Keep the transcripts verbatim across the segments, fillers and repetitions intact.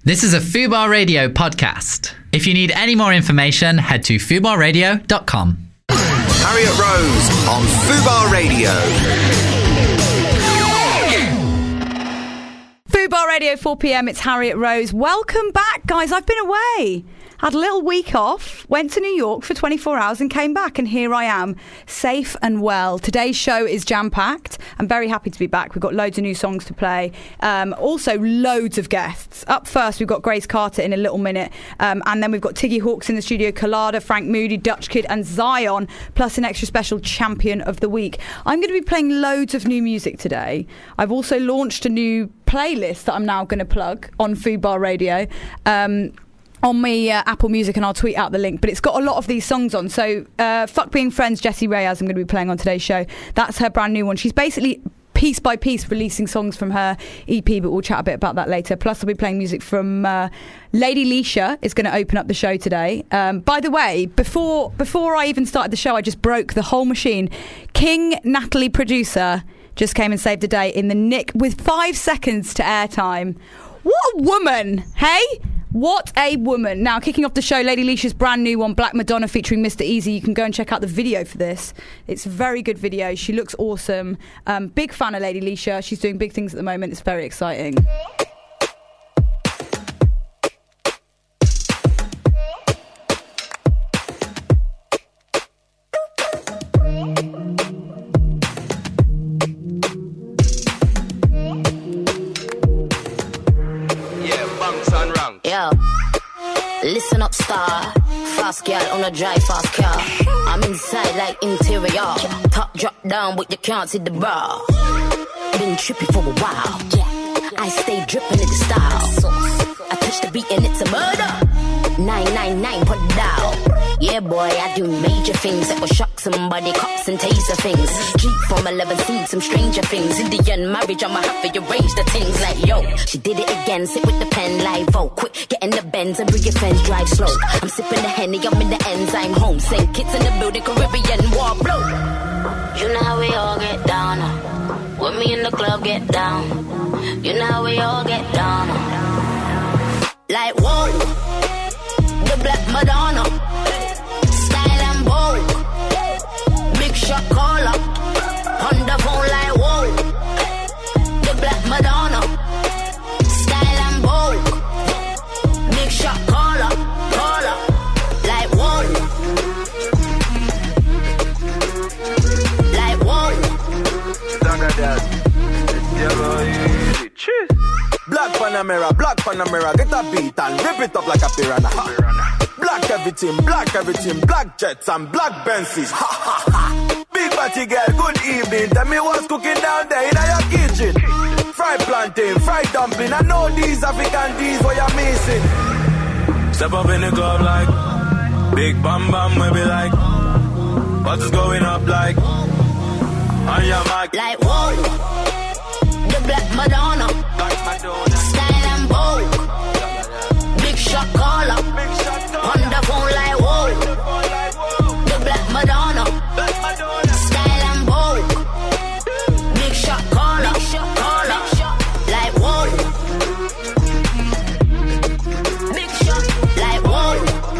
This is a Fubar Radio podcast. If you need any more information, head to fubar radio dot com. Harriet Rose on Fubar Radio. Fubar Radio, four p.m. It's Harriet Rose. Welcome back, guys. I've been away. Had a little week off, went to New York for twenty-four hours and came back, and here I am, safe and well. Today's show is jam-packed. I'm very happy to be back. We've got loads of new songs to play. Um, also, loads of guests. Up first, we've got Grace Carter in a little minute. Um, and then we've got Tiggy Hawks in the studio, Collada, Frank Moody, Dutch Kid and Zion, plus an extra special Champion of the Week. I'm going to be playing loads of new music today. I've also launched a new playlist that I'm now going to plug on Fubar Radio. Um... on my uh, Apple Music, and I'll tweet out the link. But it's got a lot of these songs on. So uh, Fuck Being Friends, Jessie Reyes, I'm going to be playing on today's show. That's her brand new one. She's basically piece by piece releasing songs from her E P, but we'll chat a bit about that later. Plus I'll be playing music from uh, Lady Leisha is going to open up the show today. Um, by the way, before before I even started the show, I just broke the whole machine. King Natalie Producer just came and saved the day in the nick with five seconds to airtime. What a woman, hey? What a woman. Now, kicking off the show, Lady Leisha's brand new one, Black Madonna featuring Mister Easy. You can go and check out the video for this. It's a very good video. She looks awesome. Um, big fan of Lady Leisha. She's doing big things at the moment. It's very exciting. Yo, listen up, star. Fast girl on a drive fast car. I'm inside like interior. Top drop down, but you can't see the bra. Been trippy for a while. I stay dripping in the style. I touch the beat and it's a murder. nine nine nine, put it down. Yeah, boy, I do major things that will shock somebody, cops and taser things. Keep from eleven, seen some stranger things. Indian marriage, I'ma have to arrange the things like, yo, she did it again, sit with the pen like, vote, quick, get in the Benz and bring your friends, drive slow. I'm sipping the Henny, I'm in the enzyme home. Same kids in the building, Caribbean war blow. You know how we all get down. uh. With me in the club, get down. You know how we all get down. uh. Like, whoa, the Black Madonna. Style and bold. Big shot caller. On the phone like, whoa, the Black Madonna. Style and bold. Big shot caller. Caller. Like, whoa. Like, whoa. Black Panamera, Black Panamera, get a beat and rip it up like a piranha. Ha. Black everything, black everything, black jets and black Benzes. Ha ha ha. Big body girl, good evening. Tell me what's cooking down there in your kitchen. Fried plantain, fried dumpling. I know these African D's what you're missing. Step up in the club like big bam bam, we be like, what is going up like? On your mic. Like, whoa, the Black Madonna. Black Madonna. Style and bold. Big shot caller. On the phone like, whoa, the Black Madonna. Style and bold. Big shot caller. Caller. Like, whoa. Big shot. Like, whoa.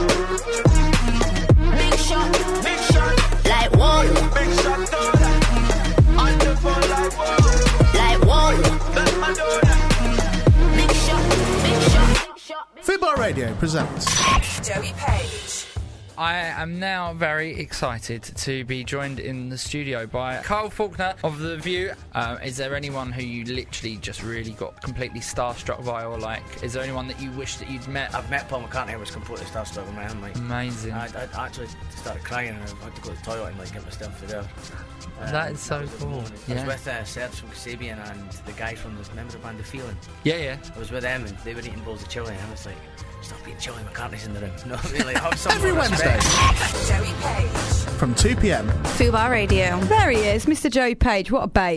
Big shot. Big shot. Like, whoa. Big shot on the phone like, whoa. Like, whoa. Black Madonna. Big shot. Big shot. Big shot. Fubar Radio presents Joey Page. I am now very excited to be joined in the studio by Kyle Faulkner of The View. Um, is there anyone who you literally just really got completely starstruck by, or like, is there anyone that you wish that you'd met? I've met Paul McCartney. I was completely starstruck with my hand. Like, Amazing. I, I actually started crying and I had to go to the toilet and like get myself to there. Um, That is so it was a cool. moment. I Yeah. was with uh, Serge from Kasabian and the guy from the remember the band The Feeling. Yeah, yeah. I was with them and they were eating bowls of chili and I was like, stop eating chili, McCartney's in the room. No, really, have some every more Wednesday respect. Joey Page. from two p.m. Fubar Radio. There he is, Mister Joey Page. What a babe.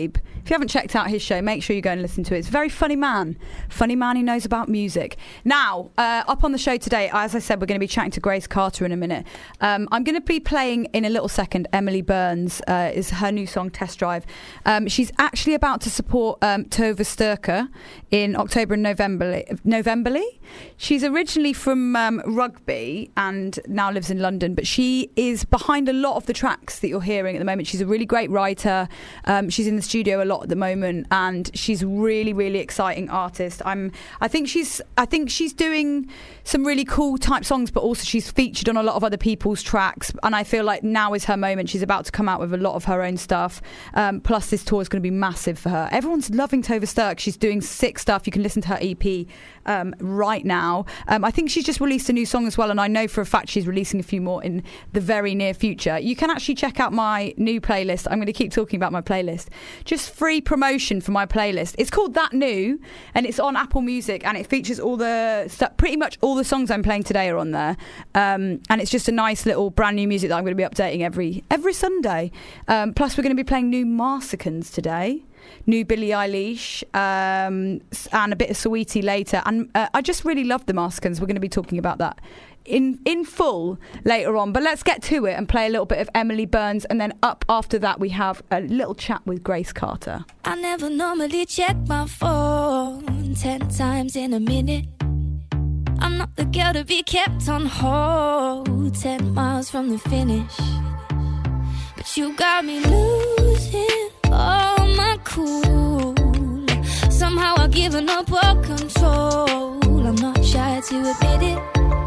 If you haven't checked out his show, make sure you go and listen to it. It's a very funny man. Funny man who knows about music. Now, uh, up on the show today, as I said, we're going to be chatting to Grace Carter in a minute. Um, I'm going to be playing in a little second Emily Burns uh, is her new song Test Drive. Um, she's actually about to support um, Tove Sturka in October and November. Novemberly. She's originally from um, Rugby and now lives in London, but she is behind a lot of the tracks that you're hearing at the moment. She's a really great writer. Um, she's in the studio a lot at the moment, and she's really, really exciting artist. I'm. I think she's. I think she's doing some really cool type songs, but also she's featured on a lot of other people's tracks. And I feel like now is her moment. She's about to come out with a lot of her own stuff. Um, plus, this tour is going to be massive for her. Everyone's loving Tove Sturk. She's doing sick stuff. You can listen to her E P um, right now. Um, I think she's just released a new song as well, and I know for a fact she's releasing a few more in the very near future. You can actually check out my new playlist. I'm going to keep talking about my playlist. Just free promotion for my playlist. It's called That New, and it's on Apple Music, and it features all the stuff. Pretty much all the songs I'm playing today are on there, um, and it's just a nice little brand new music that I'm going to be updating every every Sunday. Um, plus, we're going to be playing new Marsicans today. New Billie Eilish, um, and a bit of Saweetie later. And uh, I just really love the Marsicans. We're going to be talking about that in in full later on. But let's get to it and play a little bit of Emily Burns. And then up after that, we have a little chat with Grace Carter. I never normally check my phone ten times in a minute. I'm not the girl to be kept on hold ten miles from the finish. But you got me losing all my cool. Somehow I've given up all control. I'm not shy to admit it.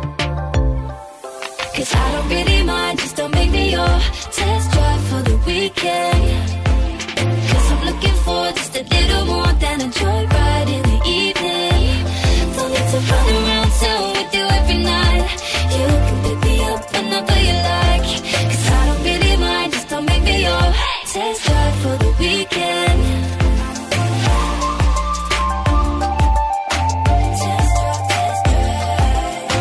Cause I don't really mind, just don't make me your test drive for the weekend. Cause I'm looking for just a little more than a joyride in the evening. Don't need to run around town with you every night. You can pick me up whenever you like. Cause I don't really mind, just don't make me your test drive for the weekend. Test drive, test drive.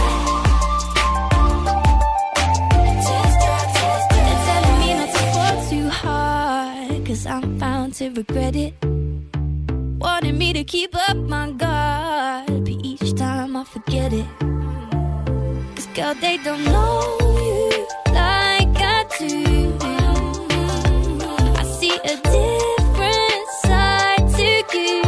Test drive, test drive. They're telling me not to fall too hard, cause I'm bound to regret it. Wanting me to keep up my guard, but each time I forget it. Cause girl, they don't know you like I do. I see a different side to you.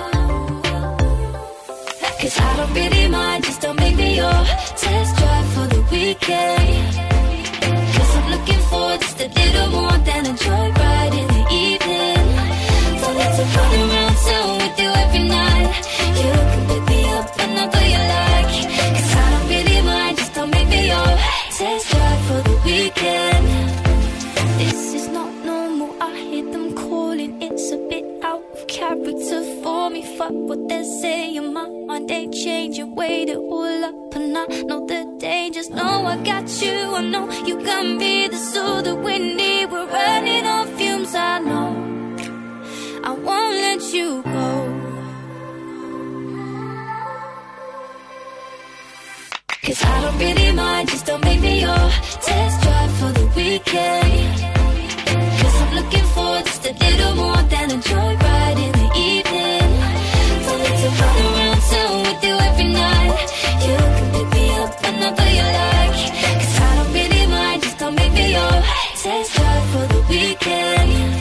Cause I don't really mind, just don't make me your test drive for the weekend. Cause I'm looking for just a little more than a joyride in the evening. Don't need to run around town with you every night. You can pick me up whenever you like. Cause I don't really mind, just don't make me your test drive for the weekend. This is not normal, I hear them calling. It's a bit out of character for me. Fuck what they're saying, my mind ain't changing. Weighed it all up and I know the dangers. No, I got you, I know you got me. That's all that we need. We're running on fumes, I know. I won't let you go. Cause I don't really mind, just don't make me your test drive for the weekend. Cause I'm looking for just a little more than a joyride in the evening. Don't need to run around town with you every night. You can pick me up whenever you like. Cause I don't really mind, just don't make me your test drive for the weekend.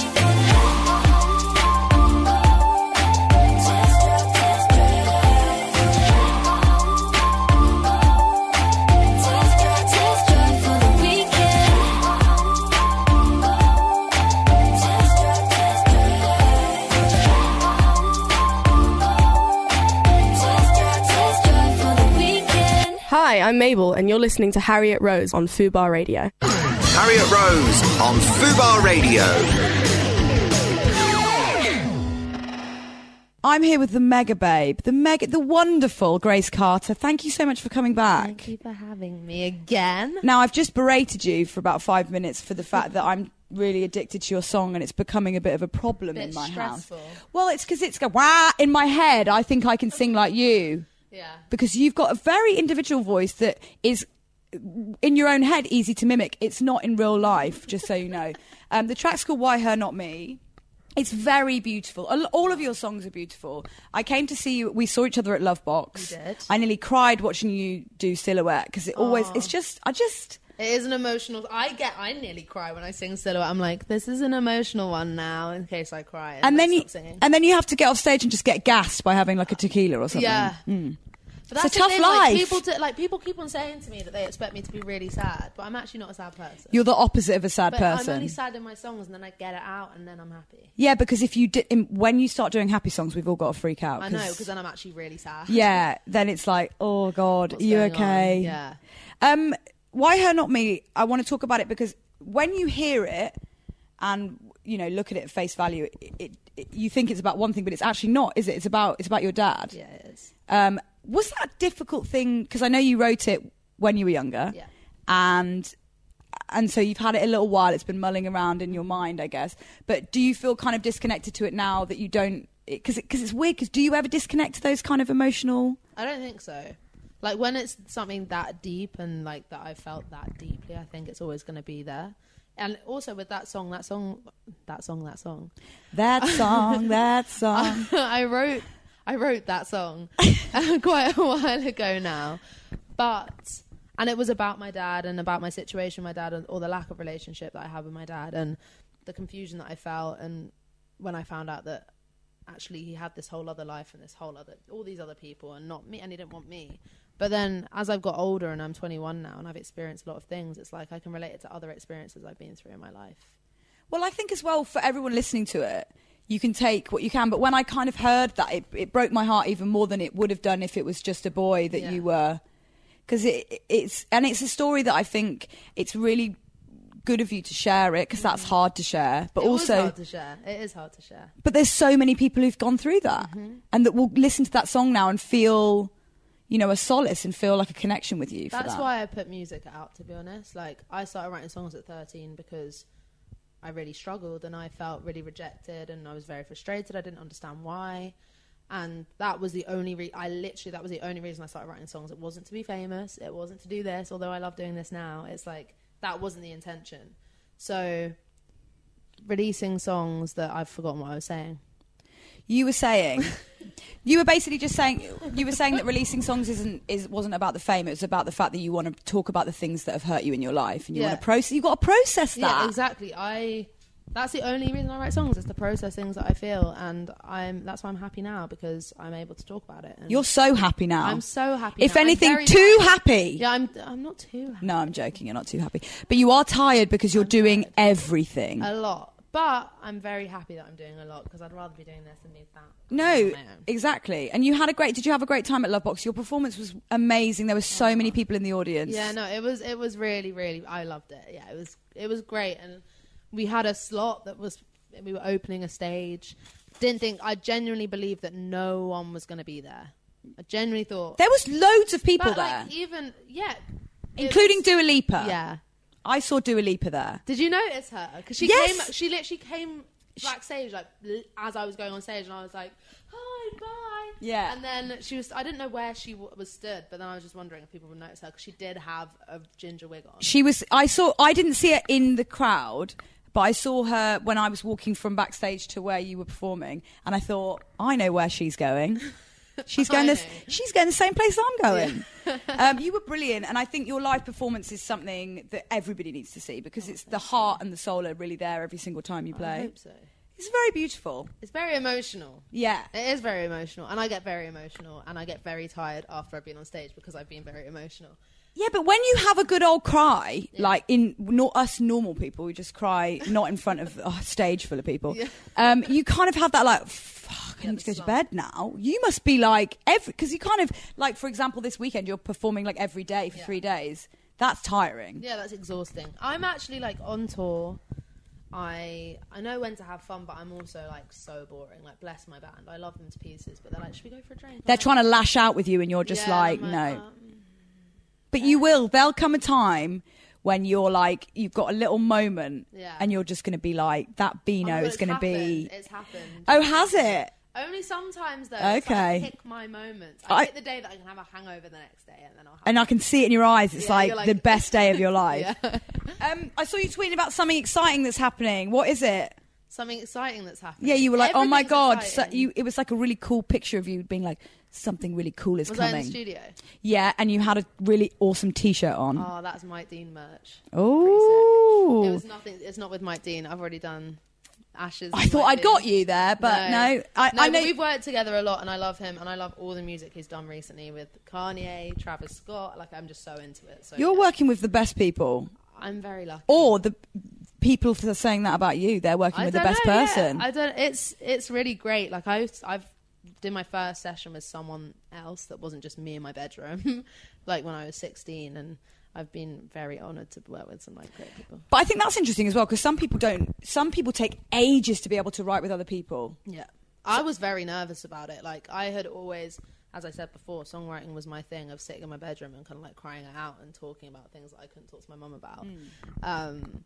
Hi, I'm Mabel, and you're listening to Harriet Rose on Fubar Radio. Harriet Rose on Fubar Radio. I'm here with the mega babe, the mega, the wonderful Grace Carter. Thank you so much for coming back. Thank you for having me again. Now, I've just berated you for about five minutes for the fact that I'm really addicted to your song and it's becoming a bit of a problem Bit in my stressful. house. Well, it's because it's go wah in my head. I think I can sing like you. Yeah. Because you've got a very individual voice that is, in your own head, easy to mimic. It's not in real life, just so you know. Um, the track's called Why Her Not Me. It's very beautiful. All- All of your songs are beautiful. I came to see you. We saw each other at Lovebox. We did. I nearly cried watching you do Silhouette because it always. Aw. It's just. I just. It is an emotional. I get. I nearly cry when I sing Silhouette. I'm like, this is an emotional one now. In case I cry, and, And I then you. stop singing. And then you have to get off stage and just get gassed by having like a tequila or something. Yeah. Mm. But that's It's a the tough thing, life. Like, people, do, like people keep on saying to me that they expect me to be really sad, but I'm actually not a sad person. You're the opposite of a sad but person. I'm only sad in my songs, and then I get it out, and then I'm happy. Yeah, because if you did, in, when you start doing happy songs, we've all got to freak out. I know, because then I'm actually really sad. Yeah, then it's like, oh God, What's are you going okay? on? Yeah. Um, Why Her Not Me? I want to talk about it because when you hear it and you know look at it at face value, it, it, it, you think it's about one thing, but it's actually not, is it? It's about it's about your dad. Yeah, it is. Um, was that a difficult thing? Because I know you wrote it when you were younger. Yeah. And and so you've had it a little while. It's been mulling around in your mind, I guess. But do you feel kind of disconnected to it now that you don't? Because it, 'cause it's weird. Because do you ever disconnect to those kind of emotional? I don't think so. Like when it's something that deep and like that I felt that deeply, I think it's always going to be there. And also with that song, that song, that song, that song, that song, that song. I wrote, I wrote that song quite a while ago now, but and it was about my dad and about my situation with my dad and or the lack of relationship that I have with my dad and the confusion that I felt and when I found out that actually he had this whole other life and this whole other all these other people and not me and he didn't want me. But then as I've got older and I'm twenty-one now and I've experienced a lot of things, it's like I can relate it to other experiences I've been through in my life. Well, I think as well for everyone listening to it, you can take what you can. But when I kind of heard that, it, it broke my heart even more than it would have done if it was just a boy that Yeah. you were. Because it, it's, and it's a story that I think it's really good of you to share it because that's hard to share. But it also, was hard to share. It is hard to share. But there's so many people who've gone through that Mm-hmm. and that will listen to that song now and feel, you know, a solace and feel like a connection with you. For That's that. why I put music out, to be honest. Like, I started writing songs at thirteen because I really struggled and I felt really rejected and I was very frustrated. I didn't understand why. And that was the only re- I literally, that was the only reason I started writing songs. It wasn't to be famous. It wasn't to do this, although I love doing this now. It's like, that wasn't the intention. So, releasing songs that I've forgotten what I was saying. You were saying, you were basically just saying, you were saying that releasing songs isn't is wasn't about the fame. It was about the fact that you want to talk about the things that have hurt you in your life, and you Yeah. want to process. You got to process that. Yeah, exactly. I. That's the only reason I write songs is to process things that I feel, and I'm. That's why I'm happy now because I'm able to talk about it. And You're so happy now. I'm so happy. If now. I'm anything, very too tired. happy. Yeah, I'm. I'm not too happy. No, I'm joking. You're not too happy, but you are tired because you're I'm doing tired. everything. A lot, but I'm very happy that I'm doing a lot because I'd rather be doing this than need that. No, on my own. exactly. And you had a great. Did you have a great time at Lovebox? Your performance was amazing. There were so many people in the audience. Yeah, no, it was. It was really, really. I loved it. Yeah, it was. It was great, and we had a slot that was. We were opening a stage. Didn't think. I genuinely believed that no one was going to be there. I genuinely thought There was loads of people but, there, like, even yeah, it including was- Dua Lipa. Yeah. I saw Dua Lipa there. Did you notice her? Because she Yes. came. She literally came backstage like l- as I was going on stage, and I was like, "Hi, bye." Yeah. And then she was. I didn't know where she w- was stood, but then I was just wondering if people would notice her because she did have a ginger wig on. She was. I saw. I didn't see her in the crowd, but I saw her when I was walking from backstage to where you were performing, and I thought, I know where she's going. She's going I this. know. She's going the same place I'm going. um, you were brilliant, and I think your live performance is something that everybody needs to see because it's the heart and the soul are really there every single time you I play. hope so. It's very beautiful. It's very emotional. Yeah. It is very emotional, and I get very emotional, and I get very tired after I've been on stage because I've been very emotional. Yeah, but when you have a good old cry, like in not us normal people who just cry not in front of a stage full of people, Yeah. um, you kind of have that like, fuck, I Yeah, need to the go to slump. bed now. You must be like every because you kind of like, for example, this weekend you're performing like every day for Yeah. three days. That's tiring. Yeah, that's exhausting. I'm actually like on tour. I I know when to have fun, but I'm also like so boring. Like, bless my band, I love them to pieces, but they're like, should we go for a drink? They're I'm trying to lash out with you, and you're just Yeah, like, I'm no. um, But you will. There'll come a time when you're like, you've got a little moment, Yeah. and you're just going to be like, that oh my Beano God, is it's going to happened. be. It's happened. Oh, has it? Only sometimes though. Okay. It's like I pick my moments. I, I- pick the day that I can have a hangover the next day, and then I'll have. And I can see it in your eyes. It's Yeah, like, you're like- the best day of your life. Yeah. um, I saw you tweeting about something exciting that's happening. What is it? something exciting that's happening. Yeah, you were like, oh my Everything's God. So exciting. you, it was like a really cool picture of you being like, something really cool is was coming. I in the studio? Yeah, and you had a really awesome T-shirt on. Oh, that's Mike Dean merch. Oh. It was nothing. It's not with Mike Dean. I've already done Ashes. I thought I'd got you there, but no. no, I, no I know but we've worked together a lot, and I love him, and I love all the music he's done recently with Kanye, Travis Scott. Like, I'm just so into it. So you're yeah. working with the best people. I'm very lucky. Or the people that are saying that about you, they're working I with the don't best know, person. Yeah. I don't. It's it's really great. Like I I've did my first session with someone else that wasn't just me in my bedroom, like when I was sixteen, and I've been very honoured to work with some like great people. But I think that's interesting as well, because some people don't. Some people take ages to be able to write with other people. Yeah, I was very nervous about it. Like I had always, as I said before, songwriting was my thing of sitting in my bedroom and kind of like crying it out and talking about things that I couldn't talk to my mum about. Mm. Um,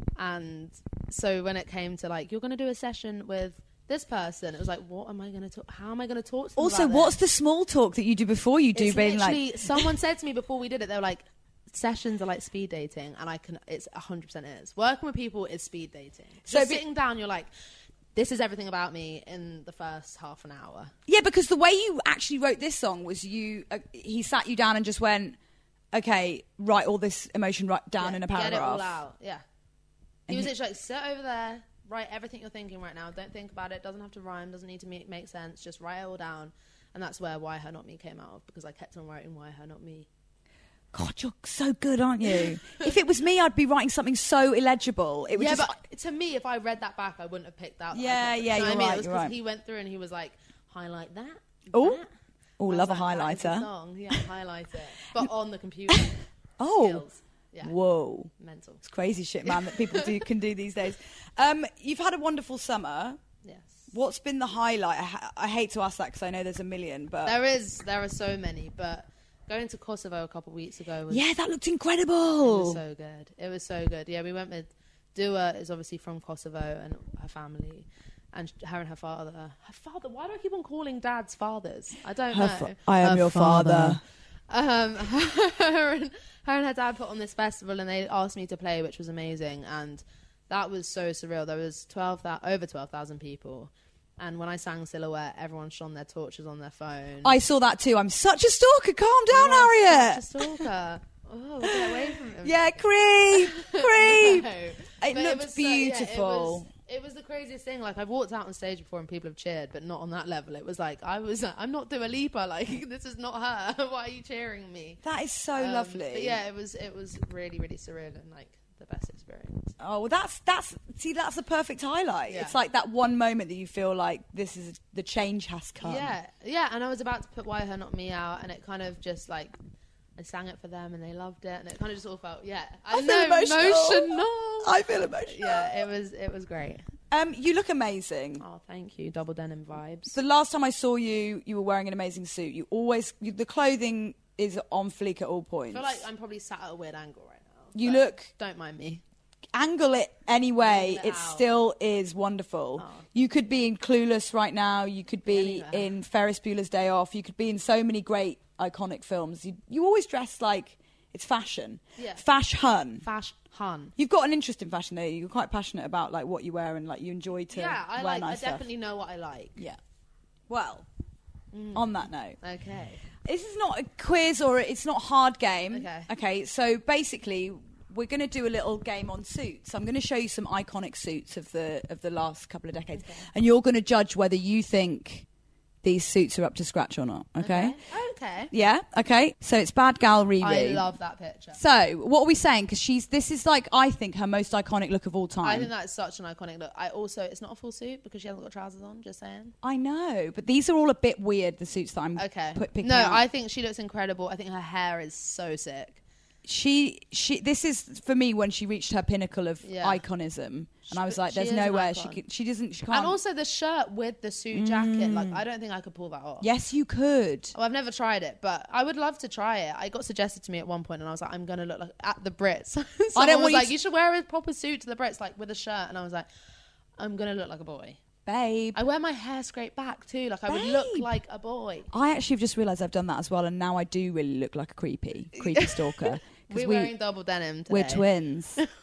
and so when it came to like, you're going to do a session with this person, it was like, what am I going to talk? How am I going to talk to them Also, about what's this? the small talk that you do before you do? It's being literally, like, someone said to me before we did it, they were like, sessions are like speed dating, and I can. It's a hundred percent is. Working with people is speed dating. So So be- sitting down, you're like, this is everything about me in the first half an hour. yeah, because the way you actually wrote this song was you. Uh, he sat you down and just went, okay, write all this emotion right down Yeah, in a get paragraph. it all out. Yeah. He And was he- literally like, sit over there, write everything you're thinking right now. Don't think about it. Doesn't have to rhyme. Doesn't need to make, make sense. Just write it all down. And that's where Why Her Not Me came out of, because I kept on writing Why Her Not Me. God, you're so good, aren't you? If it was me, I'd be writing something so illegible. It would Yeah, just. but to me, if I read that back, I wouldn't have picked out. that Yeah, I picked it. yeah, You know you're what I mean? right, It was you're 'cause right. he went through and he was like, highlight that. Oh, that. oh, I love a was like, that is the highlighter. song. Yeah, highlight it, but on the computer. Oh, Skills. Yeah. Whoa, mental. It's crazy shit, man, that people do can do these days. Um, you've had a wonderful summer. Yes. What's been the highlight? I, ha- I hate to ask that because I know there's a million, but There is, there are so many, but going to Kosovo a couple of weeks ago was yeah, that looked It incredible. was so good. It was so good. Yeah, we went with Dua is obviously from Kosovo and her family, and her and her father. Her father. Why do I keep on calling dads fathers? I don't Her know. fa- I am Her your father. Um, her, and, her and her dad put on this festival, and they asked me to play, which was amazing, and that was so surreal. There was twelve over twelve thousand people. And when I sang Silhouette, everyone shone their torches on their phone. I saw that too. I'm such a stalker. Calm down, You are Harriet. such a stalker. Oh, get away from him. Yeah, creep, creep. No. It But looked was so- yeah, beautiful. it, was, it was the craziest thing. Like, I've walked out on stage before and people have cheered, but not on that level. It was like, I was, I'm not Dua Lipa. Like, this is not her. Why are you cheering me? That is so Um, lovely. But yeah, it was, it was really, really surreal and like the best experience. Oh, well, that's that's see, that's the perfect highlight. Yeah. It's like that one moment that you feel like this is the change has come. Yeah, yeah. And I was about to put Why Her Not Me out, and it kind of just like, I sang it for them and they loved it, and it kind of just all felt, yeah. I, I feel know, emotional. emotional. I feel emotional. Yeah, it was, it was great. Um, you look amazing. Oh, thank you. Double denim vibes. The last time I saw you, you were wearing an amazing suit. You always you, the clothing is on fleek at all I points. feel like I'm probably sat at a weird angle right now. You but look. Don't mind me. Angle it anyway, Angle it it out. still is wonderful. Oh. You could be in Clueless right now. You could be Anywhere. in Ferris Bueller's Day Off. You could be in so many great iconic films. You, you always dress like it's fashion. Yeah. Fashion. Fash hun. You've got an interest in fashion, though. You're quite passionate about like what you wear and like you enjoy to Yeah, I wear like. nice I definitely stuff. know what I like. Yeah. Well, Mm. on that note, Okay. this is not a quiz or it's not a hard game. Okay. Okay. So basically, we're going to do a little game on suits. I'm going to show you some iconic suits of the of the last couple of decades, Okay. and you're going to judge whether you think these suits are up to scratch or not. Okay. Okay. Yeah. Okay. So it's Bad Gal Riri. I love that picture. So what are we saying? Because she's this is like I think her most iconic look of all time. I think that is such an iconic look. I also, it's not a full suit because she hasn't got trousers on. Just saying. I know, but these are all a bit weird. The suits that I'm Okay. put, picking No, out. I think she looks incredible. I think her hair is so sick. she she this is for me when she reached her pinnacle of Yeah. iconism, and I was like, She "There's is an nowhere she icon. could, she doesn't she can't." And also the shirt with the suit jacket. Like, I don't think I could pull that off. yes, you could. Oh, I've never tried it, but I would love to try it. I got suggested to me at one point, and I was like, I'm gonna look like at the Brits. Someone I don't want was you like, to- you should wear a proper suit to the Brits, like with a shirt. And I was like, I'm gonna look like a boy. Babe, I wear my hair scraped back too, like I would look Babe. like a boy. I actually have just realised I've done that as well, and now I do really look like a creepy, creepy stalker. 'Cause We're we, wearing double denim today. we're twins.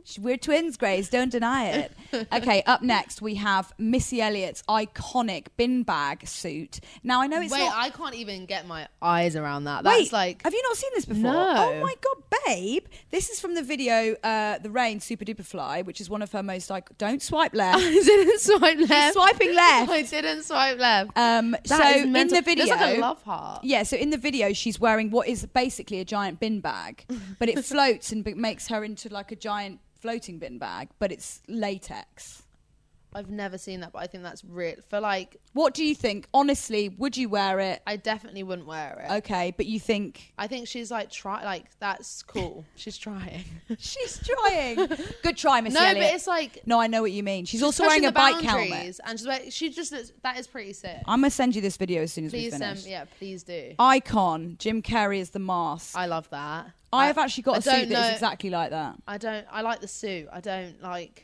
We're twins, Grace. Don't deny it. Okay, up next we have Missy Elliott's iconic bin bag suit. Now I know it's Wait, not. I can't even get my eyes around that. That's Wait, like. have you not seen this before? No. Oh my god, babe! This is from the video uh, "The Rain Super Duper Fly," which is one of her most like. Don't swipe left. I didn't swipe left. She's swiping left. I didn't swipe left. Um, That so is in mental. the video, Looks like a love heart. Yeah, so in the video, she's wearing what is basically a giant bin bag, but it floats and b- makes her into like a giant floating bin bag, but it's latex. I've never seen that, but I think that's real. For like, What do you think? Honestly, would you wear it? I definitely wouldn't wear it. Okay, but you think I think she's like try like that's cool. She's trying. she's trying? Good try, Miss No, Elliott. but it's like No, I know what you mean. She's, she's also pushing wearing a the bike boundaries, helmet. and she's wearing, she just looks, that is pretty sick. I'm gonna send you this video as soon as Please, we um, finish. yeah, please do. Icon Jim Carrey as the mask. I love that. I have actually got I a suit don't that is know- exactly like that. I don't. I like the suit. I don't like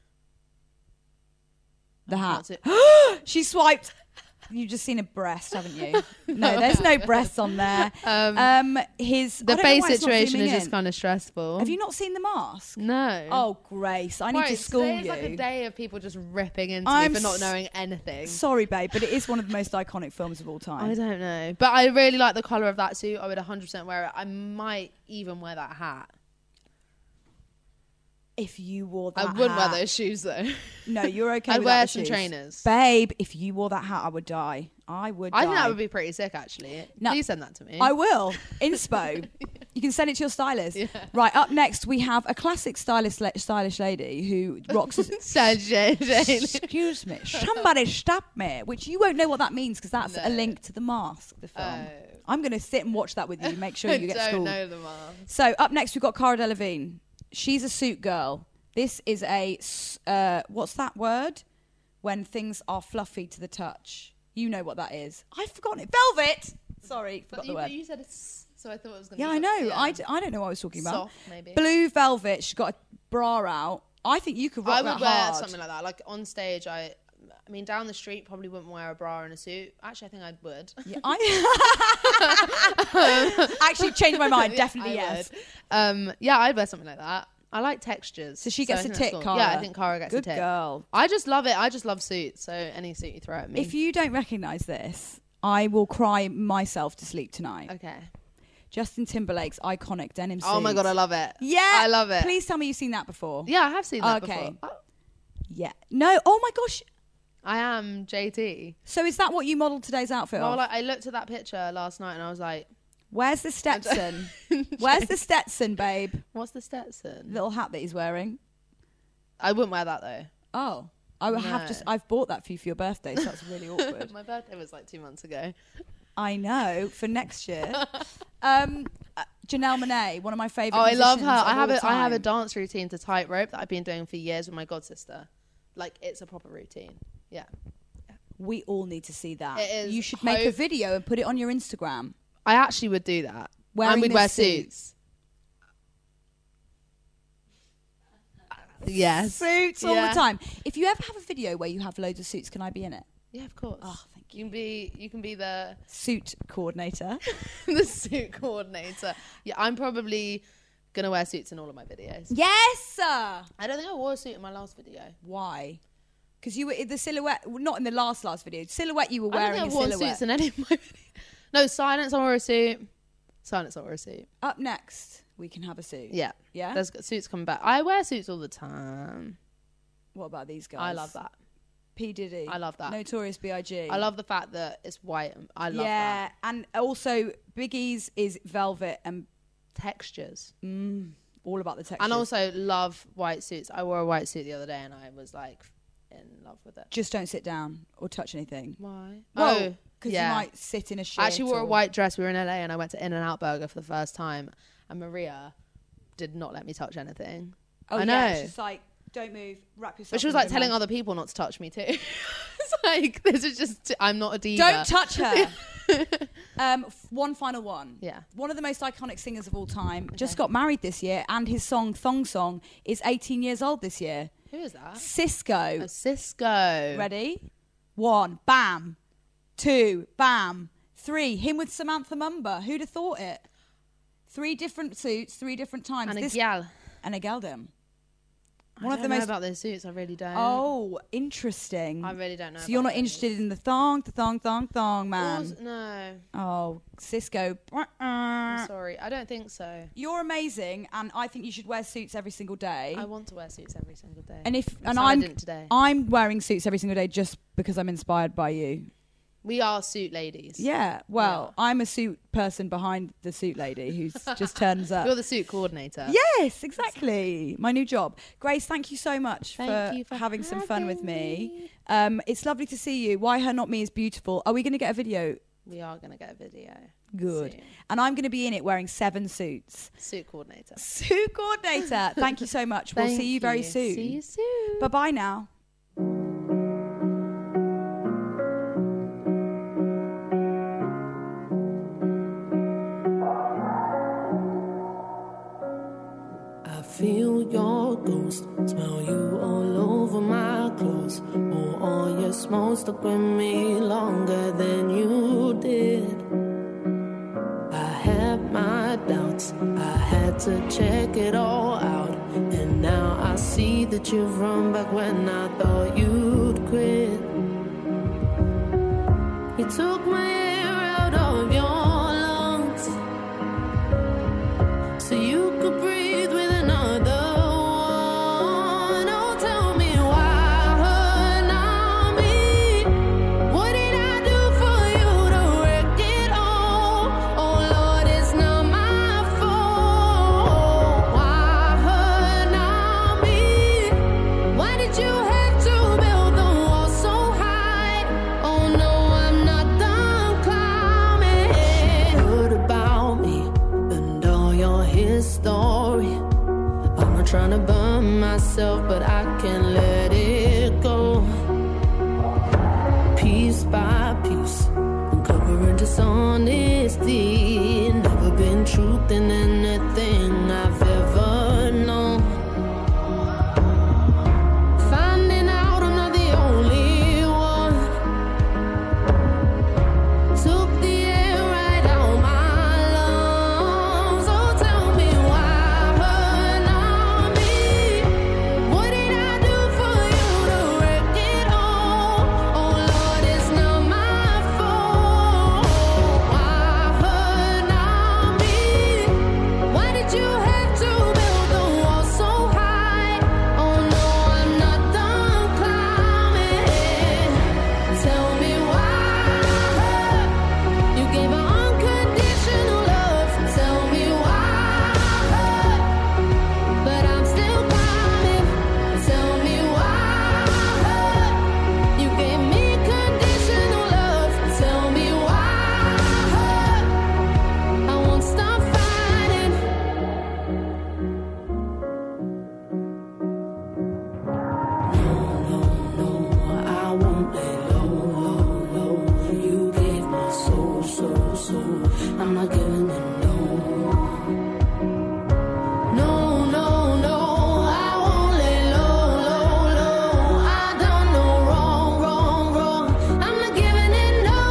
The hat. That's it. She swiped. You've just seen a breast, haven't you? No, there's no breasts on there. Um, Um, his the I don't know face why it's not situation zooming is just in. kind of stressful. Have you not seen The Mask? No. Oh, Grace, I need Right, to school today's you. like a day of people just ripping into I'm me for not s- knowing anything. Sorry, babe, but it is one of the most iconic films of all time. I don't know, but I really like the colour of that suit. I would one hundred percent wear it. I might even wear that hat. If you wore that I wouldn't hat, wear those shoes though. No, you're okay. I'd without wear the some shoes. trainers. Babe. If you wore that hat, I would die. I would. I die. think that would be pretty sick, actually. No, Please send that to me. I will. Inspo. You can send it to your stylist. Yeah. Right, up next we have a classic stylish, la- stylish lady who rocks. A, Excuse me. Somebody stop me. Which you won't know what that means because that's No. a link to The Mask, the film. Oh. I'm going to sit and watch that with you. Make sure I you get don't schooled. know the mask. So up next we've got Cara Delevingne. She's a suit girl. This is a s- uh, what's that word? When things are fluffy to the touch. You know what that is. I've forgotten it. Velvet. Sorry, forgot But the you, word. you said it's, so I thought it was going Yeah, to I be. know. Yeah. I, d- I don't know what I was talking about. Soft, maybe. Blue velvet. She's got a bra out. I think you could rock I that would wear hard. something like that. Like on stage, I, I mean, down the street, probably wouldn't wear a bra and a suit. Actually, I think I would. Yeah, I actually changed my mind. Definitely I yes. would. Um, yeah, I'd wear something like that. I like textures. So she I gets a think tick, that's cool. Cara. Yeah, I think Cara gets Good a tick. girl. I just love it. I just love suits. So any suit you throw at me. If you don't recognise this, I will cry myself to sleep tonight. Okay. Justin Timberlake's iconic denim suit. Oh my god, I love it. Yeah, I love it. Please tell me you've seen that before. Yeah, I have seen that Okay. before. Oh, Yeah. No. Oh my gosh. I am J T. So is that what you modelled today's outfit Well, of? like, I looked at that picture last night and I was like, Where's the Stetson? Where's the Stetson, babe? what's the Stetson? Little hat that he's wearing. I wouldn't wear that though. Oh, I would have No. just. I've bought that for you for your birthday, so that's really awkward. My birthday was like two months ago. I know for next year. um, uh, Janelle Monáe, one of my favourite. Oh, I love her. musicians of I have all a I have a time. dance routine to Tightrope that I've been doing for years with my god sister. Like it's a proper routine. Yeah. We all need to see that. It is You should make a hope- video and put it on your Instagram. I actually would do that. Wearing and we'd this wear suit. suits. Yes. Suits all Yeah. the time. If you ever have a video where you have loads of suits, can I be in it? Yeah, of course. Oh, thank You can be you can be the Suit coordinator. the suit coordinator. Yeah, I'm probably gonna wear suits in all of my videos. Yes, sir. I don't think I wore a suit in my last video. Why? Because you were in the silhouette, well, not in the last last video. Silhouette, you were I wearing don't a think I've worn silhouette. suits in any of my videos. No, Silence, I wore a suit. Silence, I wore a suit. Up next, we can have a suit. Yeah. Yeah? There's suits coming back. I wear suits all the time. What about these guys? I love that. P. Diddy. I love that. Notorious B I G. I love the fact that it's white. I love yeah, that. and also Biggie's is velvet and Textures. mm, all about the texture. And also love white suits. I wore a white suit the other day and I was like in love with it. just don't sit down or touch anything. Why? Well, oh, because yeah. you might sit in a shit. I actually wore a or- white dress. We were in L A and I went to In-N-Out Burger for the first time and Maria did not let me touch anything. Oh, I yeah, know. she's like, don't move, wrap yourself. But she was in like your telling mouth. other people not to touch me too. It's like, this is just, I'm not a diva. Don't touch her. um, f- one final one. Yeah. One of the most iconic singers of all time just got married this year, and his song Thong Song is eighteen years old this year. Who is that? Cisco. Oh, Cisco. Ready? One, bam. Two, bam. Three, him with Samantha Mumba. Who'd have thought it? Three different suits, three different times. And a This- gal. And a geldom. I One don't of the know most about those suits. I really don't. Oh, interesting. I really don't know. So you're not about interested in the thong, the thong, thong, thong, man? those. No. Oh, Cisco. I'm sorry. I don't think so. You're amazing, and I think you should wear suits every single day. I want to wear suits every single day. And if I'm and sad I I'm didn't today. I'm wearing suits every single day just because I'm inspired by you. We are suit ladies. Yeah. Well, I'm a suit person behind the suit lady who's just turns up. You're the suit coordinator. Yes, exactly. My new job. Grace, thank you so much Thank for, you for having some fun with having me. me. Um, it's lovely to see you. Why Her Not Me is beautiful. Are we going to get a video? We are going to get a video. Good. soon. And I'm going to be in it wearing seven suits. Suit coordinator. Suit coordinator. Thank you so much. We'll Thank see you very you. soon. See you soon. Bye-bye now. I feel your ghost, smell you all over my clothes. Oh, all your smoke stuck with me longer than you did. I had my doubts, I had to check it all out. And now I see that you've run back when I thought you'd quit. You took my air out of your lungs so you could breathe with another one. Oh, tell me why her, not me. What did I do for you to wreck it all? Oh Lord, it's not my fault. Why her, not me? Why did you have to build the wall so high? Oh no, I'm not done climbing. Heard about me and all your history. I'm not trying to burn myself, but I can't let it go. Piece by piece, uncovering dishonesty. Never been truth in anything I've ever known. Finding out I'm not the only one. Took the air right out my lungs. Oh, tell me why her, not me. What did I do for you to wreck it all? Oh Lord, it's not my fault. Why her, not me? Why did you have to build the wall so high? Oh no, I'm not done climbing. Tell me why her. You gave her unconditional love. Tell me why her. But I'm still climbing. Tell me why her. You gave me conditional love. Tell me why her. I won't stop fighting. I won't lay low, low, low. You gave my soul, soul, soul. I'm not giving it no. No, no, no. I won't lay low, low, low. I done no wrong, wrong, wrong. I'm not giving it no.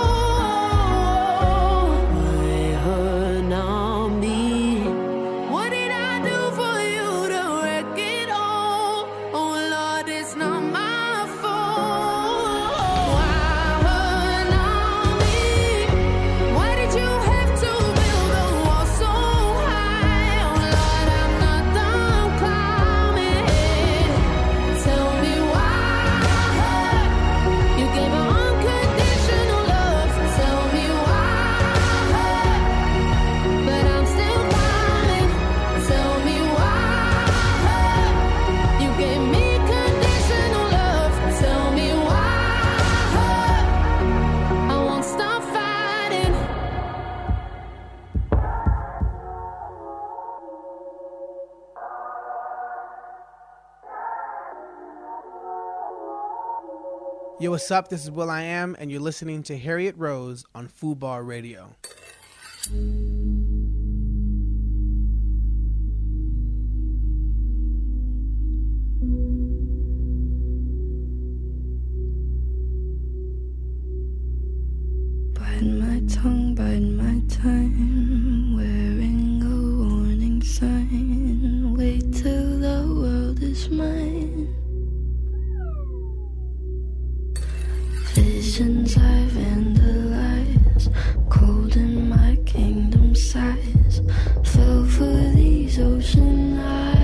Why her, not me? What did I do for you to wreck it all? Oh Lord, it's not my fault. Why her, not me? Why did you have to build a wall so high? Oh Lord, I'm not done climbing. Tell me why her. You gave her unconditional love. Tell me why her. But I'm still climbing. Tell me why her. You gave me conditional love. Tell me why her. I won't stop fighting. Yo, what's up? This is Will I Am, and you're listening to Harriet Rose on Fubar Radio. Bite my tongue, bite my time, wearing a warning sign. Wait till the world is mine. sighs. Fell for these ocean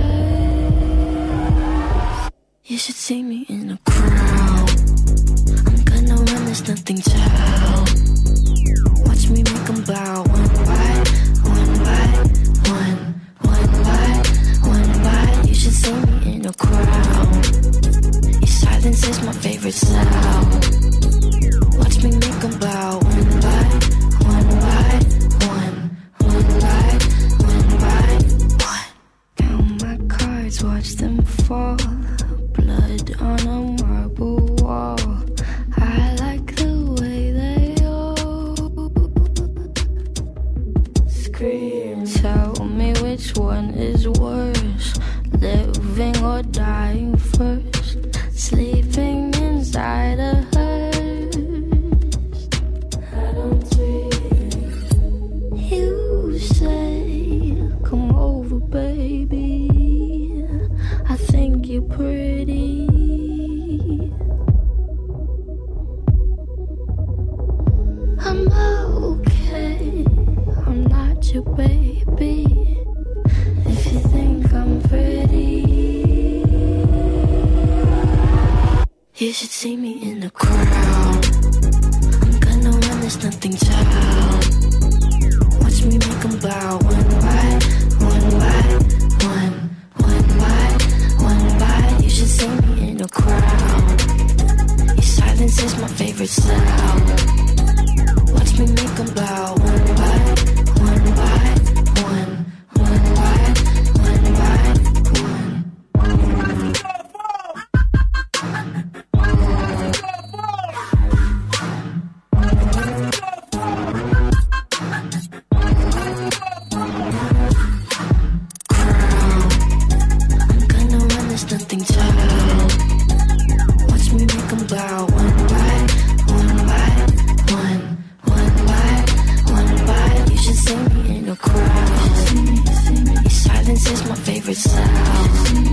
eyes. You should see me in a crowd. I'm gonna run, there's nothing to help. Watch me make them bow. One by one by one. One by one by. You should see me in a crowd. Your silence is my favorite sound. Watch me make them bow. One by one by one. One by one by one. Count my cards, watch them fall. Blood on a marble wall. I like the way they all scream. Tell me which one is worse, living or dying first. Sleeping inside a hearse. I don't dream. You say, come over, baby. I think you're pretty. I'm okay. I'm not your baby. If you think I'm pretty, you should see me in the crowd. I'm gonna run, there's nothing to help. Watch me make them bow. One by one by one. One by one by. You should see me in a crowd. Your silence is my favorite sound. Watch me make them bow. One by one by one. One by one by one. Nothing to help. Watch me make them bow. One by one by one. One by one by. You should see me in a crowd. Your silence is my favorite sound.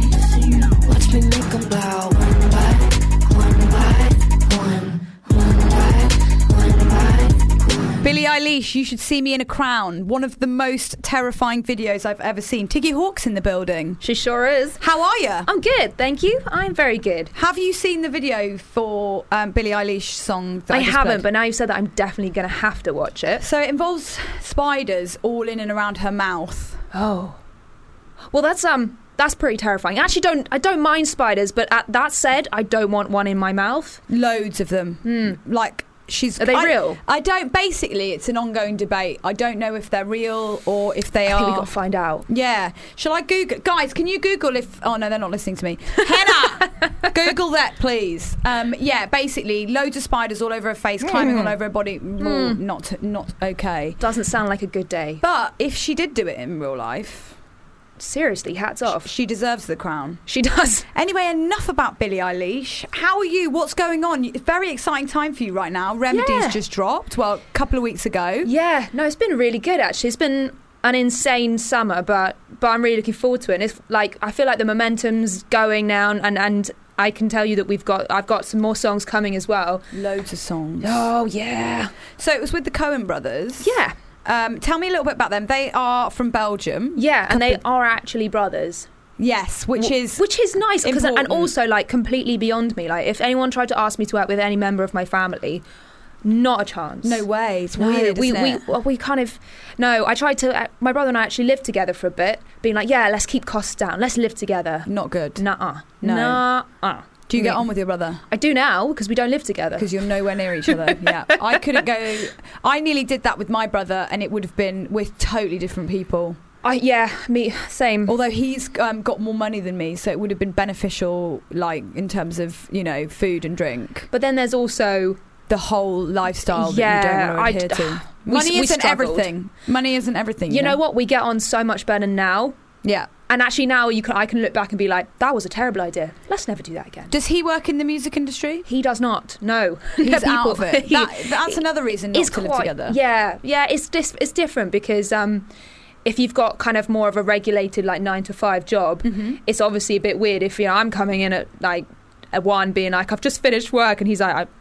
Watch me make them bow. One by one by one. One by one by one. Billie Eilish, You Should See Me in a Crown. One of the most terrifying videos I've ever seen. Tiggy Hawk's in the building. She sure is. How are you? I'm good, thank you. I'm very good. Have you seen the video for um, Billie Eilish's song that I, I just haven't, played? but now you've said that, I'm definitely going to have to watch it. So it involves spiders all in and around her mouth. Oh. Well, that's um that's pretty terrifying. I actually don't I don't mind spiders, but at that said, I don't want one in my mouth. Loads of them. Mm. Like she's Are they I, real? I don't basically it's an ongoing debate. I don't know if they're real or if they I are. think we got to find out. Yeah. Shall I Google guys, can you Google if oh no, they're not listening to me. Hannah Google that please. Um yeah, basically loads of spiders all over her face, climbing Mm. all over her body. Mm, not not okay. Doesn't sound like a good day. But if she did do it in real life, seriously, hats off. She deserves the crown. She does. Anyway, enough about Billie Eilish. How are you? What's going on? It's a very exciting time for you right now. Remedies Yeah. just dropped, well, a couple of weeks ago. Yeah, no, it's been really good actually. It's been an insane summer, but but I'm really looking forward to it. And it's like I feel like the momentum's going now, and and I can tell you that we've got I've got some more songs coming as well. Loads of songs. Oh yeah. So it was with the Coen brothers. Yeah. Um, tell me a little bit about them. They are from Belgium. Yeah, and they Couple- are actually brothers. Yes, which W- is which is nice because and important. also like completely beyond me. Like if anyone tried to ask me to work with any member of my family, not a chance. No way. It's No, weird, we isn't we it? well, we kind of no. I tried to. Uh, my brother and I actually lived together for a bit, being like, yeah, let's keep costs down. Let's live together. Not good. Nuh-uh. No. Nuh-uh. Do you get Yeah. on with your brother? I do now because we don't live together. Because you're nowhere near each other. Yeah. I couldn't go. I nearly did that with my brother, and it would have been with totally different people. I yeah, me same. Although he's um, got more money than me, so it would have been beneficial, like in terms of you know food and drink. But then there's also the whole lifestyle that Yeah, you don't want I to adhere d- to. we- Money we isn't struggled. everything. Money isn't everything. You know what? We get on so much better now. Yeah. And actually now you can I can look back and be like, that was a terrible idea. Let's never do that again. Does he work in the music industry? He does not. No. He's out People- of it. he- That, that's another reason not it's to live quite- together. Yeah, yeah. It's dis- it's different because um, if you've got kind of more of a regulated like nine to five job, Mhm. it's obviously a bit weird if you know I'm coming in at like at one being like I've just finished work and he's like I,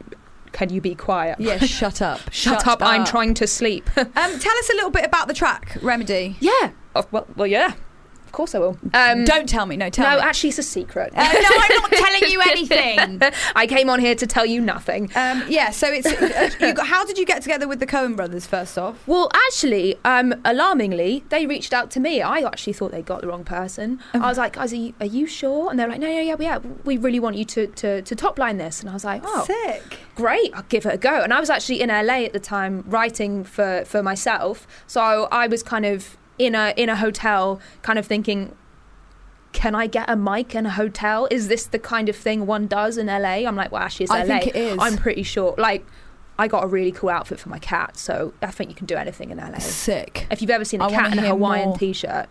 can you be quiet? Yeah, shut up. Shut, up, I'm trying to sleep. um, tell us a little bit about the track, Remedy. Yeah. Oh, well, well, yeah. Of course I will. Um, Don't tell me. No, tell no, me. No, actually, it's a secret. Uh, no, I'm not telling you anything. I came on here to tell you nothing. Um, yeah, so it's. Uh, you got, how did you get together with the Coen brothers, first off? Well, actually, um, alarmingly, they reached out to me. I actually thought they got the wrong person. Um, I was like, are you, are you sure? And they're like, no, no, yeah, yeah, we really want you to, to, to top line this. And I was like, oh, sick. Great, I'll give it a go. And I was actually in L A at the time writing for, for myself. So I was kind of in a in a hotel, kind of thinking, can I get a mic in a hotel? Is this the kind of thing one does in L A? I'm like, well, actually, it's I L A. think it is. I'm pretty sure. Like, I got a really cool outfit for my cat, so I think you can do anything in L A. Sick. If you've ever seen a I cat in a hear Hawaiian more. t-shirt.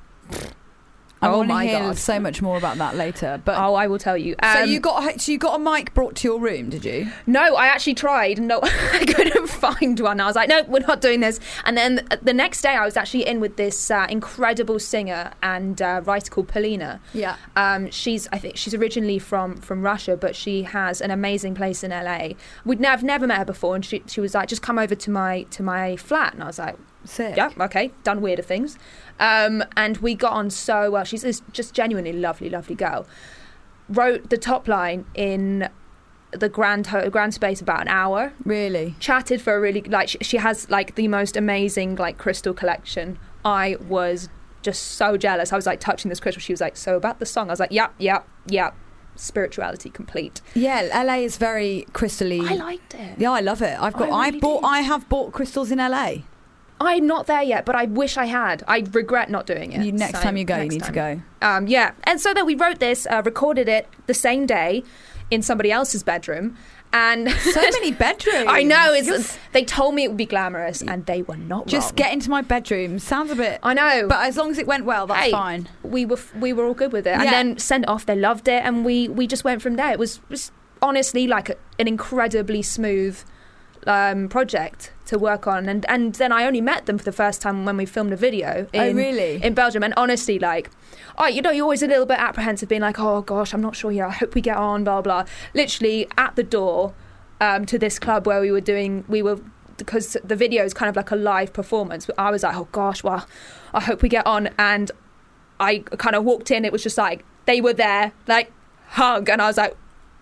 I oh want to my hear God. so much more about that later. But oh, I will tell you. so Um, you got so you got a mic brought to your room, did you? No, I actually tried. No, I couldn't find one. I was like, no, we're not doing this. And then the next day, I was actually in with this uh, incredible singer and uh, writer called Polina. Yeah. Um, she's, I think, she's originally from from Russia, but she has an amazing place in L A. We'd never never met her before, and she she was like, just come over to my to my flat, and I was like, sick. Yeah, okay, done weirder things. Um, and we got on so well. She's this just genuinely lovely, lovely girl. Wrote the top line in the grand ho- grand space about an hour. Really? Chatted for a really, like, she, she has like the most amazing like crystal collection. I was just so jealous. I was like touching this crystal. She was like, so about the song? I was like, yep, yep, yep. Spirituality complete. Yeah, L A is very crystally. I liked it. Yeah, I love it. I've got. I I really bought. did. I have bought crystals in L A. I'm not there yet, but I wish I had. I regret not doing it. You, next So, time you go, you next need time. to go. Um, yeah, and so then we wrote this, uh, recorded it the same day in somebody else's bedroom, and So many bedrooms. I know. It's, You're- they told me it would be glamorous, and they were not. Just wrong. get into my bedroom. Sounds a bit. I know, But as long as it went well, that's Hey, fine. We were we were all good with it, and Yeah. then sent it off. They loved it, and we we just went from there. It was, was honestly like a, an incredibly smooth um, project to work on, and and then I only met them for the first time when we filmed a video. In, Oh, really? In Belgium, and honestly, like, oh, you know, you're always a little bit apprehensive, being like, oh gosh, I'm not sure. Yeah, I hope we get on. Blah blah. Literally at the door um, to this club where we were doing, we were. Because the video is kind of like a live performance. I was like, oh gosh, well, I hope we get on. And I kind of walked in. It was just like they were there, like hug, and I was like,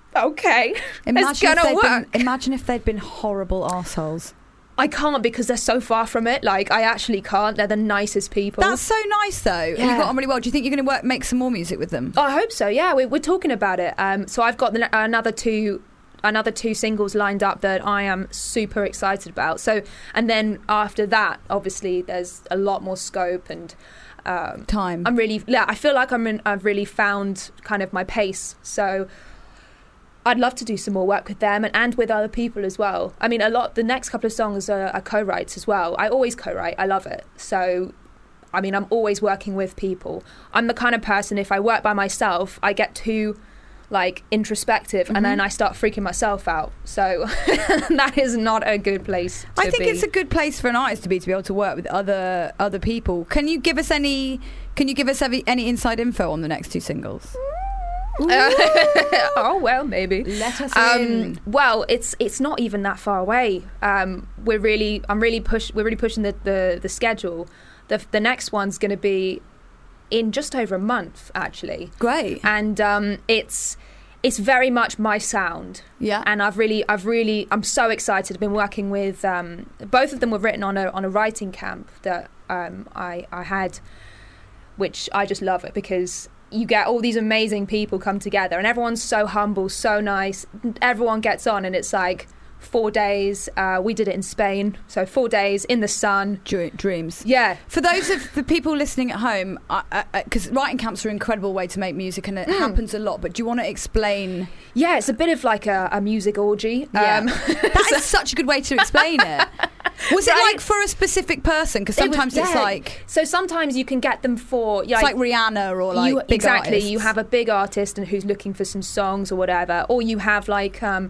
okay, it's Imagine if, gonna they'd work. been, imagine if they'd been horrible arseholes. I can't because they're so far from it. Like I actually can't. They're the nicest people. That's so nice, though. And you Yeah. got on really well. Do you think you're going to work, make some more music with them? Oh, I hope so. Yeah, we, we're talking about it. Um, so I've got the, another two. Another two singles lined up that I am super excited about. So, and then after that, obviously, there's a lot more scope and um, time. I'm really, yeah, I feel like I'm in, I've really found kind of my pace. So, I'd love to do some more work with them and, and with other people as well. I mean, a lot. The next couple of songs are, are co-writes as well. I always co-write. I love it. So. I mean, I'm always working with people. I'm the kind of person, if I work by myself, I get too like introspective Mm-hmm. and then I start freaking myself out. So that is not a good place to I think be. it's a good place for an artist to be to be able to work with other other people. Can you give us any? Can you give us any, any inside info on the next two singles? Uh, oh well, maybe. Let us Um, in. well, it's it's not even that far away. Um, we're really, I'm really push. We're really pushing the the, the schedule. The the next one's going to be in just over a month, actually. Great. And um, it's it's very much my sound. Yeah. And I've really, I've really, I'm so excited. I've been working with um, both of them were written on a on a writing camp that um, I I had, which I just love it because you get all these amazing people come together and everyone's so humble, so nice. Everyone gets on and it's like four days. Uh, we did it in Spain, so four days in the sun. Dr- dreams. Yeah. For those of the people listening at home, because writing camps are an incredible way to make music and it Mm. happens a lot, but do you want to explain? Yeah, it's a bit of like a, a music orgy. Yeah. Um, That is such a good way to explain it. Was it Right? like for a specific person? Because It was- sometimes it's yeah. like... So sometimes you can get them for... It's like Rihanna or like you, big exactly. artists. You have a big artist and who's looking for some songs or whatever, or you have like um,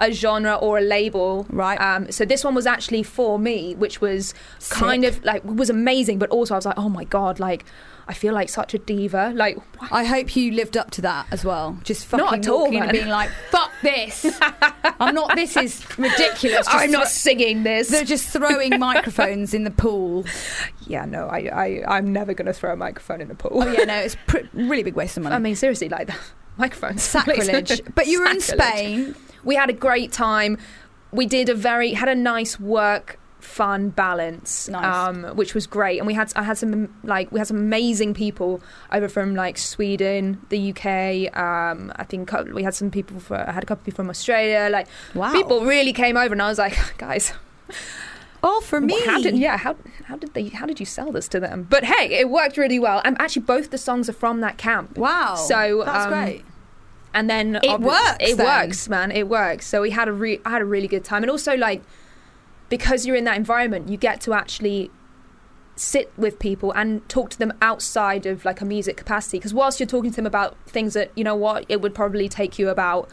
a genre or a label. Right. Um, so this one was actually for me, which was kind Sick. of like was amazing, but also I was like, oh my god, like I feel like such a diva. Like I hope you lived up to that as well. Just fucking Not at all, walking in man. and being like, fuck this. I'm not, this is ridiculous. Just I'm not thro- singing this. They're just throwing microphones in the pool. Yeah, no, I, I, I'm never going to throw a microphone in a pool. Oh yeah, no, it's pr- really big waste of money. I mean, seriously, like microphones. Sacrilege. But you were in Sacrilege. Spain. We had a great time. We did a very had a nice work fun balance, Nice. um, which was great. And we had I had some like we had some amazing people over from like Sweden, the U K. Um, I think co- we had some people. For, I had a couple people from Australia. Like Wow. people really came over, and I was like, guys. Oh, for me. How did, yeah, how how did they how did you sell this to them? But hey, it worked really well. And actually, both the songs are from that camp. Wow. So that's um, great. And then It obvi- works It then. works, man. It works. So we had a re- I had a really good time, and also like because you're in that environment, you get to actually sit with people and talk to them outside of like a music capacity. Because whilst you're talking to them about things that you know what, it would probably take you about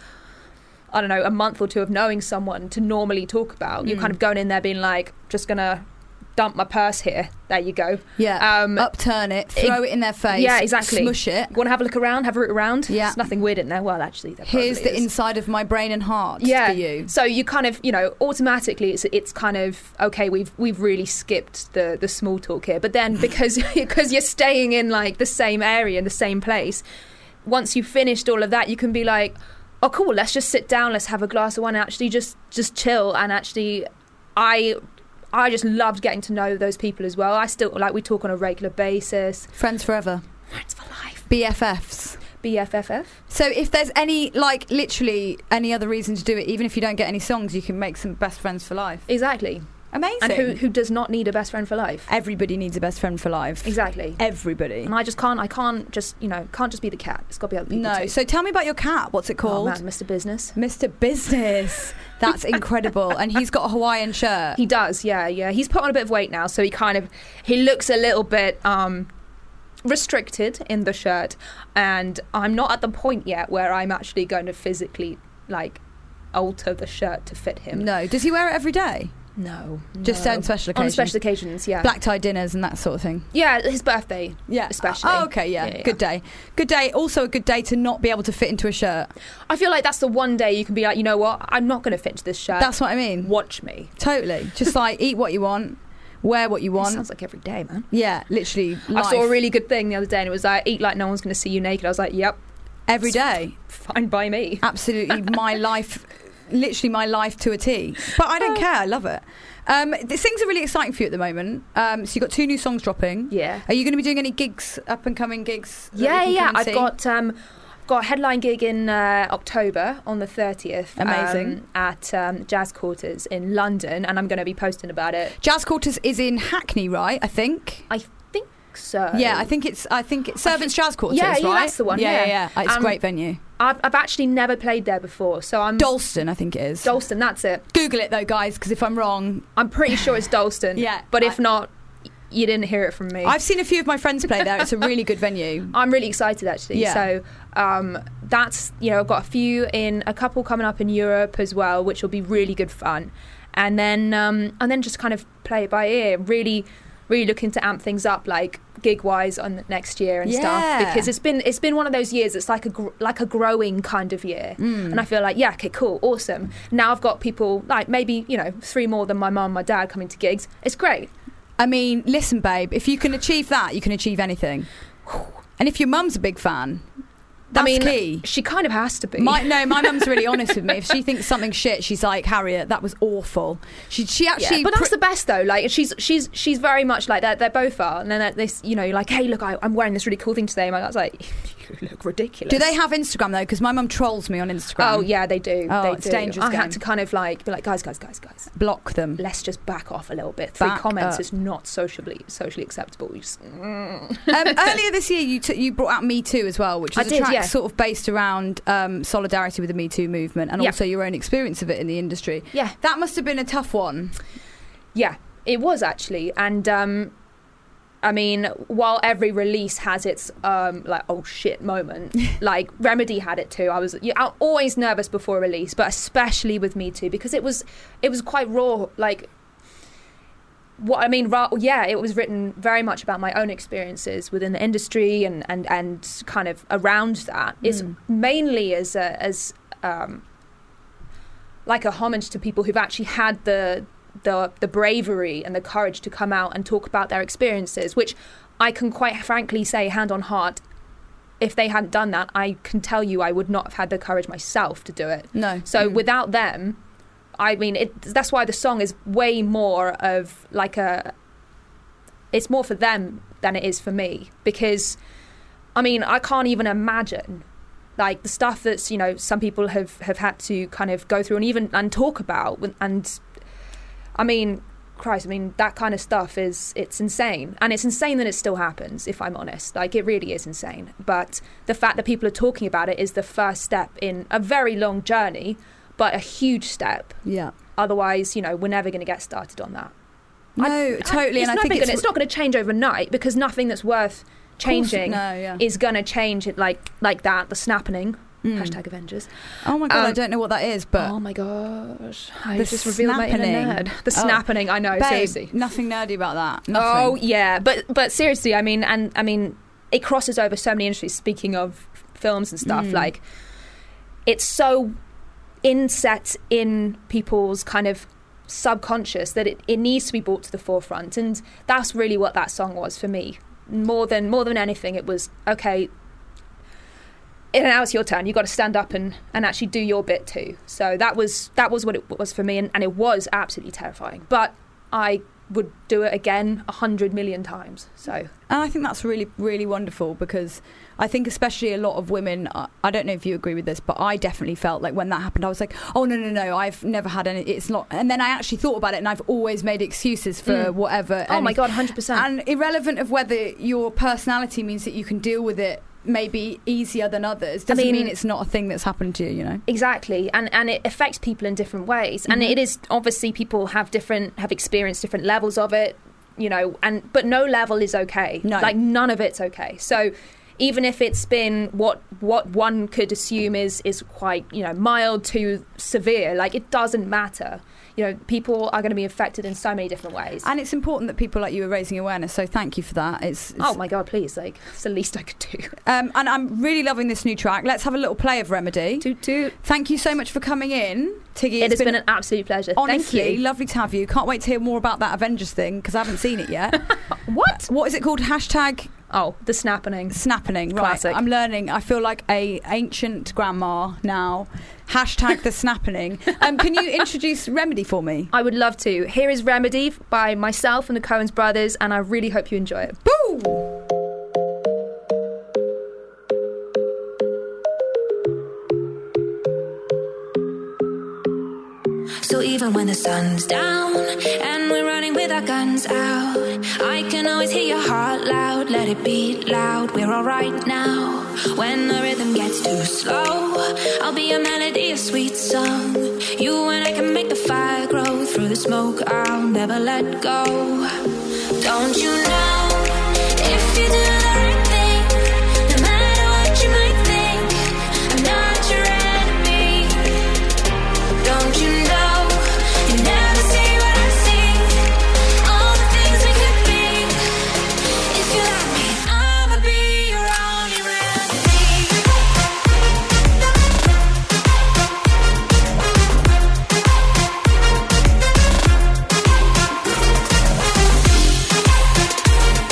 I don't know a month or two of knowing someone to normally talk about. You're Mm. kind of going in there being like, just gonna dump my purse here. There you go. Yeah. Um, Upturn it, throw it, in their face. Yeah, exactly. Smush it. Want to have a look around? Have a root around? Yeah. There's nothing weird in there. Well, actually, there Here's probably the is. inside of my brain and heart Yeah. for you. So you kind of, you know, automatically it's it's kind of okay. We've we've really skipped the the small talk here, but then because because you're staying in like the same area in the same place, once you've finished all of that, you can be like, oh, cool. Let's just sit down. Let's have a glass of wine. And actually, just just chill. And actually, I. I just loved getting to know those people as well. I still like we talk on a regular basis. Friends forever. Friends for life. B F Fs. B F F F. So if there's any, like, literally any other reason to do it, even if you don't get any songs, you can make some best friends for life. Exactly. Amazing. And who who does not need a best friend for life? Everybody needs a best friend for life. Exactly. Everybody. And I just can't. I can't just you know can't just be the cat. It's got to be other people No. too. So tell me about your cat. What's it Oh, called? man, Mister Business. Mister Business. That's incredible. And he's got a Hawaiian shirt. He does. Yeah, yeah. He's put on a bit of weight now, so he kind of he looks a little bit um, restricted in the shirt. And I'm not at the point yet where I'm actually going to physically like alter the shirt to fit him. No. Does he wear it every day? No. Just no. on special occasions? On special occasions, yeah. Black tie dinners and that sort of thing. Yeah, his birthday. Yeah. Especially. Oh, okay, yeah. Yeah, yeah. Good day. Good day. Also a good day to not be able to fit into a shirt. I feel like that's the one day you can be like, you know what? I'm not going to fit into this shirt. That's what I mean. Watch me. Totally. Just like eat what you want, wear what you want. Sounds like every day, man. Yeah, literally. I saw a life. really good thing the other day, and it was like, eat like no one's going to see you naked. I was like, yep. Every day. Fine by me. Absolutely. My life, literally my life to a T. But I don't care. I love it. Um, th- things are really exciting for you at the moment. Um, so you've got two new songs dropping. Yeah. Are you going to be doing any gigs, up and coming gigs? that Yeah, we can yeah. come and I've see? got um, got a headline gig in uh, October on the thirtieth. Amazing. Um, at um, Jazz Quarters in London, and I'm going to be posting about it. Jazz Quarters is in Hackney, right? I think. I think so. Yeah, I think it's. I think it's Servants Jazz Quarters. Yeah, yeah, right? that's the one, Yeah, yeah. yeah. yeah. It's a Um, great venue. I've, I've actually never played there before, so I'm Dalston, I think it is. Dalston. That's it. Google it though, guys, because if I'm wrong, I'm pretty sure it's Dalston. Yeah, but if I- not, you didn't hear it from me. I've seen a few of my friends play there. It's a really good venue. I'm really excited actually. Yeah. So um, that's you know I've got a few in a couple coming up in Europe as well, which will be really good fun, and then um, and then just kind of play it by ear. Really, really looking to amp things up like gig wise on next year and Yeah. stuff because it's been it's been one of those years. It's like a gr- like a growing kind of year, Mm. and I feel like yeah, okay, cool, awesome. Now I've got people like maybe you know three more than my mum and my dad coming to gigs. It's great. I mean, listen, babe, if you can achieve that, you can achieve anything. And if your mum's a big fan, that's I mean, key. she kind of has to be. My, no, my mum's really honest with me. If she thinks something's shit, she's like, Harriet, that was awful. She she actually. Yeah, but that's pr- the best though. Like she's she's she's very much like that. They both are. And then this, you know, you're like, hey, look, I, I'm wearing this really cool thing today. And I was like, you look ridiculous. Do they have Instagram though? Because my mum trolls me on Instagram. Oh yeah, they do. Oh, they it's do. dangerous I game. had to kind of like be like, guys, guys, guys, guys. Block them. Let's just back off a little bit. Three Back comments up. is not socially socially acceptable. You just, mm. um, earlier this year, you t- you brought out Me Too as well, which I is a did, track yeah. sort of based around um, solidarity with the Me Too movement and Yeah. also your own experience of it in the industry. Yeah. That must have been a tough one. Yeah, it was actually, and um, I mean, while every release has its um, like oh shit moment, like Remedy had it too. I was yeah, I'm always nervous before release, but especially with Me Too because it was it was quite raw. Like what I mean, ra- yeah, it was written very much about my own experiences within the industry and and, and kind of around that. Mm. It's mainly as a, as um, like a homage to people who've actually had the. the the bravery and the courage to come out and talk about their experiences, which I can quite frankly say, hand on heart, if they hadn't done that, I can tell you I would not have had the courage myself to do it. No. So mm. without them, I mean, it, that's why the song is way more of like a... It's more for them than it is for me. Because, I mean, I can't even imagine like the stuff that's, you know, some people have, have had to kind of go through and even and talk about and... I mean, Christ, I mean, that kind of stuff is, it's insane. And it's insane that it still happens, if I'm honest. Like, it really is insane. But the fact that people are talking about it is the first step in a very long journey, but a huge step. Yeah. Otherwise, you know, we're never going to get started on that. No, I, totally. I, and I never think gonna, it's, it's not going to change overnight because nothing that's worth changing no, yeah. is going to change it like, like that, the snapping. Mm. Hashtag Avengers. Oh my god, um, I don't know what that is, but oh my gosh, I the just revealed my inner nerd. The oh. snapping, I know. Babe, seriously, nothing nerdy about that. Nothing. Oh yeah, but but seriously, I mean, and I mean, it crosses over so many industries. Speaking of films and stuff, Mm. like it's so inset in people's kind of subconscious that it, it needs to be brought to the forefront, and that's really what that song was for me. More than more than anything, it was okay. Now it's your turn. You've got to stand up and, and actually do your bit too. So that was that was what it was for me, and, and it was absolutely terrifying. But I would do it again a hundred million times. So, and I think that's really, really wonderful because I think especially a lot of women, uh, I don't know if you agree with this, but I definitely felt like when that happened, I was like, oh, no, no, no, I've never had any, it's not. And then I actually thought about it and I've always made excuses for Mm. whatever. Oh and my if- God, one hundred percent. And irrelevant of whether your personality means that you can deal with it maybe easier than others, doesn't mean- mean it's not a thing that's happened to you, you know? Exactly, and and it affects people in different ways, and Mhm. it is obviously people have different have experienced different levels of it, you know, and but no level is okay. No. Like none of it's okay. So even if it's been what what one could assume is is quite, you know, mild to severe, like it doesn't matter. You know, people are going to be affected in so many different ways. And it's important that people like you are raising awareness, so thank you for that. It's, it's oh my God, please, like it's the least I could do. Um, and I'm really loving this new track. Let's have a little play of Remedy. Toot toot. Thank you so much for coming in, Tiggy. It It's has been an absolute pleasure. honestly Thank you. lovely to have you. Can't wait to hear more about that Avengers thing because I haven't seen it yet. What? What is it called? Hashtag Oh, the snappening. Snappening. Right. Classic. I'm learning. I feel like a ancient grandma now. Hashtag the snappening. Um, can you introduce Remedy for me? I would love to. Here is Remedy by myself and the Coens brothers, and I really hope you enjoy it. Boo! So even when the sun's down and we're running with our guns out, I can always hear your heart loud. Let it beat loud, we're alright now. When the rhythm gets too slow, I'll be a melody, a sweet song. You and I can make the fire grow. Through the smoke, I'll never let go. Don't you know, if you do the right thing, no matter what you might think, I'm not your enemy. Don't you know, you never see what I see, all the things we could be. If you let me, I'ma be your only remedy.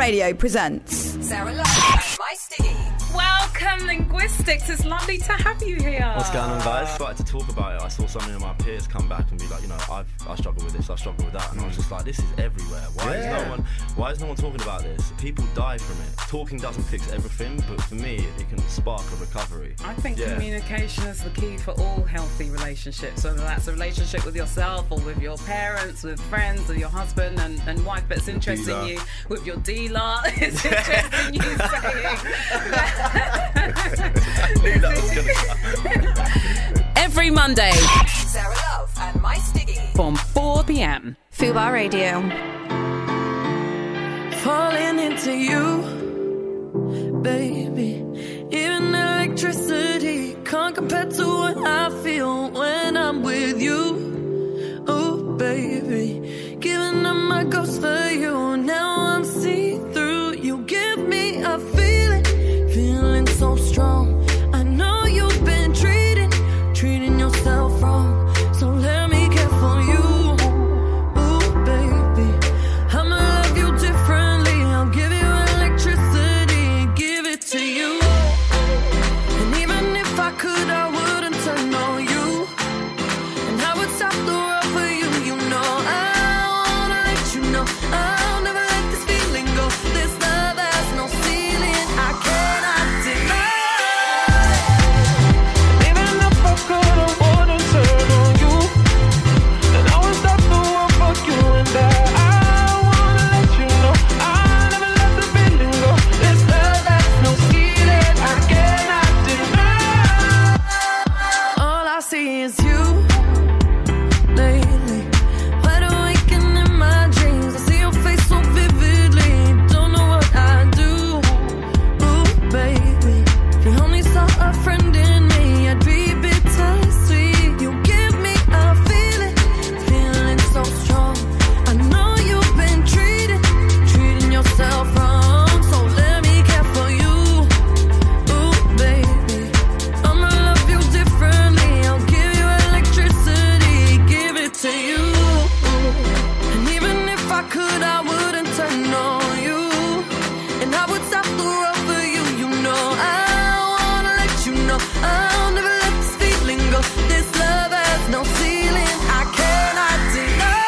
Radio presents Sarah Love and My Stiggy. Welcome, Linguistics. It's lovely to have you here. What's going on, guys? I started to talk about it. I saw some of my peers come back and be like, you know, I've, I struggle with this, I struggle with that. And I was just like, this is everywhere. Why Yeah. is no one Why is no one talking about this? People die from it. Talking doesn't fix everything, but for me, it can spark a recovery. I think Yeah. communication is the key for all healthy relationships, whether that's a relationship with yourself or with your parents, with friends, with your husband and, and wife. But it's interesting dealer. you with your dealer. It's interesting you saying. Every Monday, Sarah Love and My Stiggy. from four p.m. Fubar Radio. Falling into you, baby. Even electricity can't compare to what I feel when I'm with you. Oh, baby, giving up my ghost for you. Now I'm see-through. You give me a feeling, feeling so strong. I know you've been treating, treating yourself wrong. So let me care for you. Ooh, baby, I'ma love you differently. I'll give you electricity, give it to you. And even if I could, I wouldn't turn on you. And I would stop the world for you. You know I wanna let you know I'll never let this feeling go. This love has no ceiling, I cannot deny. Even if I could, I wouldn't turn on you. And I would stop the world for you. And I, I wanna let you know I'll never let the feeling go. This love has no ceiling, I cannot deny. All I see is you lately. Wide awake and in my dreams, I see your face so vividly. Don't know what I do. Ooh, baby, if you only saw a friend in me, I'd be bittersweet. You give me a feeling, feeling so strong. I know you've been treating, treating yourself wrong. So let me care for you. Ooh, baby, I'ma love you differently. I'll give you electricity, give it to you. And even if I could, I wouldn't turn on you. And I would stop the world for you. You know I wanna let you know I'll never let this feeling go. This love has no ceiling, I cannot deny.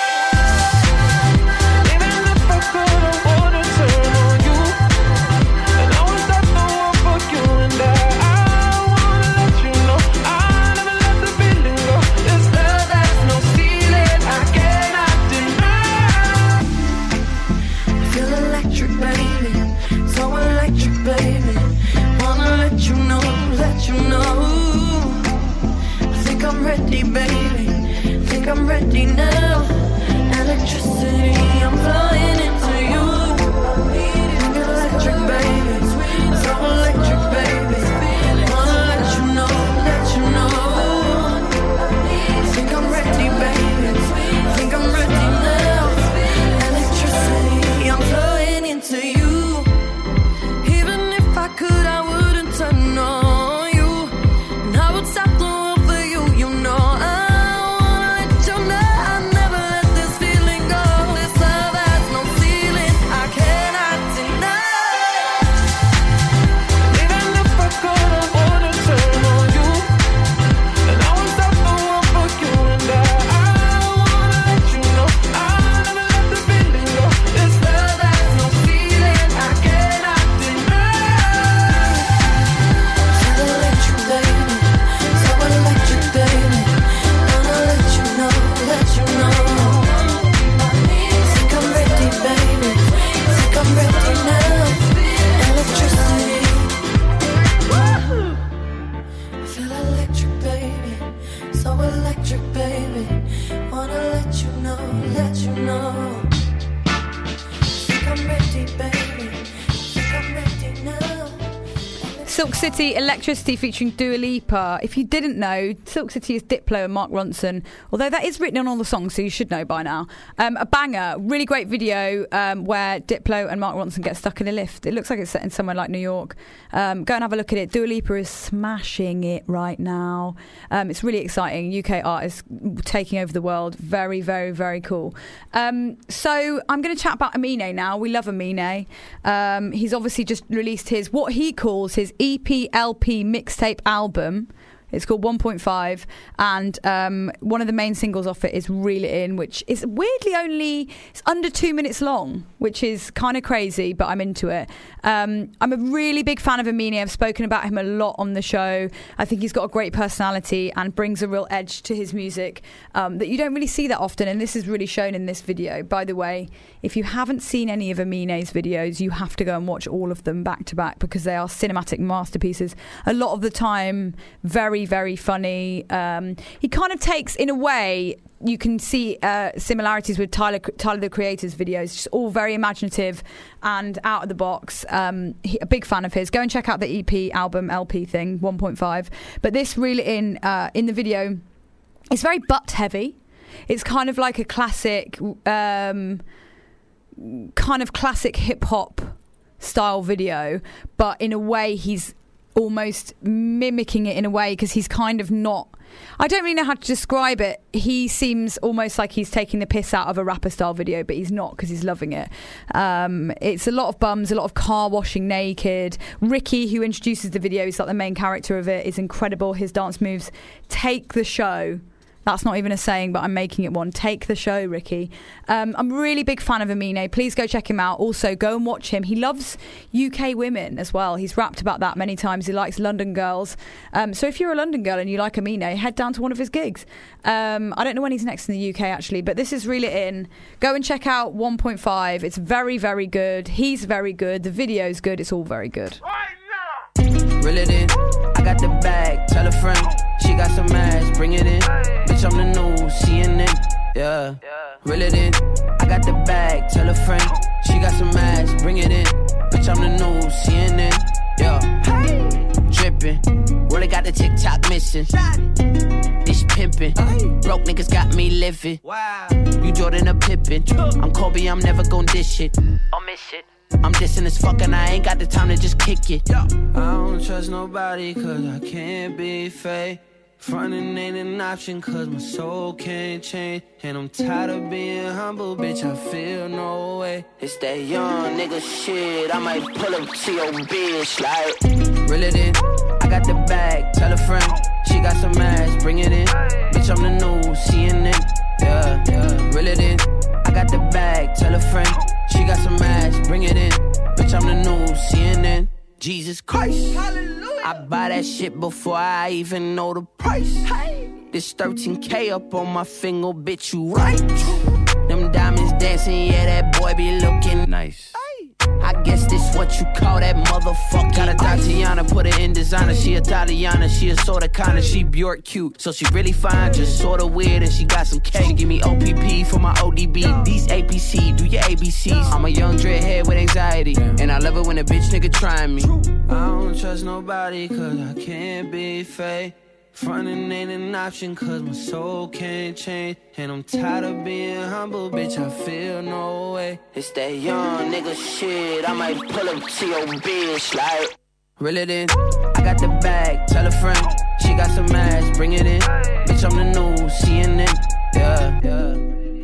Even if I could, I wouldn't turn on you. And I would stop the world for you. And I, I wanna let you know I'll never let the feeling go. This love has no ceiling, I cannot deny. I feel electric, baby, so electric, baby. Wanna let you know, let you know. I think I'm ready, baby. Think I'm ready now. Electricity, I'm flying into you. Think electric, baby, so electric, baby. Wanna let you know, let you know. I think I'm ready, baby. Think I'm ready now. Electricity, I'm flying into you. Even if I could, I wouldn't turn on you. And I would stop the world for you. You know I wanna let you know I never let this feeling go. This love has no Silk City Electricity featuring Dua Lipa. If you didn't know, Silk City is Diplo and Mark Ronson, although that is written on all the songs, so you should know by now. Um, a banger, really great video um, where Diplo and Mark Ronson get stuck in a lift. It looks like it's set in somewhere like New York. Um, go and have a look at it. Dua Lipa is smashing it right now. Um, it's really exciting. U K artists taking over the world. Very, very, very cool. Um, so I'm going to chat about Amine now. We love Amine. Um, he's obviously just released his, what he calls his E P L P mixtape album. It's called one point five, and um, one of the main singles off it is Reel It In, which is weirdly only, it's under two minutes long, which is kind of crazy, but I'm into it. Um, I'm a really big fan of Amine. I've spoken about him a lot on the show. I think he's got a great personality and brings a real edge to his music um, that you don't really see that often, and this is really shown in this video. By the way, if you haven't seen any of Amine's videos, you have to go and watch all of them back to back because they are cinematic masterpieces. A lot of the time, very very funny. Um, he kind of takes, in a way, you can see uh, similarities with Tyler, Tyler the Creator's videos. Just all very imaginative and out of the box. Um, he, a big fan of his. Go and check out the E P, album, L P thing, one point five. But this Reel It In, uh, in the video, it's very butt heavy. It's kind of like a classic, um, kind of classic hip hop style video, but in a way he's almost mimicking it in a way because he's kind of not, I don't really know how to describe it. He seems almost like he's taking the piss out of a rapper style video, but he's not because he's loving it. Um, it's a lot of bums, a lot of car washing naked. Ricky, who introduces the video, is like the main character of it, is incredible. His dance moves take the show. That's not even a saying, but I'm making it one. Take the show, Ricky. Um, I'm a really big fan of Amine. Please go check him out. Also, go and watch him. He loves U K women as well. He's rapped about that many times. He likes London girls. Um, so if you're a London girl and you like Amine, head down to one of his gigs. Um, I don't know when he's next in the U K, actually, but this is Reel It In. Go and check out one point five. It's very, very good. He's very good. The video's good. It's all very good. Reel it in, I got the bag, tell a friend, she got some ass, bring it in, bitch I'm the new C N N, yeah, reel it in, I got the bag, tell a friend, she got some ass, bring it in, bitch I'm the new C N N, yeah, hey. Drippin', really got the TikTok missing, this pimpin', broke niggas got me living, wow. You Jordan or Pippin, I'm Kobe, I'm never gon' dish it, I'll miss it. I'm dissing as fuck and I ain't got the time to just kick it. I don't trust nobody cause I can't be fake. Frontin' ain't an option cause my soul can't change. And I'm tired of being humble, bitch, I feel no way. It's that young nigga shit, I might pull up to your bitch like Reel it in, I got the bag, tell a friend, she got some ass, bring it in. Bitch, I'm the new C N N, yeah, yeah. Reel it in, I got the bag, tell a friend, she got some ass, bring it in. Bitch, I'm the new C N N. Jesus Christ. Hallelujah. I buy that shit before I even know the price. Hey. This thirteen K up on my finger, bitch, you right. Them diamonds dancing, yeah, that boy be looking nice. I guess this what you call that motherfucker. Got a Tatiana, put her in designer. She a Tatiana, she a sorta kinda. She Bjork cute, so she really fine, just sorta weird. And she got some cake. She give me O P P for my O D B. These A B C, do your A B Cs. I'm a young dreadhead with anxiety, and I love it when a bitch nigga trying me. I don't trust nobody cause I can't be fake. Frontin' ain't an option cause my soul can't change. And I'm tired of being humble, bitch, I feel no way. It's that young nigga shit, I might pull up to your bitch like Reel it in, I got the bag, tell a friend, she got some ass, bring it in. Bitch, I'm the new C N N, yeah, yeah.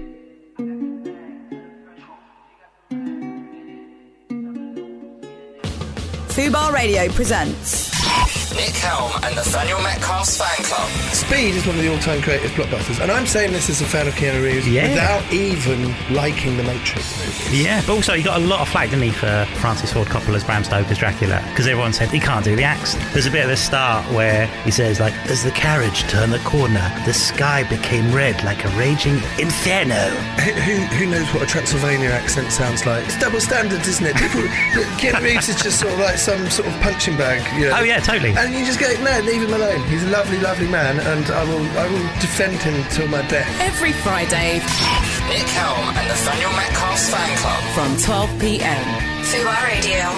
Fubar Radio presents Nick Helm and Nathaniel Metcalf's fan club. Speed is one of the all-time greatest blockbusters, and I'm saying this as a fan of Keanu Reeves yeah. without even liking the Matrix movies. Yeah, but also he got a lot of flack, didn't he, for Francis Ford Coppola's Bram Stoker's Dracula, because everyone said he can't do the accent. There's a bit at the start where he says, like, as the carriage turned the corner, the sky became red like a raging inferno. Who, who, who knows what a Transylvania accent sounds like? It's double standards, isn't it? People, Keanu Reeves is just sort of like some sort of punching bag. You know? Oh yeah, totally. And you just go, no, leave him alone. He's a lovely, lovely man, and I will, I will defend him till my death. Every Friday, Nick Helm and Nathaniel Metcalf's fan club from twelve p.m. Fubar Radio.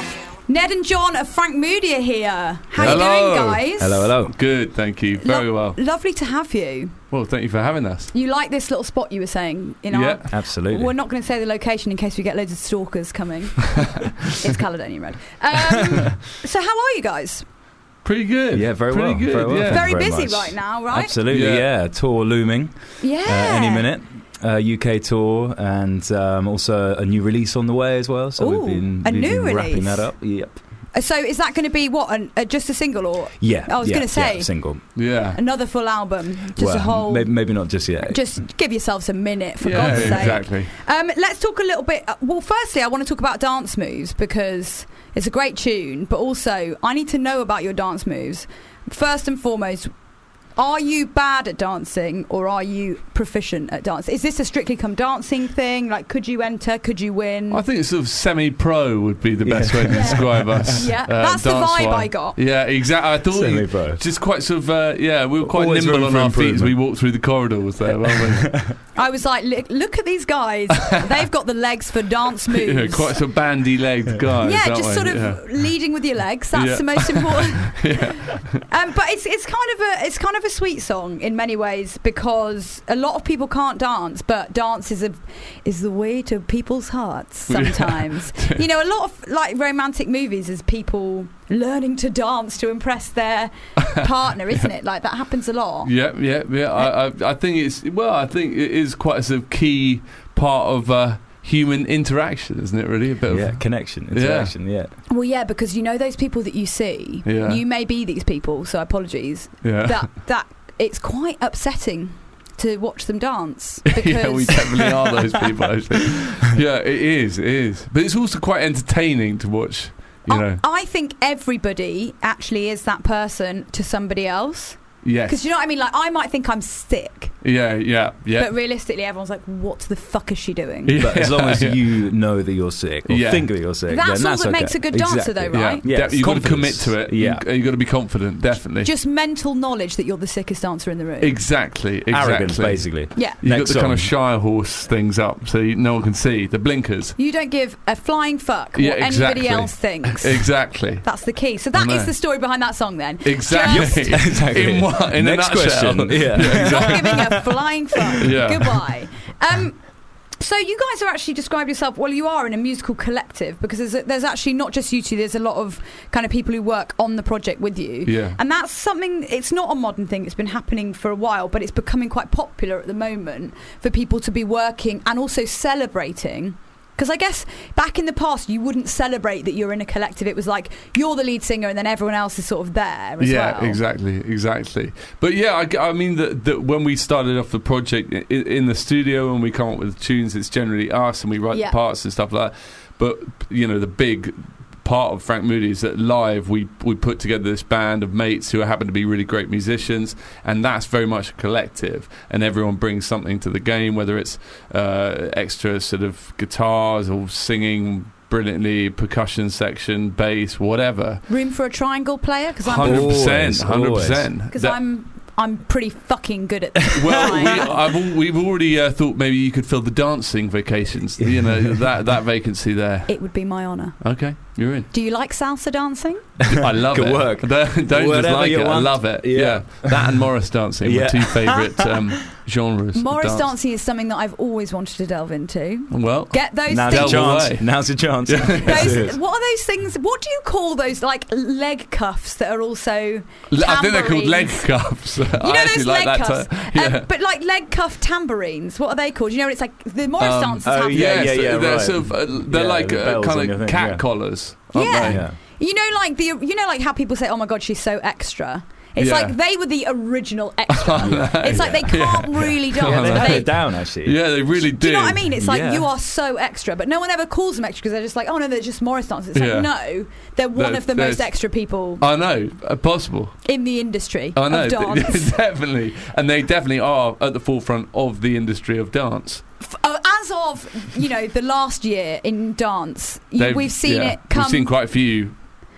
Ned and John of Frank Moody are here. How hello. you doing, guys? Hello, hello. Good, thank you. Very Lo- well. Lovely to have you. Well, thank you for having us. You like this little spot you were saying? In Yeah, our, absolutely. We're not going to say the location in case we get loads of stalkers coming. It's Caledonian Road. Um, so how are you guys? Pretty good. Yeah, very Pretty well. good, Very well. yeah. thank you Very very busy much. right now, right? Absolutely, Yeah. yeah. Tour looming. Yeah. Uh, any minute. Uh, U K tour and um, also a new release on the way as well. So Ooh, we've been, a we've new been wrapping release? that up. Yep. Uh, So is that going to be what? An, uh, just a single or? Yeah. I was yeah, going to say yeah, single. Yeah. another full album. Just well, a whole. Maybe, maybe not just yet. Just give yourselves a minute, for Yeah, God's sake. exactly. Um, let's talk a little bit. Uh, well, firstly, I want to talk about dance moves because it's a great tune, but also I need to know about your dance moves. First and foremost, are you bad at dancing or are you proficient at dance? Is this a Strictly Come Dancing thing? Like, could you enter? Could you win? I think it's sort of semi-pro would be the best way to describe us. Yeah, uh, that's the vibe dance-wise. I got. Yeah, exactly. I thought you- Semi-pro. just quite sort of, uh, yeah, we were quite Always nimble room on for our feet as we improvement. walked through the corridors there, weren't we? I was like, look, look at these guys. They've got the legs for dance moves. Yeah, quite sort of bandy-legged guys. Yeah, aren't just we? sort of Yeah. leading with your legs. That's Yeah. the most important. Yeah. Um, but it's it's kind of a it's kind of a sweet song in many ways because a lot of people can't dance, but dance is a is the way to people's hearts sometimes. Yeah. You know, a lot of like romantic movies is people learning to dance to impress their partner, isn't it? Like that happens a lot. Yeah, yeah, yeah. I, I, I think it's well. I think it is quite a sort of key part of uh, human interaction, isn't it? Really, a bit Yeah, of connection, interaction, yeah. Well, yeah, because you know those people that you see. Yeah. You may be these people, so apologies. Yeah. That that it's quite upsetting to watch them dance. Because yeah, we definitely are those people. Actually, yeah, it is, it is. But it's also quite entertaining to watch. You know, I think everybody actually is that person to somebody else. yes. Because you know what I mean? Like, I might think I'm sick, Yeah, yeah, yeah. but realistically, everyone's like, what the fuck is she doing? Yeah. But as long as Yeah. you know that you're sick or Yeah. think that you're sick, That's then all that's that okay. makes a good dancer, Exactly. though, right? Yeah, Yeah, De- you've got to commit confidence. to it. Yeah. You- you've got to be confident, definitely. Just mental knowledge that you're the sickest dancer in the room. exactly, exactly. Arrogance, basically. Yeah. You've got Next the kind of song. Shire horse things up so you, no one can see the blinkers. You don't give a flying fuck what Yeah, exactly. anybody else thinks. Exactly. That's the key. So I that know. is the story behind that song, then. Exactly. Just Exactly. In what? In Next a nutshell. question. Yeah. not giving a flying fuck. Yeah. Goodbye. Um, so you guys are actually described yourself. Well, you are in a musical collective because there's, a, there's actually not just you two. There's a lot of kind of people who work on the project with you. Yeah. And that's something. It's not a modern thing. It's been happening for a while, but it's becoming quite popular at the moment for people to be working and also celebrating. Because I guess back in the past, you wouldn't celebrate that you're in a collective. It was like you're the lead singer and then everyone else is sort of there as yeah, well. exactly, exactly. But yeah, I, g- I mean that that when we started off the project in, in the studio and we come up with tunes, it's generally us and we write Yeah. the parts and stuff like that. But you know, the big part of Frank Moody is that live we we put together this band of mates who happen to be really great musicians, and that's very much a collective, and everyone brings something to the game, whether it's uh, extra sort of guitars or singing brilliantly, percussion section, bass, whatever. Room for a triangle player? Because I'm Hundred percent, Always, hundred always. percent. Because I'm I'm pretty fucking good at Well, we, Right. I've, al- we've already uh, thought maybe you could fill the dancing vacations. You know that that vacancy there. It would be my honour. Okay, you're in. Do you like salsa dancing? I love Good it. work. Don't, don't just Whatever like you it. I want. love it. Yeah. Yeah, that and Morris dancing Yeah. were two favourite um, genres. of Morris dance. dancing is something that I've always wanted to delve into. Well, Get those Now's your things. Delve chance. away. Now's your chance. Those, what are those things? What do you call those like leg cuffs that are also? L- I think they're called leg tambourines? cuffs. You know I actually those like leg that. cuffs, term. Yeah. um, but like leg cuff tambourines. What are they called? You know, it's like the Morris Um, dancers oh, have. yeah, them. Yes, yeah, yeah, they're right. sort of, uh, they're Yeah, like the uh, bells on kind your of thing, cat yeah. collars, aren't Yeah. they? Yeah. You know, like the you know, like how people say, "Oh my god, she's so extra." It's Yeah. like they were the original extra. It's like they can't really dance. Yeah, they but had they, it down actually. Yeah, they really do. do you know what I mean? It's like Yeah. you are so extra, but no one ever calls them extra because they're just like, oh no, they're just Morris dancers. It's Yeah. like no, they're one They're- of the most they're- extra people I know, uh, possible. in the industry I know, of dance. definitely, and they definitely are at the forefront of the industry of dance. F- uh, as of you know, the last year in dance, you, They've- we've seen yeah, it come. We've seen quite a few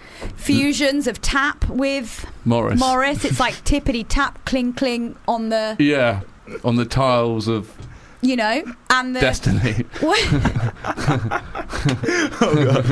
fusions of tap with Morris. Morris. It's like tippity tap, cling cling on the. Yeah, on the tiles of you know, and the Destiny. Oh, God.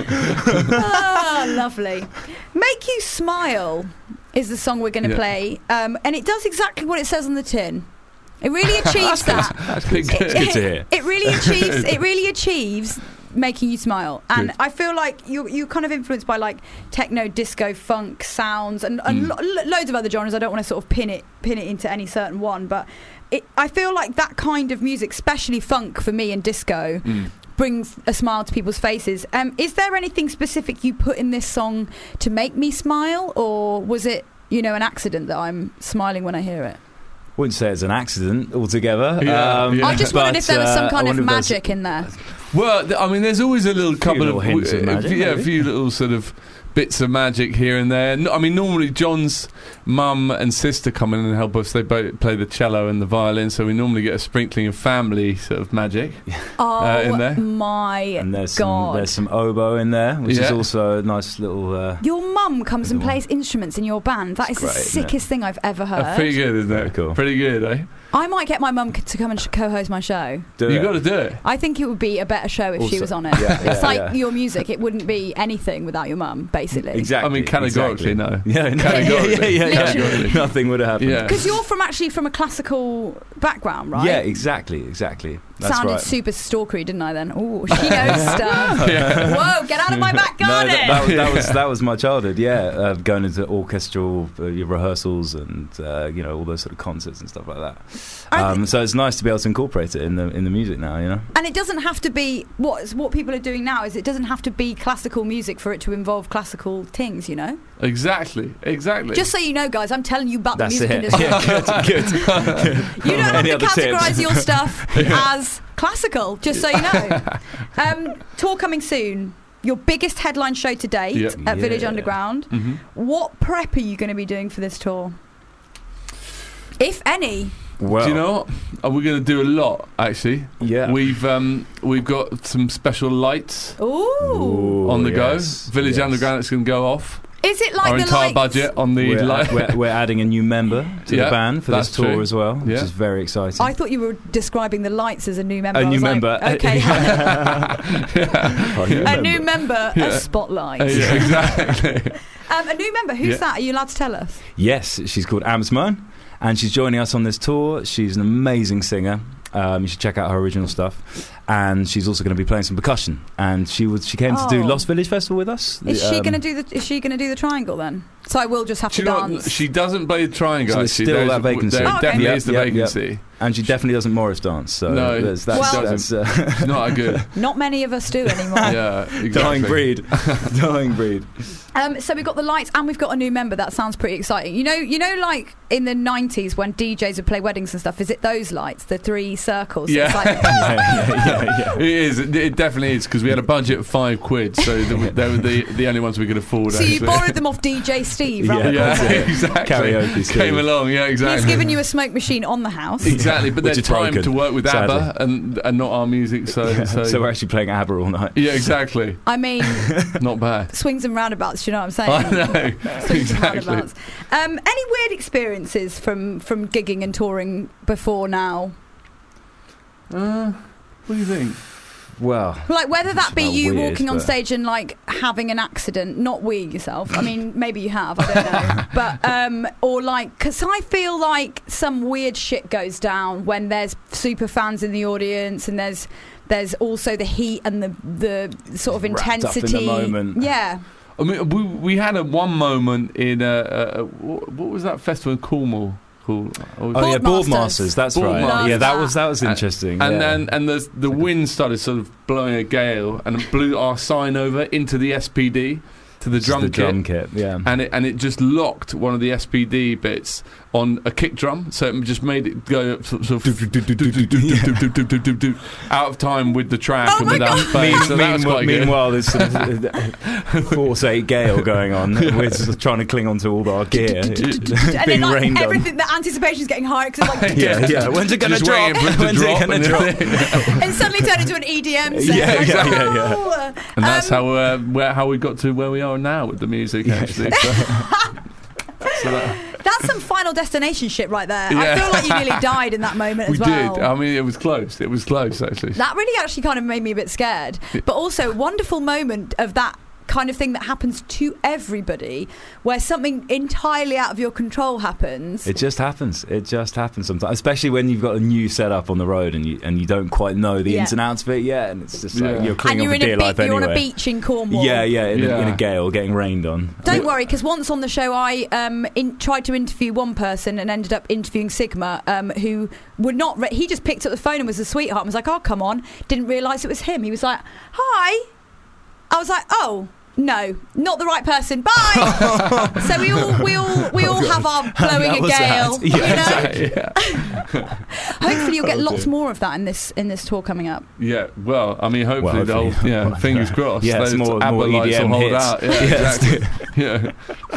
oh, lovely. Make You Smile is the song we're going to Yeah. play, um, and it does exactly what it says on the tin. It really achieves that. That's good. It, Good to hear. it really achieves. It really achieves making you smile, and Good. I feel like you you kind of influenced by like techno, disco, funk sounds, and, and Mm. lo- lo- loads of other genres. I don't want to sort of pin it pin it into any certain one, but it, I feel like that kind of music, especially funk for me and disco, Mm. brings a smile to people's faces. Um, is there anything specific you put in this song to make me smile, or was it, you know, an accident that I'm smiling when I hear it? Wouldn't say it's an accident altogether. Yeah, um, yeah. I just wondered but, if there was uh, some I kind of wonder if there's- magic in there. Well, th- I mean, there's always a little couple little of hints of uh, magic, yeah, a maybe. few little sort of bits of magic here and there. No, I mean, normally John's mum and sister come in and help us. They both play the cello and the violin, so we normally get a sprinkling of family sort of magic Oh uh, in there. my And there's God. some there's some oboe in there, which is Yeah. also a nice little. Uh, Your mum comes and plays instruments in your band. That is great, the isn't it? sickest thing I've ever heard. That's pretty good, isn't Very it? cool. Pretty good, eh? I might get my mum c- to come and sh- co-host my show. do You it. got to do it. I think it would be a better show if she Also- was on it. Yeah, it's yeah, like yeah. your music; it wouldn't be anything without your mum, basically. Exactly. I mean, categorically, exactly. no. Yeah, no, Categorically. yeah, yeah, yeah, Literally. yeah. Nothing would have happened. Yeah. Because you're from actually from a classical background, right? Yeah, exactly, exactly. That's Sounded right. super stalkery, didn't I? Then, oh, she knows stuff. Yeah. Whoa, get out of my back No, garden! that, that, was, that was that was my childhood. Yeah, uh, going into orchestral uh, rehearsals and uh, you know all those sort of concerts and stuff like that. Um, so it's nice to be able to incorporate it in the in the music now. You know. And it doesn't have to be what what people are doing now. Is it doesn't have to be classical music for it to involve classical things. You know. Exactly, exactly. Just so you know, guys, I'm telling you about That's the music it. industry. Yeah, good, good. You don't have Any to other tips? categorise your stuff as classical, just so you know. Um, tour coming soon. Your biggest headline show to date Yep. at Village Yeah. Underground. Mhm. What prep are you going to be doing for this tour? If any. Well, Do you know what? Uh, We're going to do a lot, actually. Yeah. We've um, we've got some special lights Ooh. Ooh, on the yes, go. Village yes. Underground that's going to go off. Is it like Our the entire lights? budget on the We're, light. we're, we're adding a new member to Yeah, the band for this that's tour true. as well, which Yeah. is very exciting. I thought you were describing the lights as a new member. a I new was like, member. okay. Oh, new A member. new member, Yeah. a spotlight. Uh, yeah, exactly. Um, a new member. Who's Yeah. that? Are you allowed to tell us? Yes, she's called Amsman, and she's joining us on this tour. She's an amazing singer. Um, you should check out her original stuff, and she's also going to be playing some percussion. And she was she came to do Oh. Lost Village Festival with us. Is she Um, going to do the? Is she going to do the triangle then? So I will just have Do to you know what? dance. She doesn't play the triangle. So there's actually. still There's- that vacancy. There Oh, okay. definitely Yep, is the yep, yep. vacancy. And she definitely doesn't Morris dance. So No, there's, that's, she that's, uh, It's not a good. Not many of us do anymore. Yeah, exactly. dying breed. dying breed. Um, so we've got the lights and we've got a new member. That sounds pretty exciting. You know, you know, like in the nineties when D Js would play weddings and stuff. Is it those lights, the three circles? Yeah. It's like, yeah, yeah, yeah, yeah. It is. It, it definitely is because we had a budget of five quid, so they were, they were the the only ones we could afford. so you actually. borrowed them off D J Steve, right? Yeah. Yeah, That's it. exactly. Karaoke Steve. Came along. Yeah, exactly. He's given you a smoke machine on the house. Exactly, but Which there's is time broken, to work with sadly. ABBA and and not our music. So Yeah, so, so we're actually playing ABBA all night. yeah, exactly. I mean, Not bad. swings and roundabouts. Do you know what I'm saying? I know Swings and exactly. roundabouts. Um, any weird experiences from from gigging and touring before now? Uh, what do you think? Well, Like whether that be Well, you weird, walking on but- stage and like having an accident, not we yourself. I mean, maybe you have. I don't know. But um, or like, because I feel like some weird shit goes down when there's super fans in the audience and there's there's also the heat and the the sort of Wrapped up in the intensity. moment. Yeah. I mean, we we had a one moment in a, a, a what, what was that festival in Cornwall called? Or- oh yeah, Boardmasters. Boardmasters. That's Board right. Masters. Yeah, that Love was that was that. interesting. And yeah. then and the the wind started sort of blowing a gale and it blew our sign over into the S P D to the Just drum the kit. drum kit. Yeah. And it and it just locked one of the S P D bits on a kick drum, so it just made it go up sort of out of time with the track Oh and my with our God. face. So that was Meanwhile, quite good. meanwhile there's sort of force eight gale going on. We're just trying to cling onto all our gear. And then being like rained on. everything, the anticipation's getting higher because it's like, Yeah, yeah. When's it gonna Just drop? waiting for it to When's it drop gonna and drop? then- and suddenly turn into an E D M set. Yeah, Like, yeah, yeah, yeah. oh. And that's Um, how uh, where, how we got to where we are now with the music, actually. So, so that, That's That's some Final Destination shit right there. Yeah. I feel like you nearly died in that moment we as well. did. I mean, it was close. It was close, actually. That really actually kind of made me a bit scared. But also, wonderful moment of that kind of thing that happens to everybody, where something entirely out of your control happens. It just happens. It just happens sometimes, especially when you've got a new setup on the road and you and you don't quite know the Yeah. ins and outs of it yet, and it's just Yeah. like you're and clinging you're, on in for a dear be- life you're anyway. on a beach in Cornwall. Yeah, yeah, in, Yeah. A, in a gale, getting rained on. Don't worry, because once on the show, I um, in, tried to interview one person and ended up interviewing Sigma, um, who would not. Re- he just picked up the phone and was a sweetheart and was like, "Oh, come on!" Didn't realise it was him. He was like, "Hi." I was like, "Oh." No, not the right person. Bye. So we all we all we all have our blowing That a was gale. that. Yeah, you know? Exactly, yeah. Hopefully you'll get Oh, lots dear. more of that in this in this tour coming up. Yeah, well, I mean, hopefully, Well, they'll, hopefully. yeah, fingers crossed. Yeah, those it's more- ABBA more lights E D M will hold hits. out. Yeah, Yeah, exactly. yeah.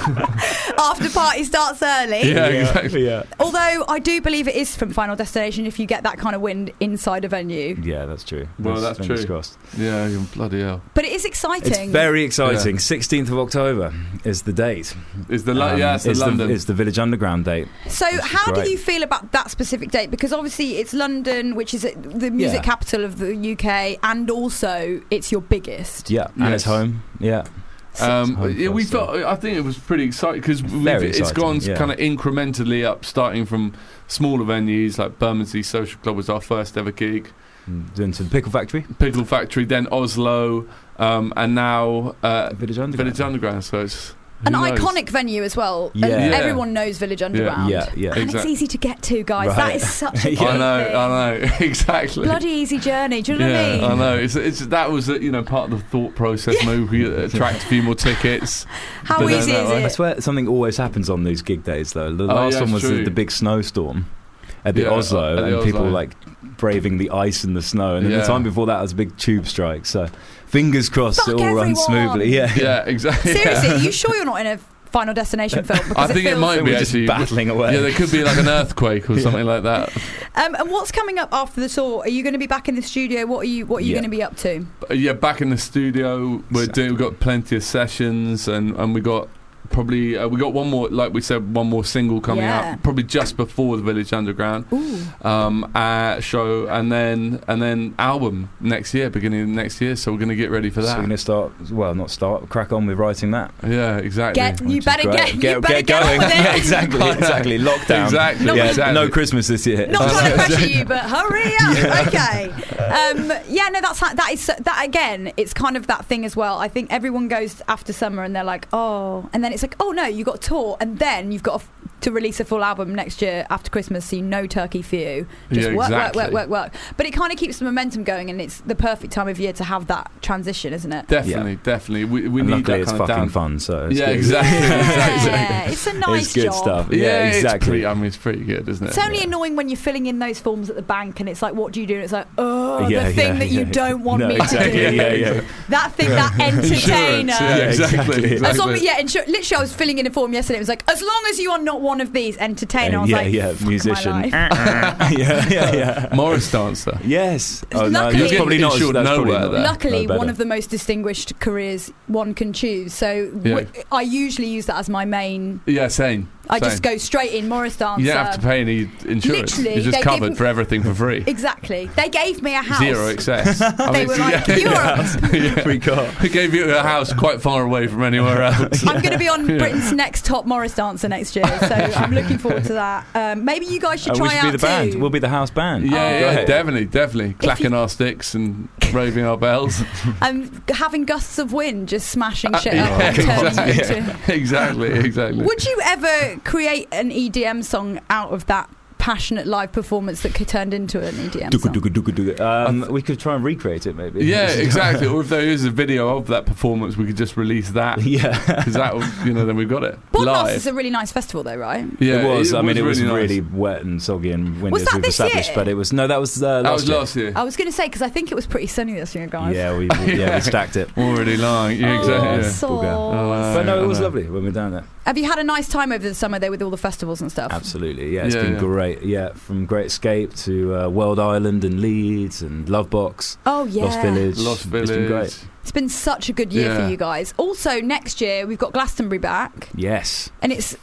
After party starts early. yeah, exactly. Yeah, Although I do believe it is from Final Destination if you get that kind of wind inside a venue. yeah, that's true. Well, that's fingers true. crossed. Yeah, you bloody hell. But it is exciting. It's very exciting. sixteenth of October is the date. Is the Lo- Um, yeah, it's the it's London. The, it's the Village Underground date. So Which is how do great. you feel about that specific date? Because obviously it's London, which is the music Yeah. capital of the U K, and also it's your biggest. Yeah, and it's Yes. home. Yeah. Um, Home yeah, for we us, so- thought. I think it was pretty exciting because Very it's exciting, gone yeah. kind of incrementally up, starting from smaller venues like Bermondsey Social Club was our first ever gig, Then to the Pickle Factory. Pickle Factory, then Oslo, um, and now uh, Village Underground. Village Underground. So it's An who knows? iconic venue as well. Yeah. And Yeah. everyone knows Village Underground. Yeah, yeah. And Exact- it's easy to get to, guys. Right. That is such a Yeah. key I know, thing. I know, exactly. Bloody easy journey. Do you know yeah, what I mean? I know. It's, it's that was uh, you know part of the thought process. Maybe we attract a few more tickets. How But no, easy no, is I- I it? swear something always happens on those gig days, though. The Oh, last yeah, one was the, true. the big snowstorm at the Yeah, Oslo, at the and people Oslo. like braving the ice and the snow. And then Yeah. the time before that was a big tube strike. So fingers crossed Fuck it all runs everyone. smoothly. Yeah, Yeah, exactly. Seriously, yeah. are you sure you're not in a Final Destination film? I Because think it feels- might We're be just actually battling away. Yeah, there could be like an earthquake or something like that. Um, and what's coming up after the tour? Are you going to be back in the studio? What are you What are you Yeah. going to be up to? But, yeah, back in the studio, we're doing. We've got plenty of sessions, and and we got probably uh, we got one more, like we said, one more single coming Yeah. out, probably just before the Village Underground Ooh. um, uh, show, and then and then album next year, beginning of next year. So we're going to get ready for So that. we're going to start, well, not start, crack on with writing that. Yeah, exactly. Get you Which is better great. get, you better get, going. on with it. Yeah, exactly, exactly. Lockdown. Exactly, Yeah, exactly. no Christmas this year. Not trying to pressure you, but hurry up. Okay. Um, yeah, no, that's that is that again. It's kind of that thing as well. I think everyone goes after summer and they're like, oh, and then it's like, oh no, you got a tour, and then you've got to, to release a full album next year after Christmas. So no turkey for you. Just Yeah, work, exactly. work, work, work, work. But it kind of keeps the momentum going, and it's the perfect time of year to have that transition, isn't it? Definitely, definitely. We, we And need luckily that it's kind of fucking down. fun, so it's Yeah, good. exactly. Yeah, it's a nice It's good job. stuff. Yeah, Yeah, It's exactly. pretty, I mean, it's pretty good, isn't it? It's only annoying when you're filling in those forms at the bank, and it's like, what do you do? And it's like, oh, Yeah, the thing yeah, that you yeah. don't want No, me exactly. to do. Yeah, yeah. That thing, that entertainer. Insurance, yeah, exactly. As long exactly. as, yeah, insur- literally, I was filling in a form yesterday. It was like, as long as you are not one of these, entertainer. I was yeah, like, yeah, fuck musician. my life. yeah, yeah, yeah. Morris dancer. Yes. Oh, no, Luckily- that's probably not. Insured That's probably nowhere not. there. Luckily, No one better. of the most distinguished careers one can choose. So Yeah. w- I usually use that as my main. Yeah, same. I same. just go straight in Morris dancer. You don't have to pay any insurance. Literally, You're just they covered give- for everything for free. Exactly. They gave me a house. Zero excess. I They mean, were like, yeah, "You're yeah. a- Yeah. Free car. They gave you a house quite far away from anywhere else. I'm going to be on Yeah. Britain's next top Morris dancer next year, so I'm looking forward to that. Um, maybe you guys should And try we should out be the band. too. We'll be the house band. Yeah, Go yeah, ahead. definitely, definitely. Clacking our sticks and raving our bells. Um, having gusts of wind, just smashing Uh, shit yeah, up and turning exactly, into. exactly, exactly. Would you ever create an E D M song out of that passionate live performance that could turned into an E D M Dooka, song? dooka, dooka, dooka. Um, we could try and recreate it, maybe. Yeah, exactly. Or if there is a video of that performance, we could just release that. Yeah. Because that, would- you know, then we've got it Bournemouth is live. a really nice festival, though, right? Yeah, it was. I mean, it was really, really nice. wet and soggy and windy Was as that we've this established. year? But it was no, that was uh, last That was year. last year. I was going to say, because I think it was pretty sunny this year, guys. Yeah, we, we yeah we stacked it. Already lying. Yeah, Oh, exactly. Yeah. sauce. Poor girl. Oh, But no, I it was know. lovely when we were down there. Have you had a nice time over the summer there with all the festivals and stuff? Absolutely, yeah, it's Yeah, been yeah. great. Yeah, from Great Escape to uh, World Island and Leeds and Lovebox, Oh, yeah. Lost Village. Lost Village. It's been great. It's been such a good year Yeah. for you guys. Also, next year, we've got Glastonbury back, Yes. and it's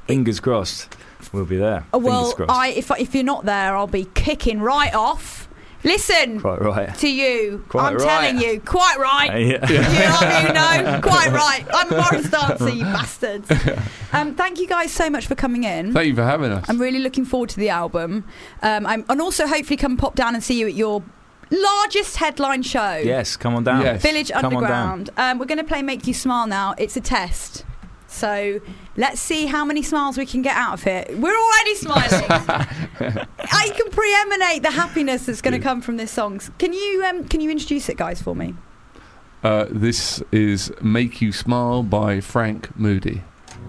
Fingers crossed, we'll be there. Uh, Well, Fingers crossed. I if if you're not there, I'll be kicking right off. Listen Quite right. to you. Quite I'm right. telling you, quite right. Uh, yeah. You know what I mean? No, quite right. I'm a Morris dancer, you bastards. Um, thank you guys so much for coming in. Thank you for having us. I'm really looking forward to the album, um, I'm, and also hopefully come pop down and see you at your largest headline show. Yes, come on down. Yes. Village Come on Underground. Um, we're going to play Make You Smile now. It's a test. So let's see how many smiles we can get out of it. We're already smiling. I can pre-emanate the happiness that's going to come from this song. Can you um, can you introduce it, guys, for me? Uh, this is Make You Smile by Frank Moody.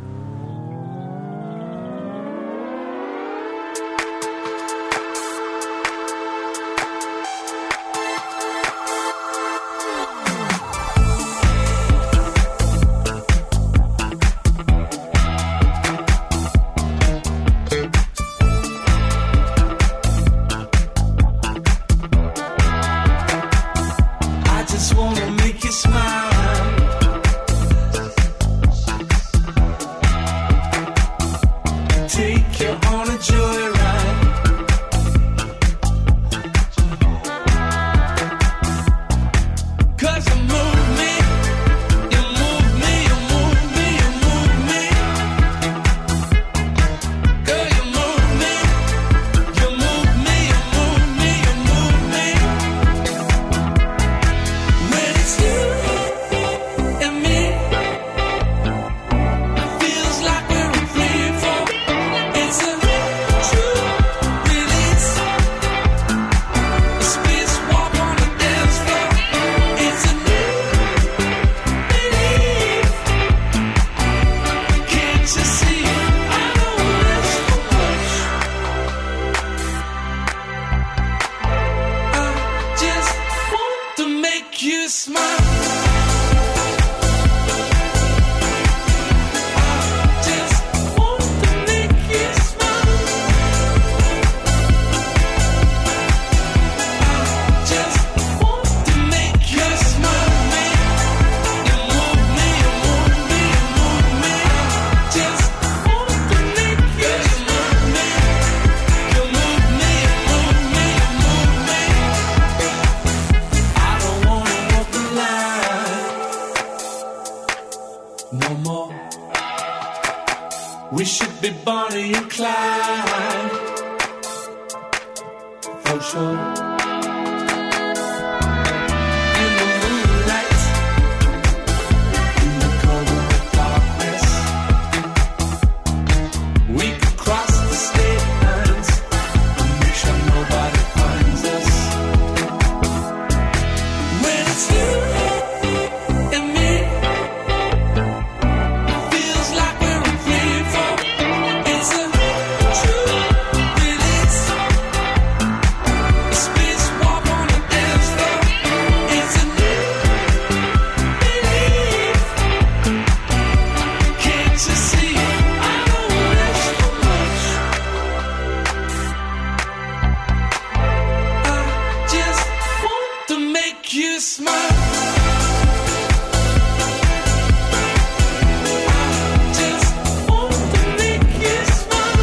I just wanna make you smile. Take you on a joyride. Cause you move me, you move me, you move me, you move me. Girl, you move me, you move me, you move me, you move me. When it's you and me, feels like we're in free fall. It's a true release, a spacewalk on the dance floor. It's a new belief. Can't you see? I know this so much. I just want to make you smile. I just want to make you smile. I just want to make you smile. You move me, you move me, you move me. Just want to make you smile. You move me, you move me, you move me. I don't wanna walk the line no more. We should be Bonnie and Clyde for sure. In the moonlight, in the cover of darkness, we could cross the state lines and make sure nobody finds us. When it's you and me, feels like we're in free fall. It's a true release, a spacewalk on the dance floor. It's a new belief. Can't you see? I know this so much. I just want to make you smile. Just want to make you smile.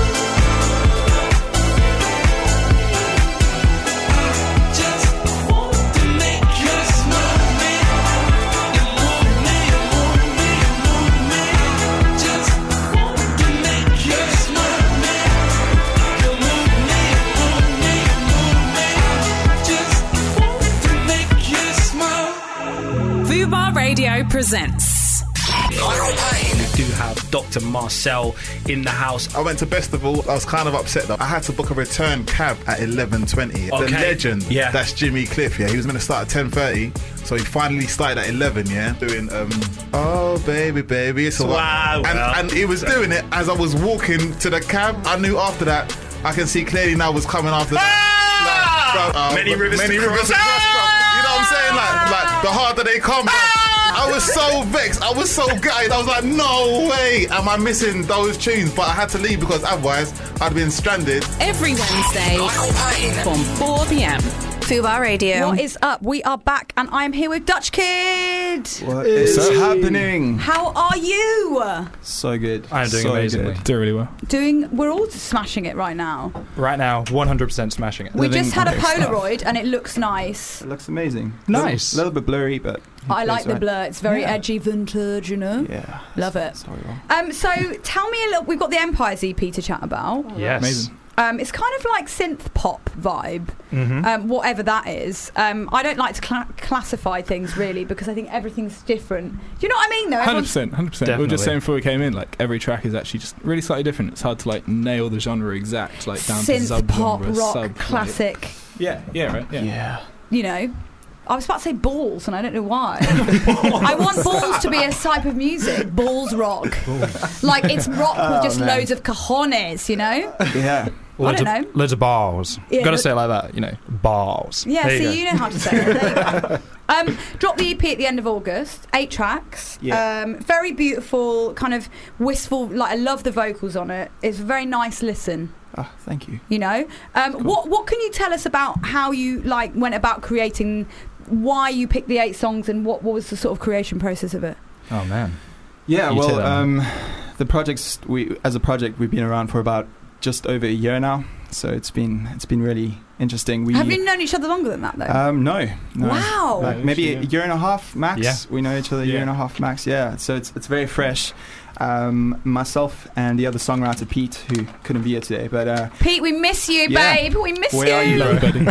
Just want to make you smile. You move me, you move me, you move me. Just want to make you smile. You move me, you move me, you move me. Just want to make you smile. Fubar Radio presents. We do have Doctor Marcel in the house. I went to Festival. I was kind of upset though. I had to book a return cab at eleven twenty. Okay. The legend, Yeah. that's Jimmy Cliff. Yeah, he was meant to start at ten thirty, so he finally started at eleven. Yeah, doing um, oh baby, baby, it's a Wow, and, well. and he was doing it as I was walking to the cab. I knew after that, I can see clearly now was coming after that. Like, bro, uh, Many rivers many to rivers cross. to cross, bro. You know what I'm saying? Like, like the harder they come, bro. I was so vexed. I was so gutted. I was like, no way am I missing those tunes. But I had to leave because otherwise I'd been stranded. Every Wednesday from four p.m. Fubar Radio. What is up? We are back, and I am here with Dutch Kid. What is happening? How are you? So good. I'm doing so amazingly. good. Doing really well. Doing. We're all smashing it right now. Right now, one hundred percent smashing it. We Living just had a great stuff. Polaroid, and it looks nice. It looks amazing. Nice. A little, little bit blurry, but I it like feels the right. blur. It's very Yeah. edgy, vintage. You know. Yeah. Love it. Sorry, wrong. Um. So tell me a little. We've got the Empires E P to chat about. Yes. Amazing. Um, it's kind of like synth pop vibe, Mhm. um, whatever that is. Um, I don't like to cla classify things really because I think everything's different. Do you know what I mean? Though, Hundred Everyone's- percent, hundred percent. We were just saying before we came in, like every track is actually just really slightly different. It's hard to like nail the genre exact, like down to synth sub pop rock sub, classic. Like, yeah, yeah, right, yeah. Yeah. You know. I was about to say balls, and I don't know why. I want balls to be a type of music. Balls rock. Like, it's rock Oh, with just man. loads of cojones, you know? Yeah. I Loads don't of, know. Loads of bars. Yeah, Got to lo- say it like that, you know. Bars. Yeah, There see, you you, go. know how to say it. There you go. Um, drop the E P at the end of August. Eight tracks. Yeah. Um, very beautiful, kind of wistful. Like, I love the vocals on it. It's a very nice listen. Oh, thank you. You know, um, what what can you tell us about how you like went about creating? Why you picked the eight songs, and what, what was the sort of creation process of it? Oh, man. Yeah, You well, tell them. um, the projects we as a project we've been around for about just over a year now, so it's been it's been really interesting. We Have you known each other longer than that, though? Um, no, no. Wow. Like maybe a year and a half max. Yeah. We know each other a year Yeah. and a half max. Yeah, so it's it's very fresh. Um, myself and the other songwriter Pete, who couldn't be here today, but uh, Pete, we miss you, Yeah. babe. We miss where you. are you, buddy?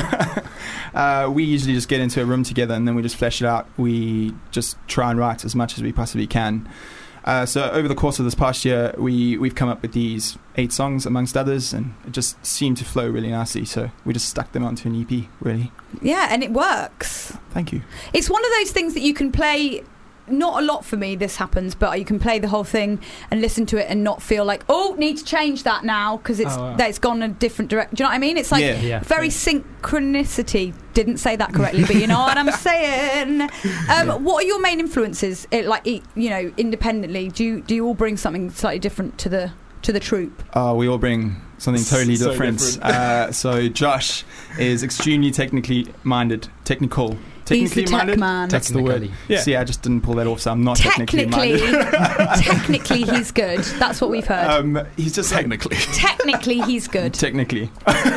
uh, we usually just get into a room together and then we just flesh it out. We just try and write as much as we possibly can. Uh, so over the course of this past year, we we've come up with these eight songs amongst others, and it just seemed to flow really nicely. So we just stuck them onto an E P, really. Yeah, and it works. Thank you. It's one of those things that you can play. Not a lot for me this happens, but you can play the whole thing and listen to it and not feel like, oh, need to change that now because it's Oh, wow. that it's gone a different direction. Do you know what I mean? It's like Yeah. Yeah. very synchronicity. Didn't say that correctly, but you know what I'm saying. Um, What are your main influences? It, like e- you know, independently, do you do you all bring something slightly different to the to the troupe? Uh, we all bring something totally So different. different. uh, so Josh is extremely technically minded, technical. He's the Technically tech minded. man. That's the word. Yeah. See, I just didn't pull that off, so I'm not technically, Technically, minded. technically, he's good. That's what we've heard. um, he's just like- Technically. Technically, he's good. technically.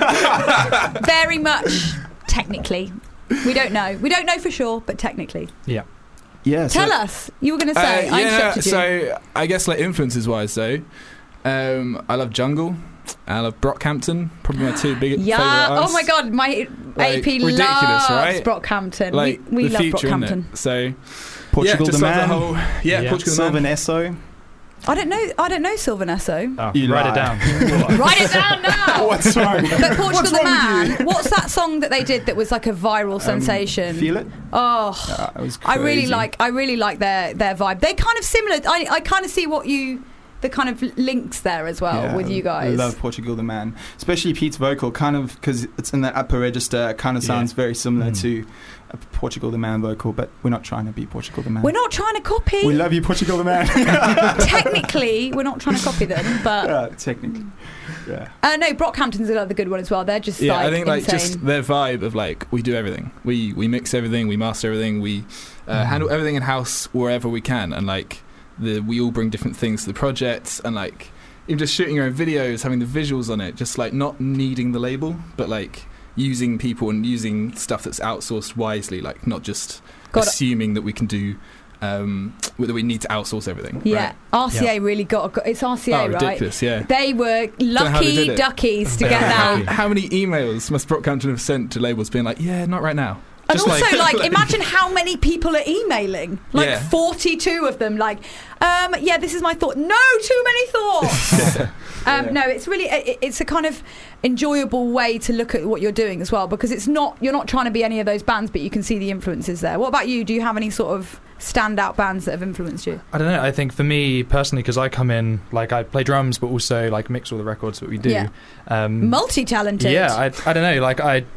Very much technically. We don't know. We don't know for sure, but technically. Yeah. Yeah. so- Tell us. You were going to say. Uh, I yeah, interrupted you. so I guess like influences wise, though, um, I love Jungle. I love Brockhampton. Probably my two big Yeah. favourite Oh artists. my God. My Like, A P ridiculous, loves right? Brockhampton. Like we we the love future, innit? Brockhampton. So Portugal yeah, just the love Man. the whole yeah, Yeah. Portugal the Man. Sylvan Esso. I don't know. I don't know Sylvan Esso. Oh, You write lie. it down. Write it down now. What's wrong? But Portugal What's the wrong Man. with you? What's that song that they did that was like a viral sensation? Feel it? Oh, Uh, it was I really crazy. like. I really like their their vibe. They're kind of similar. I I kind of see what you. The kind of links there as well Yeah, with you I guys. love Portugal the Man, especially Pete's vocal, kind of because it's in that upper register. Kind of sounds Yeah. very similar Mm. to a Portugal the Man vocal, but we're not trying to be Portugal the Man. We're not trying to copy. We love you, Portugal the Man. Technically, we're not trying to copy them, but Yeah, technically, yeah. uh, no, Brockhampton's another good one as well. They're just Yeah, like I think like insane. just their vibe of like we do everything. We we mix everything, we master everything, we uh, Mhm. handle everything in house wherever we can, and like the we all bring different things to the project, and like even just shooting your own videos, having the visuals on it, just like not needing the label, but like using people and using stuff that's outsourced wisely, like not just Got it. assuming that we can do. Um, that we need to outsource everything. yeah, right? R C A really got. got it's R C A, Oh, right? ridiculous! Yeah. They were know how they lucky did it. duckies to How- get how, that. how many emails must Brockhampton have sent to labels being like, yeah, not right now? And Just also, like, like- imagine how many people are emailing. Like, Yeah. forty-two of them. Like, um, yeah, this is my thought. No, too many thoughts. um, No, it's really, it, it's a kind of enjoyable way to look at what you're doing as well, because it's not, you're not trying to be any of those bands, but you can see the influences there. What about you? Do you have any sort of standout bands that have influenced you? I don't know. I think for me personally, because I come in like I play drums, but also like mix all the records that we do. Yeah. Um, Multi-talented. Yeah, I, I don't know. Like I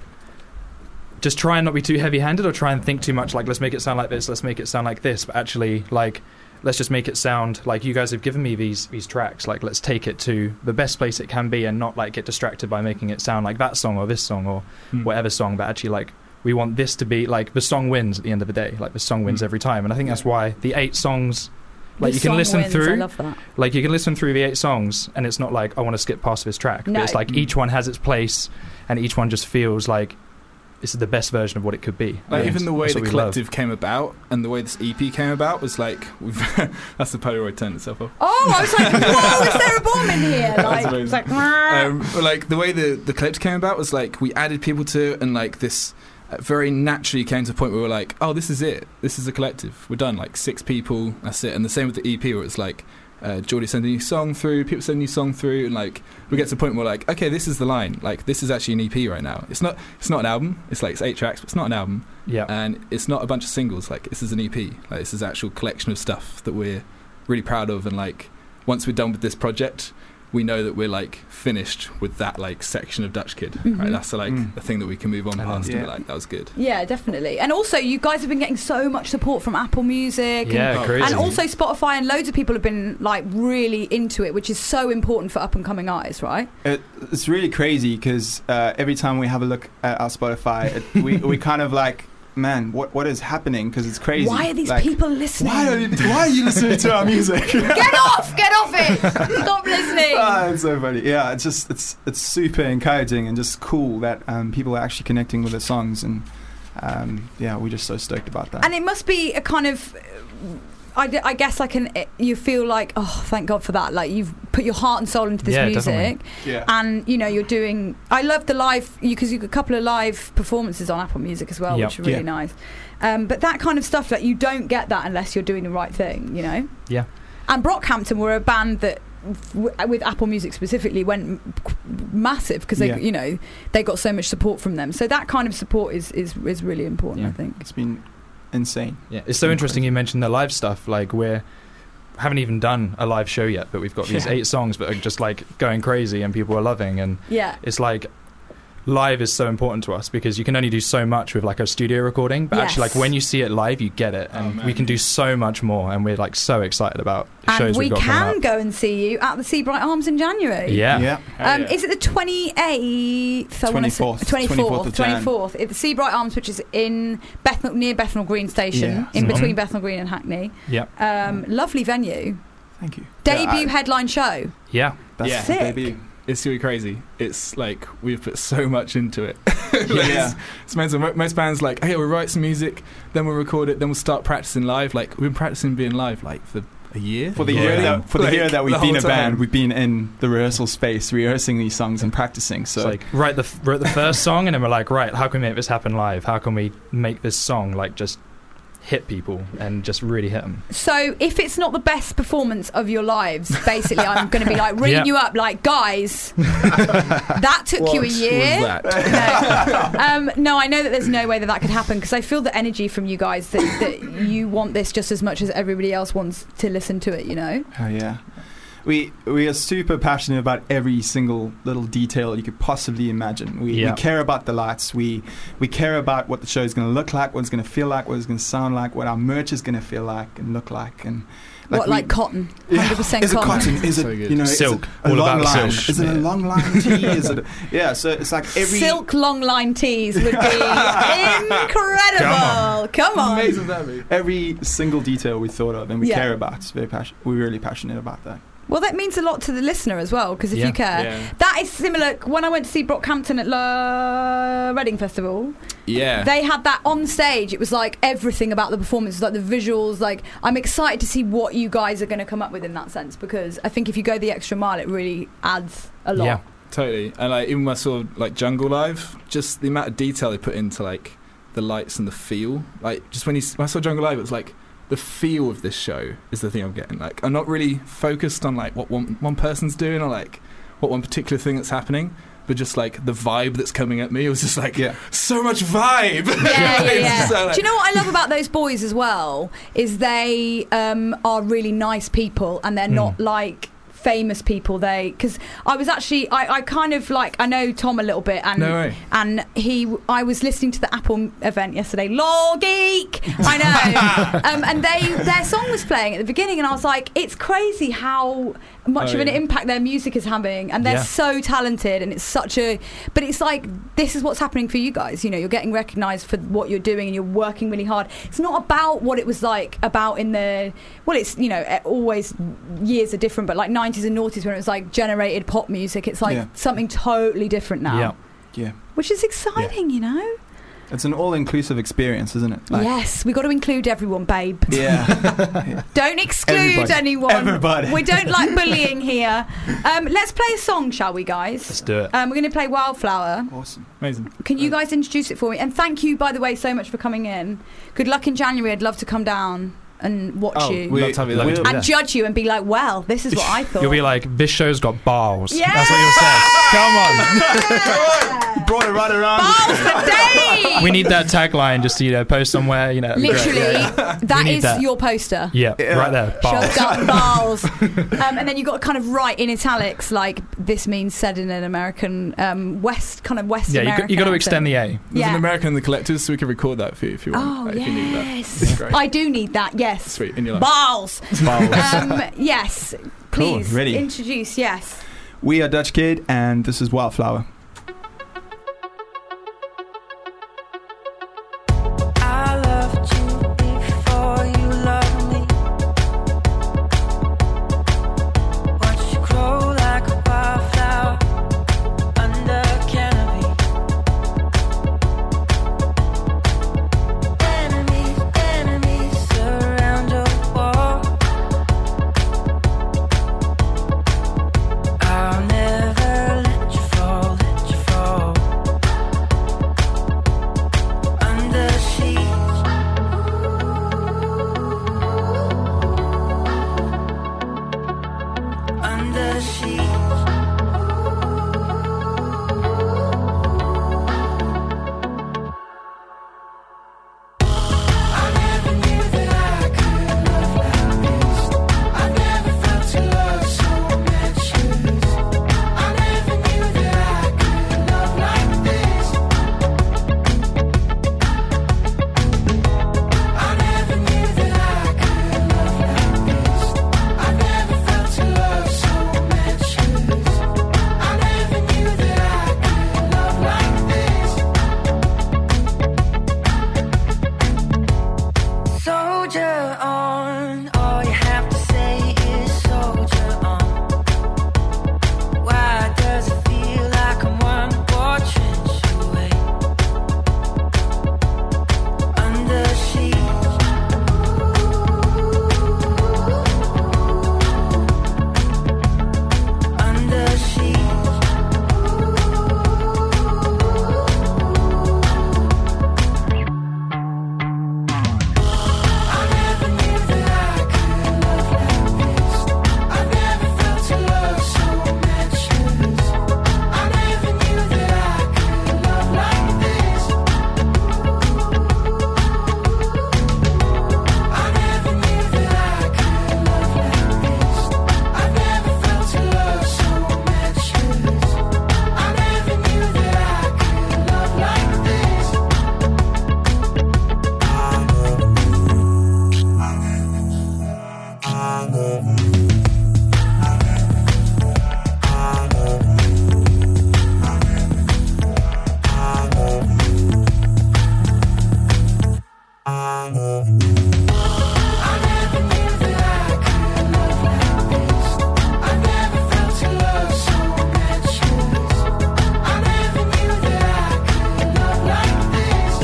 just try and not be too heavy-handed, or try and think too much. Like let's make it sound like this, let's make it sound like this. But actually, like let's just make it sound like you guys have given me these these tracks. Like let's take it to the best place it can be, and not like get distracted by making it sound like that song or this song or Hmm. whatever song. But actually, like we want this to be like the song wins at the end of the day. Like the song wins every time, and I think that's why the eight songs. Like The you can song listen wins, through, I love that. like you can listen through the eight songs, and it's not like I want to skip past this track. No. But it's like Mm. each one has its place, and each one just feels like this is the best version of what it could be. Like And even the way that's the what we love. collective came about and the way this E P came about was like we've that's the Polaroid turned itself off. Oh, I was like, whoa, is there a bomb in here? That was Like, amazing. it's like, um, but, like the way the the collective came about was like we added people to it, and like this uh, very naturally came to a point where we were like, oh, this is it. This is a collective. We're done. Like six people. That's it. And the same with the E P, where it's like. Uh, Geordie send a new song through, people send a new song through, and like we get to the point where we're like, okay, this is the line. Like this is actually an E P right now. It's not, it's not an album. It's like it's eight tracks, but it's not an album. Yeah. And it's not a bunch of singles. Like this is an E P. Like this is an actual collection of stuff that we're really proud of. And like once we're done with this project, we know that we're like finished with that like section of Dutch Kid. Mhm. Right? That's like Mm. the thing that we can move on past and yeah. be like, that was good. yeah, definitely. And also, you guys have been getting so much support from Apple Music. Yeah, and, crazy. and also Spotify, and loads of people have been like really into it, which is so important for up and coming artists, right? It, it's really crazy because uh, every time we have a look at our Spotify, it, we we kind of like, man, what what is happening? Because it's crazy. Why are these Like, people listening? Why are you, why are you listening to our music? Get off! Get off it! Stop listening! Ah, it's so funny. Yeah, it's just it's it's super encouraging and just cool that um, people are actually connecting with the songs, and um, yeah, we're just so stoked about that. And it must be a kind of, I, d- I guess, like an you feel like, oh, thank God for that. Like you've put your heart and soul into this Yeah, music, definitely. Yeah. and you know you're doing. I love the live because you got a couple of live performances on Apple Music as well, Yep. which are really Yeah. nice. Um, but that kind of stuff, like you don't get that unless you're doing the right thing, you know. Yeah. And Brockhampton were a band that, w- with Apple Music specifically, went m- massive because they, Yeah. you know, they got so much support from them. So that kind of support is is, is really important, Yeah. I think. It's been insane. Yeah, it's so interesting you mentioned the live stuff. Like we're haven't even done a live show yet, but we've got these Yeah. eight songs that are just like going crazy and people are loving. And Yeah. it's like live is so important to us because you can only do so much with like a studio recording, but actually Yes. like when you see it live you get it, and we can do so much more, and we're like so excited about the And shows we we've got coming can up. go and see you at the Seabright Arms in January. Yeah. Yeah. Um, Is it the twenty-eighth? I wanna say- twenty-fourth. twenty-fourth. twenty-fourth of Jan. twenty-fourth. It's the Seabright Arms, which is in Bethnal, near Bethnal Green Station, Yeah. in Mhm. between Bethnal Green and Hackney. Yeah. Um, lovely venue. Thank you. Debut Yeah, I- headline show. Yeah. That's Yeah. Sick. debut. It's really crazy. It's like we've put so much into it. Like, Yeah. it's, it's mental. Mo- Most bands like, hey, we'll write some music, then we'll record it, then we'll start practicing live. Like we've been practicing being live like for a year. For the Yeah. year that for the Like, year that we've the been whole a band, time. we've been in the rehearsal space, rehearsing these songs and practicing. So It's like write the wrote the first song, and then we're like, right, how can we make this happen live? How can we make this song like just hit people and just really hit them? So if it's not the best performance of your lives, basically, I'm going to be like ringing Yeah. you up, like, guys, that took you a What was year. that? No. um, no, I know that there's no way that that could happen because I feel the energy from you guys that, that you want this just as much as everybody else wants to listen to it. You know. oh yeah, we we are super passionate about every single little detail you could possibly imagine. We, Yeah. we care about the lights. We we care about what the show is going to look like, what it's going to feel like, what it's going to sound like, what our merch is going to feel like and look like, and what, we- like cotton? Yeah. one hundred percent Is it cotton. cotton? Is it So good. you know Silk. Is it a All long about line? silk. Is it a Yeah. long line tee? Is it? A, yeah. So it's like every Silk long line tees would be incredible. Come on. Amazing that be. every single detail we thought of and we Yeah. care about. It's very passion. We're really passionate about that. Well, that means a lot to the listener as well, because if Yeah. you care, Yeah. that is similar. When I went to see Brockhampton at La Reading Festival, Yeah. they had that on stage. It was like everything about the performance, like the visuals. Like I'm excited to see what you guys are going to come up with in that sense, because I think if you go the extra mile, it really adds a lot. Yeah. Totally. And like even when I saw like Jungle Live, just the amount of detail they put into like the lights and the feel. Like just when you s- when I saw Jungle Live, it was like the feel of this show is the thing I'm getting. Like I'm not really focused on like what one one person's doing or like what one particular thing that's happening, but just like the vibe that's coming at me. It was just like Yeah. so much vibe. Yeah, yeah, It's yeah. so, like- Do you know what I love about those boys as well? Is they um, are really nice people, and they're not like famous people. They because I was actually I, I kind of like I know Tom a little bit, and No way. and he I was listening to the Apple event yesterday. Lol geek, I know. um, and they their song was playing at the beginning, and I was like, it's crazy how much Oh, of an yeah. impact their music is having, and they're Yeah. so talented, and it's such a. But it's like this is what's happening for you guys. You know, you're getting recognised for what you're doing, and you're working really hard. It's not about what it was like about in the. Well, it's you know eh, always years are different, but like nineties and noughties when it was like generated pop music, it's like Yeah. something totally different now. Yeah. Yeah. Which is exciting, you know. It's an all-inclusive experience, isn't it? Yes, we got to include everyone, babe. Yeah. Don't exclude Everybody. anyone. Everybody. We don't like bullying here. Um, let's play a song, shall we, guys? Let's do it. Um, we're going to play Wildflower. Awesome. Amazing. Can you guys introduce it for me? And thank you, by the way, so much for coming in. Good luck in January. I'd love to come down and watch Oh, you. we'd love to have you there. and Yeah. judge you and be like, well, this is what I thought. You'll be like, this show's got balls. Yeah! That's what you'll say. Come on. You brought it right around. Balls for days! We need that tagline just to, you know, post somewhere, you know. it'd be great. Literally, We that need is that. your poster. Yeah, right there. Balls. Shoved up balls. um, and then you got to kind of write in italics, like, this means said in an American, um, West, kind of West Yeah, you American got, you got to accent. extend the A. There's Yeah. an American in the collectors, so we can record that for you if you want. Oh, like, if you need that. yes. It's great. I do need that, yes. Sweet, in your life. Balls. Balls. Um, yes. Cool, Please, ready. introduce, yes. We are Dutch Kid, and this is Wildflower. I loved you before you loved me. Watched you grow like a wildflower under a canopy. Enemies, enemies surround your wall. I'll never let you fall, let you fall. Under sheets, under sheets. I never knew that I could love like this. I never felt your love so matchless. I never knew that I could love like this. I never knew that I could love like this. I never felt your love so matchless. I never knew that I could love like this. Soldier on, all you have to say is soldier on. Why does it feel like I'm one more trench away? Under sheets, under sheets. I never knew that I could love like this. I never felt your love so matchless. I never knew that I could love like this. I never knew that I could love like this. I never felt your love so matchless. I never knew that I could love like this. I never knew that I could love like this. I never felt your love so matchless. I never knew that I could love like this.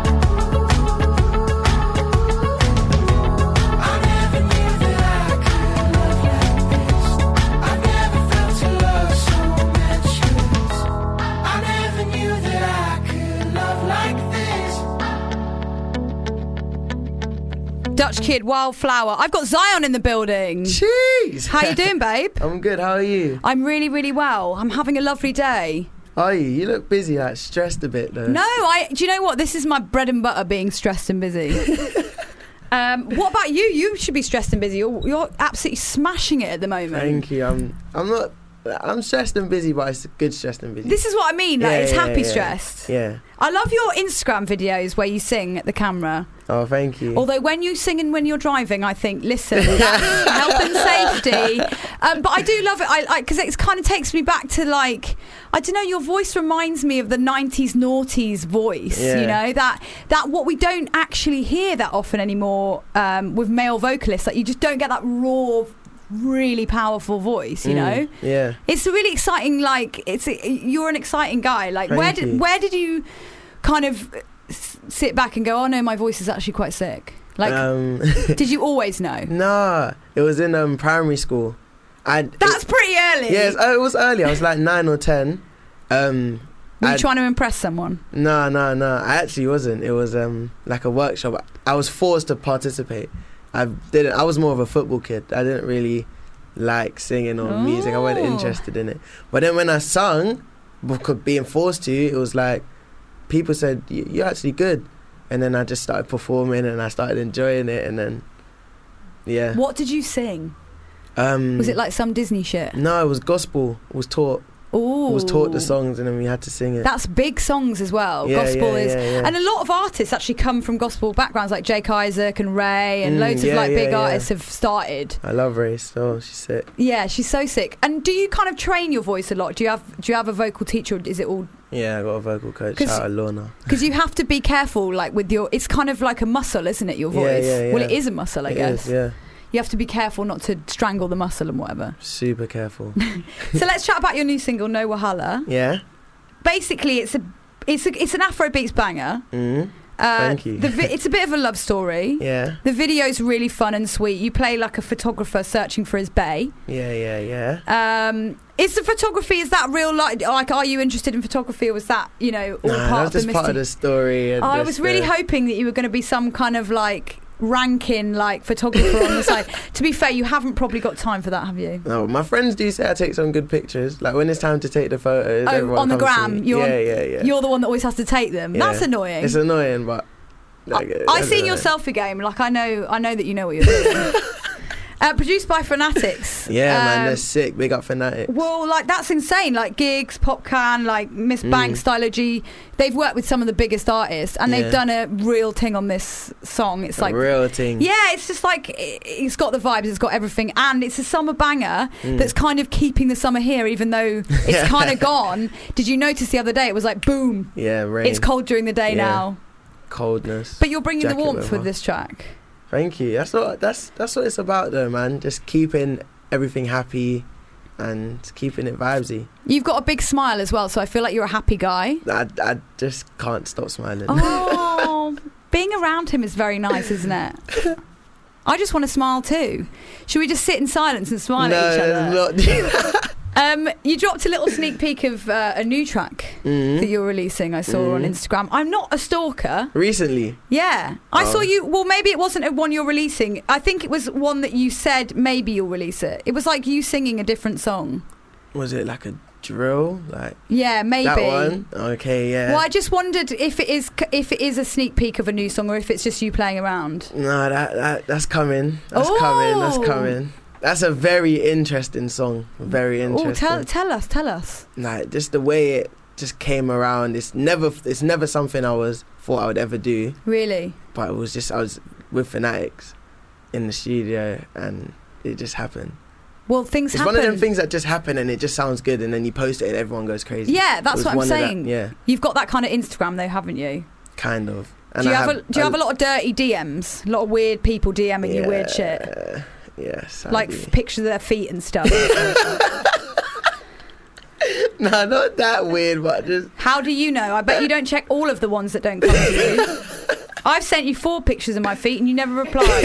I never knew that I could love like this. I never felt your love so matchless. I never knew that I could love like this. Dutch Kid, Wildflower. I've got Zion in the building. Jeez. How you doing, babe? I'm good. How are you? I'm really, really well. I'm having a lovely day. Are you? You look busy, like stressed a bit though. No, I. Do you know what? This is my bread and butter, being stressed and busy. um, what about you? You should be stressed and busy. You're, you're absolutely smashing it at the moment. Thank you. I'm. I'm not. I'm stressed and busy, but it's good stressed and busy. This is what I mean. Like, Yeah, it's yeah, happy yeah. stressed. Yeah. I love your Instagram videos where you sing at the camera. Oh, thank you. Although when you sing and when you're driving, I think, listen, that's health and safety. Um, but I do love it. I because it kind of takes me back to like, I don't know. Your voice reminds me of the nineties noughties voice. Yeah. You know that that what we don't actually hear that often anymore um, with male vocalists. Like you just don't get that raw, really powerful voice. You Mm, know. Yeah. It's a really exciting. Like it's you're an exciting guy. Like Thank where did you. where did you kind of s- sit back and go, oh no, my voice is actually quite sick. Like, Um, did you always know? Nah, it was in um, primary school. I That's pretty early. Yes, oh, it was early. I was like nine or ten. Um, Were you I'd- trying to impress someone? No, no, no. I actually wasn't. It was um like a workshop. I was forced to participate. I didn't. I was more of a football kid. I didn't really like singing or music. I wasn't Oh. interested in it. But then when I sung, because being forced to, it was like people said, "Y- "You're actually good." And then I just started performing, and I started enjoying it. And then, yeah. What did you sing? Um, Was it like some Disney shit? No, it was gospel. It was taught. Ooh. Was taught the songs, and then we had to sing it. That's big songs as well. Yeah, Gospel yeah, is, yeah, yeah. and a lot of artists actually come from gospel backgrounds, like Jake Isaac and Ray, and Mm, loads of yeah, like yeah, big yeah. artists have started. I love Race. Oh, she's sick. Yeah, she's so sick. And do you kind of train your voice a lot? Do you have do you have a vocal teacher, or is it all? Yeah, I got a vocal coach. 'Cause- Shout out Lorna. Because you have to be careful, like with your. It's kind of like a muscle, isn't it? Your Yeah, voice. yeah, Well, yeah. it is a muscle, I It guess. is, yeah. You have to be careful not to strangle the muscle and whatever. Super careful. So let's chat about your new single, No Wahala. Yeah. Basically, it's a it's a, it's an Afrobeats banger. Mm. Uh, Thank you. The vi- it's a bit of a love story. Yeah. The video's really fun and sweet. You play like a photographer searching for his bae. Yeah, yeah, yeah. Um, is the photography, is that real life? Like, are you interested in photography, or was that, you know, all Nah, part that's of the just part mystery? of the story. And Oh, I just, was really uh, hoping that you were going to be some kind of like ranking like photographer on the side. To be fair, you haven't probably got time for that, have you? No, my friends do say I take some good pictures. Like when it's time to take the photos, Oh, everyone on the comes to gram. me. You're yeah, on- yeah, yeah. You're the one that always has to take them. Yeah. That's annoying. It's annoying, but like, I that's seen your annoying. selfie game. Like I know, I know that you know what you're doing. uh, produced by Fanatics. Yeah, man, Um, they're sick. Big up Fanatic. Well, like that's insane. Like Gigs, Popcan, like Miss Mm. Banks, Stylo G. They've worked with some of the biggest artists, and Yeah. they've done a real thing on this song. It's A like real thing. Yeah, it's just like it, it's got the vibes, it's got everything, and it's a summer banger Mm. that's kind of keeping the summer here, even though it's kind of gone. Did you notice the other day? It was like boom. Yeah, rain. It's cold during the day Yeah. now, Coldness. but you're bringing Jacket the warmth weather. with this track. Thank you. That's what that's that's what it's about, though, man. Just keeping everything happy and keeping it vibesy. You've got a big smile as well, so I feel like you're a happy guy. I, I just can't stop smiling. Oh, being around him is very nice, isn't it? I just want to smile too. Should we just sit in silence and smile no, at each other? not do that. Um, you dropped a little sneak peek of uh, a new track Mhm. that you're releasing. I saw on Mhm. Instagram. I'm not a stalker. Recently. Yeah, I Oh. saw you. Well, maybe it wasn't a one you're releasing. I think it was one that you said maybe you'll release it. It was like you singing a different song. Was it like a drill? Like Yeah, maybe. that one? Okay, yeah. Well, I just wondered if it is if it is a sneak peek of a new song, or if it's just you playing around. No, that, that that's coming. That's coming. That's Oh. coming. That's a very interesting song. Very Oh, interesting. tell tell us, tell us. Like just the way it just came around. It's never it's never something I was thought I would ever do. Really? But it was just I was with Fanatics in the studio and it just happened. Well, things It's happen. one of them things that just happen and it just sounds good and then you post it and everyone goes crazy. Yeah, It that's was what I'm one of that- saying. yeah, You've got that kind of Instagram though, haven't you? kind of. And do you I have, a, do you have a lot of dirty D Ms? A lot of weird people DMing you weird shit? Yes. Like f- pictures of their feet and stuff. No, not that weird, but just How do you know? I bet you don't check all of the ones that don't come to you. I've sent you four pictures of my feet and you never replied.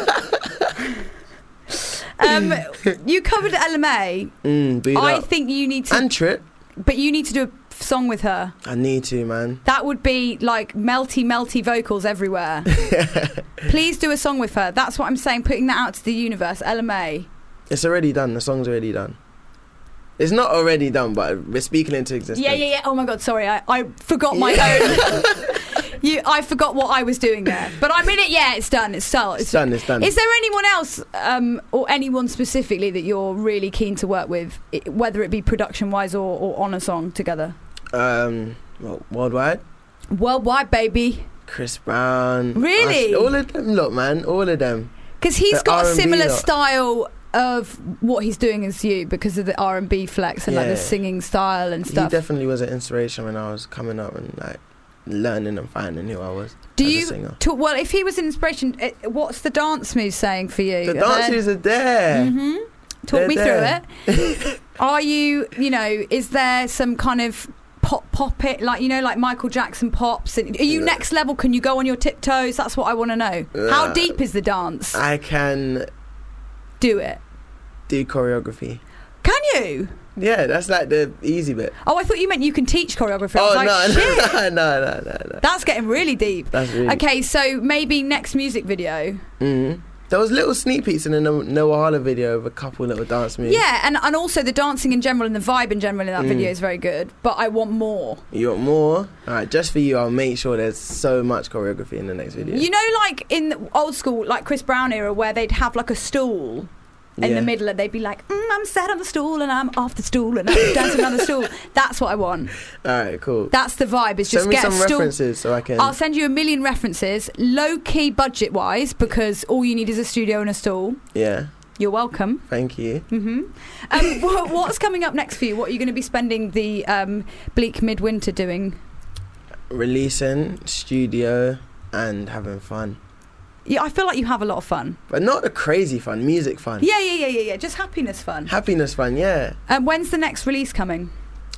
um, you covered L M A. mm, beat I up. think you need to. And Trip. But you need to do a f- song with her. I need to, man. That would be like melty, melty vocals everywhere. Please do a song with her. That's what I'm saying. Putting that out to the universe. L M A. It's already done. The song's already done. It's not already done, but we're speaking into existence. Yeah, yeah, yeah. Oh my God, sorry. I, I forgot my own. you, I forgot what I was doing there. But I'm in it. Yeah, it's done. It's still. It's done, it's done. Is there anyone else, um, or anyone specifically that you're really keen to work with, i- whether it be production-wise or, or on a song together? Um, well, worldwide. Worldwide, baby. Chris Brown. Really? Ash- all of them, look, man, all of them. Because he's The got a R and B similar lot. style of what he's doing as you because of the R and B flex and like Yeah. the singing style and He stuff. definitely was an inspiration when I was coming up and like learning and finding who I was Do as a you singer. talk, well, if he was an inspiration, eh, what's the dance moves saying for you? The dancers are there. hmm Talk They're me there. through it. Are you, you know, is there some kind of pop pop it like, you know, like Michael Jackson pops? And are you Yeah. next level? Can you go on your tiptoes? That's what I want to know. How Uh, deep is the dance? I can Do it. do choreography. Can you? Yeah, that's like the easy bit. Oh, I thought you meant you can teach choreography. I was Oh like, no, shit. no, no, no, no, no. That's getting really deep. That's really. Okay, so maybe next music video. Mm. There was little sneak peeks in the No- Noah Harlow video of a couple little dance moves. Yeah, and, and also the dancing in general and the vibe in general in that Mm. video is very good. But I want more. You want more? All right, just for you, I'll make sure there's so much choreography in the next video. You know, like in the old school, like Chris Brown era, where they'd have like a stool in Yeah. the middle, and they'd be like, mm, "I'm sat on the stool, and I'm off the stool, and I'm dancing on the stool." That's what I want. All right, cool. That's the vibe. Is just Send me get some a stool. references so I can. I'll send you a million references, low key budget wise, because all you need is a studio and a stool. Yeah, You're welcome. thank you. hmm Um, what, what's coming up next for you? What are you going to be spending the um, bleak midwinter doing? Releasing, studio, and having fun. Yeah, I feel like you have a lot of fun. But not the crazy fun, music fun. Yeah, yeah, yeah, yeah, yeah. Just happiness fun. Happiness fun, yeah. Um, when's the next release coming?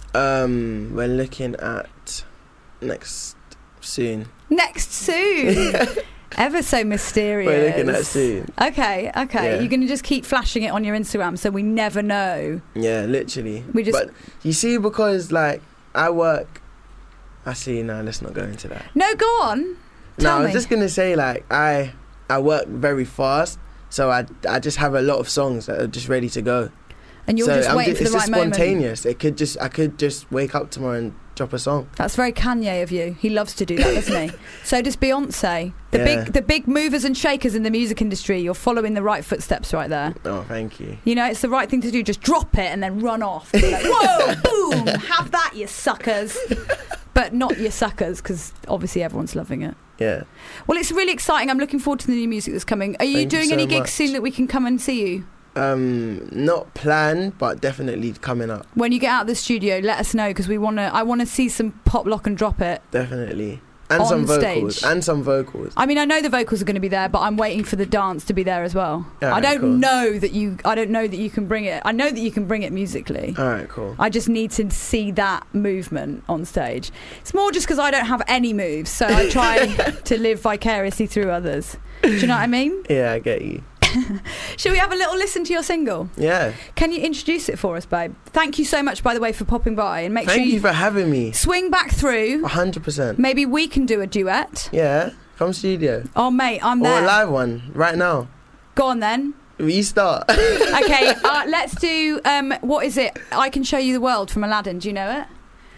Um, we're looking at next soon. Next soon. Ever so mysterious. We're looking at soon. Okay, okay. Yeah. You're going to just keep flashing it on your Instagram so we never know. Yeah, literally. We just- But you see, because like I work. Actually, no, let's not go into that. No, go on. No, Tell I was me. just gonna say like I I work very fast, so I I just have a lot of songs that are just ready to go. And you're so just I'm waiting ju- for the it's right just moment. spontaneous. It could just I could just wake up tomorrow and drop a song. That's very Kanye of you. He loves to do that, doesn't he? So does Beyonce. The Yeah. big, the big movers and shakers in the music industry. You're following the right footsteps right there. Oh, thank you. You know, it's the right thing to do. Just drop it and then run off. Be like, whoa, boom, have that, you suckers. But not your suckers, because obviously everyone's loving it. Yeah. Well, it's really exciting. I'm looking forward to the new music that's coming. Are you Thank you doing so any gigs much. soon that we can come and see you? Um, not planned, but definitely coming up. When you get out of the studio, let us know because we want to. I want to see some pop, lock, and drop it. Definitely. And On some vocals. stage. And some vocals. I mean, I know the vocals are going to be there, but I'm waiting for the dance to be there as well. Alright, I don't cool. know that you. I don't know that you can bring it. I know that you can bring it musically. All right, cool. I just need to see that movement on stage. It's more just because I don't have any moves, so I try to live vicariously through others. Do you know what I mean? Yeah, I get you. Shall we have a little listen to your single? Yeah. Can you introduce it for us, babe? Thank you so much, by the way, for popping by and make Thank sure you you for having me. swing back through. A hundred percent. Maybe we can do a duet. Yeah. Come studio. Oh, mate, I'm Or there. a live one right now. Go on then. You start. Okay, uh, let's do. Um, what is it? I Can Show You the World from Aladdin. Do you know it?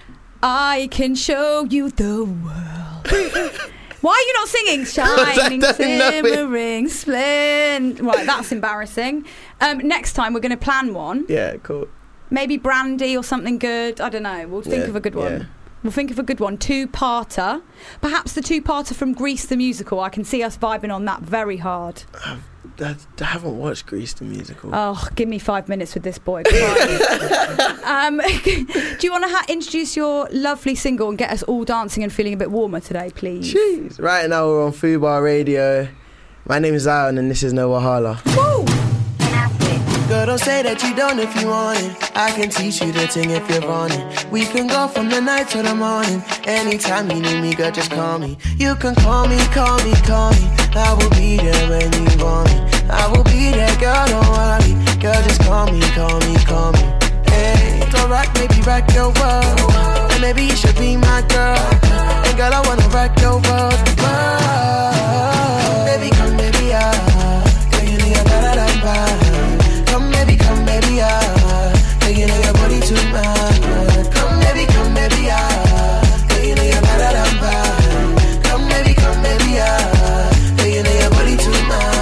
I can show you the world. Why are you not singing? Shining, don't know it. simmering, splendid. Right, that's embarrassing. Um, next time we're going to plan one. Yeah, cool. Maybe Brandy or something good. I don't know. We'll think Yeah, of a good one. yeah. We'll think of a good one. Two-parter. Perhaps the two-parter from Grease the musical. I can see us vibing on that very hard. I, I haven't watched Grease the musical. Oh, give me five minutes with this boy. um, do you want to ha- introduce your lovely single and get us all dancing and feeling a bit warmer today, please? Jeez. Right now we're on Fubar Radio. My name is Zion and this is No Wahala. Woo! Girl, don't say that you don't if you want it. I can teach you the thing if you're on it. We can go from the night to the morning. Anytime you need me, girl, just call me. You can call me, call me, call me. I will be there when you want me. I will be there, girl, don't worry. Girl, just call me, call me, call me. Hey, don't rock, maybe rock your world. And maybe you should be my girl. And girl, I wanna rock your world. world. Baby, come, baby, ah. Girl, you know you're better than bad. Come baby, come baby, ah. Girl, you know your body too mad. Come baby, come baby, ah. Girl, you know you're better than bad. Come baby, come baby, ah. Girl, you know your body too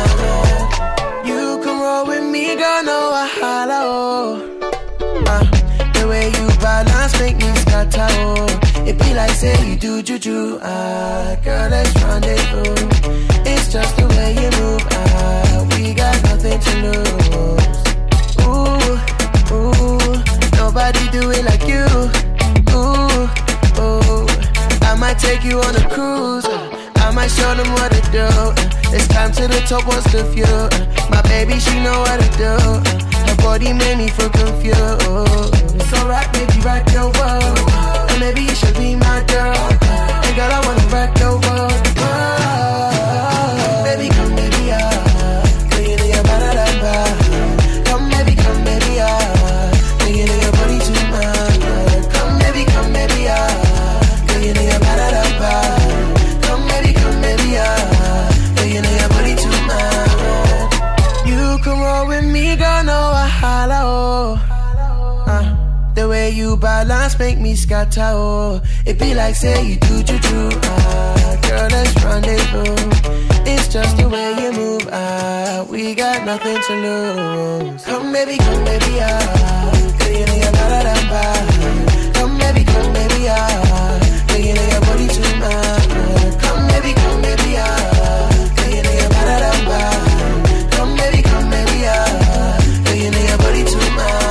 mad. You can roll with me, girl, no wahala, oh. Uh, the way you balance make me scatter, oh. It be like say you do juju. Ah, girl, let's rendezvous. It's just the way you move. Ah, we got nothing to lose. Ooh, ooh, nobody do it like you. Ooh, ooh, I might take you on a cruise. I might show them what to do. It's time to the top, what's the view? My baby, she know what to do. Her body made me feel confused. So rock, baby, rock your world. And maybe you should be my girl. And girl, I wanna rock your world. Oh, baby, come, baby, ah. Do you know your body, that come, baby, come, baby, ah. Do you know your body too much? Come, baby, come, baby, ah. Do you know your body, that come, baby, come, baby, ah. Do you know your body too much? You can roll with me, girl, no, I holla, oh. Uh. The way you balance make me scatter, oh. It be like say you do juju, ah. Girl, let's rendezvous. It's just the way you move, ah. We got nothing to lose. Come baby, come baby, ah. Do you know you got it and bad? Come baby, come baby, ah. Do you know your body too much? Come baby, come baby, ah. Do you know you got it and bad? Come baby, come baby, ah. Do you know your body too much?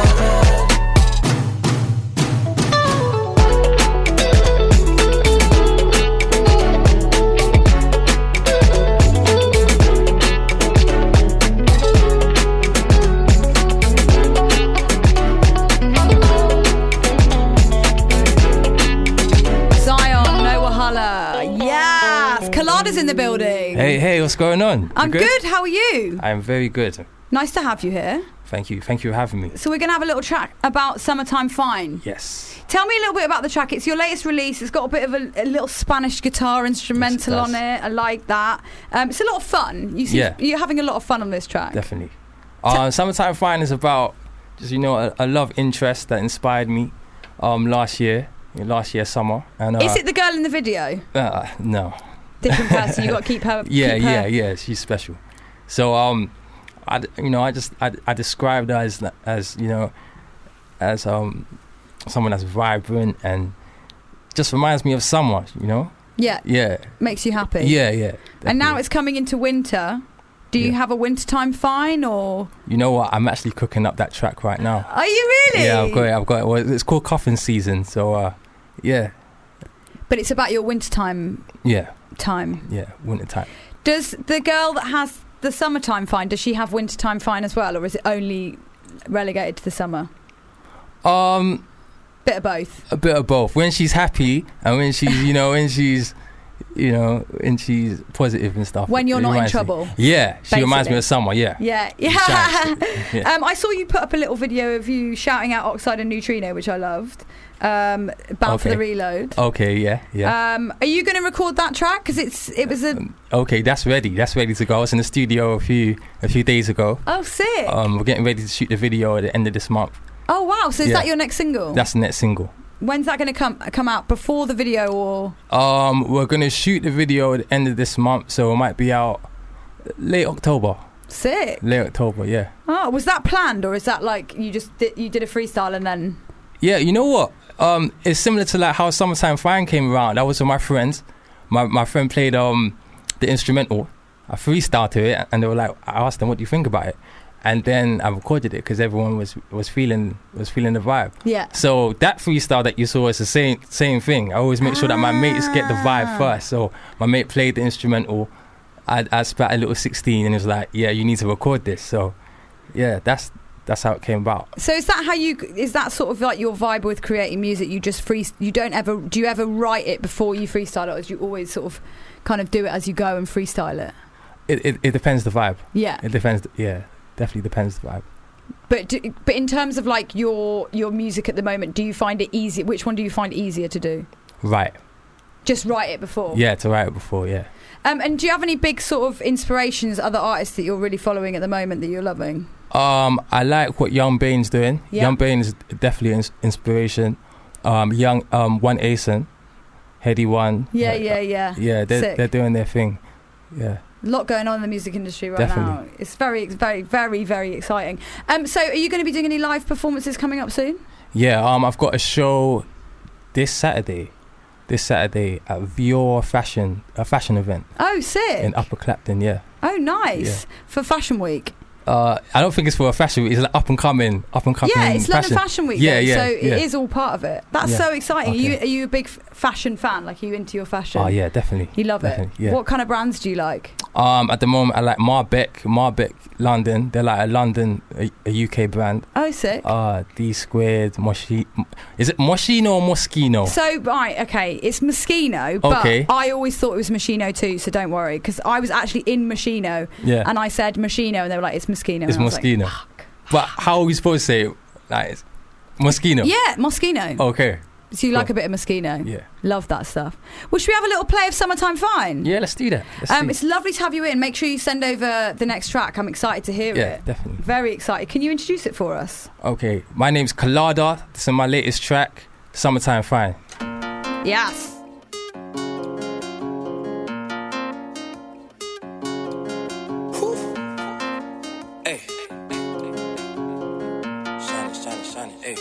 Kalada's in the building. Hey, hey, what's going on? You I'm good? good. How are you? I'm very good. Nice to have you here. Thank you. Thank you for having me. So we're going to have a little track about Summertime Fine. Yes. Tell me a little bit about the track. It's your latest release. It's got a bit of a, a little Spanish guitar instrumental Yes, on it it. I like that. Um, it's a lot of fun. You seem, Yeah. You're having a lot of fun on this track. Definitely. Uh, Summertime Fine is about just, you know, a, a love interest that inspired me um, last year, last year summer. And uh, Is it the girl in the video? Uh, no. Different person. You got to keep her. Yeah, keep her. yeah, yeah. She's special. So, um, I, d- you know, I just I, I described her as as you know, as um, someone that's vibrant and just reminds me of summer. You know. Yeah. Yeah. Makes you happy. Yeah, yeah. And now it's coming into winter. Do you Yeah. have a wintertime fine or? You know what? I'm actually cooking up that track right now. Are you really? Yeah, I've got it. I've got it. Well, it's called Coffin Season. So, uh, yeah, But it's about your wintertime yeah, time. yeah. Winter time. Does the girl that has the summertime fine, does she have wintertime fine as well, or is it only relegated to the summer? Um, Bit of both. a bit of both. When she's happy and when she's, you know, when she's, you know, when she's positive and stuff. When you're it not in reminds me- trouble, Yeah, she reminds basically. me of summer. Yeah. Yeah, She yeah. shines. Yeah. Um, I saw you put up a little video of you shouting out Oxide and Neutrino, which I loved. Um, Bound for Okay. the Reload. Okay. Yeah. Yeah. Um, are you going to record that track? Because it's it was a Okay, that's ready. That's ready to go. I was in the studio a few a few days ago. oh sick. Um, we're getting ready to shoot the video at the end of this month. oh wow. So is yeah. that your next single? That's the next single. When's that going to come come out? Before the video or? Um, we're gonna shoot the video at the end of this month, so it might be out late October. Sick. Late October, yeah. Oh, was that planned or is that like you just did, you did a freestyle and then? Yeah, you know what? Um, it's similar to like how Summertime Fine came around. I was with my friends. My my friend played um the instrumental. I freestyled to it, and they were like, I asked them, "What do you think about it?" And then I recorded it because everyone was was feeling was feeling the vibe. Yeah. So that freestyle that you saw is the same same thing. I always make sure that my mates get the Ah. vibe first. So my mate played the instrumental. I I spat a little sixteen, and he was like, "Yeah, you need to record this." So yeah, that's that's how it came about. So is that how you? Is that sort of like your vibe with creating music? You just free. You don't ever. Do you ever write it before you freestyle it, or do you always sort of kind of do it as you go and freestyle it? It it, it depends the vibe. Yeah. It depends. Yeah, definitely depends the vibe. But do, but in terms of like your your music at the moment, do you find it easier? Which one do you find easier to do? Right. Just write it before. Yeah, to write it before. Yeah. Um, and do you have any big sort of inspirations, other artists that you're really following at the moment that you're loving? Um, I like what Young Bane's doing. Yeah. Young Bane is definitely an inspiration. Um, young um, One Asen, Heady One. Yeah, like, yeah, yeah. Yeah, they're Sick. they're doing their thing. Yeah. A lot going on in the music industry right Definitely. now. It's very, very, very, very exciting. Um, so are you going to be doing any live performances coming up soon? Yeah. Um, I've got a show this Saturday. this Saturday at Vior Fashion, a fashion event Oh, sick. in Upper Clapton. Yeah. Oh, nice. For Fashion Week. Uh, I don't think it's for a fashion week. It's like up and coming, up and coming. Yeah, it's London Fashion Week. Yeah, though, yeah, So yeah. it is all part of it. That's Yeah. so exciting. Are, you, Okay. are you a big f- fashion fan? Like, are you into your fashion? Oh yeah, definitely. You love Definitely, it? Yeah. What kind of brands do you like? Um, at the moment, I like Marbeck, Marbeck London. They're like a London, a, a U K brand. Oh, sick. Uh, D squared, Moshi. Is it Moschino or Moschino? So, right, okay, it's Moschino, but Okay. I always thought it was Moschino too, so don't worry, because I was actually in Moschino, Yeah. and I said Moschino, and they were like, it's Moschino. It's and I was like, Moschino. But how are we supposed to say it? Like, it's Moschino. yeah, Moschino. Okay. So you like a bit of Moschino? Yeah. Love that stuff. Well, should we have a little play of Summertime Fine? Yeah, let's do that. Let's Um, see. it's lovely to have you in. Make sure you send over the next track. I'm excited to hear Yeah, it. definitely. Very excited. Can you introduce it for us? Okay, my name's Collada. This is my latest track, Summertime Fine. Yes. Hey. Shine it, shine it, shine it, hey.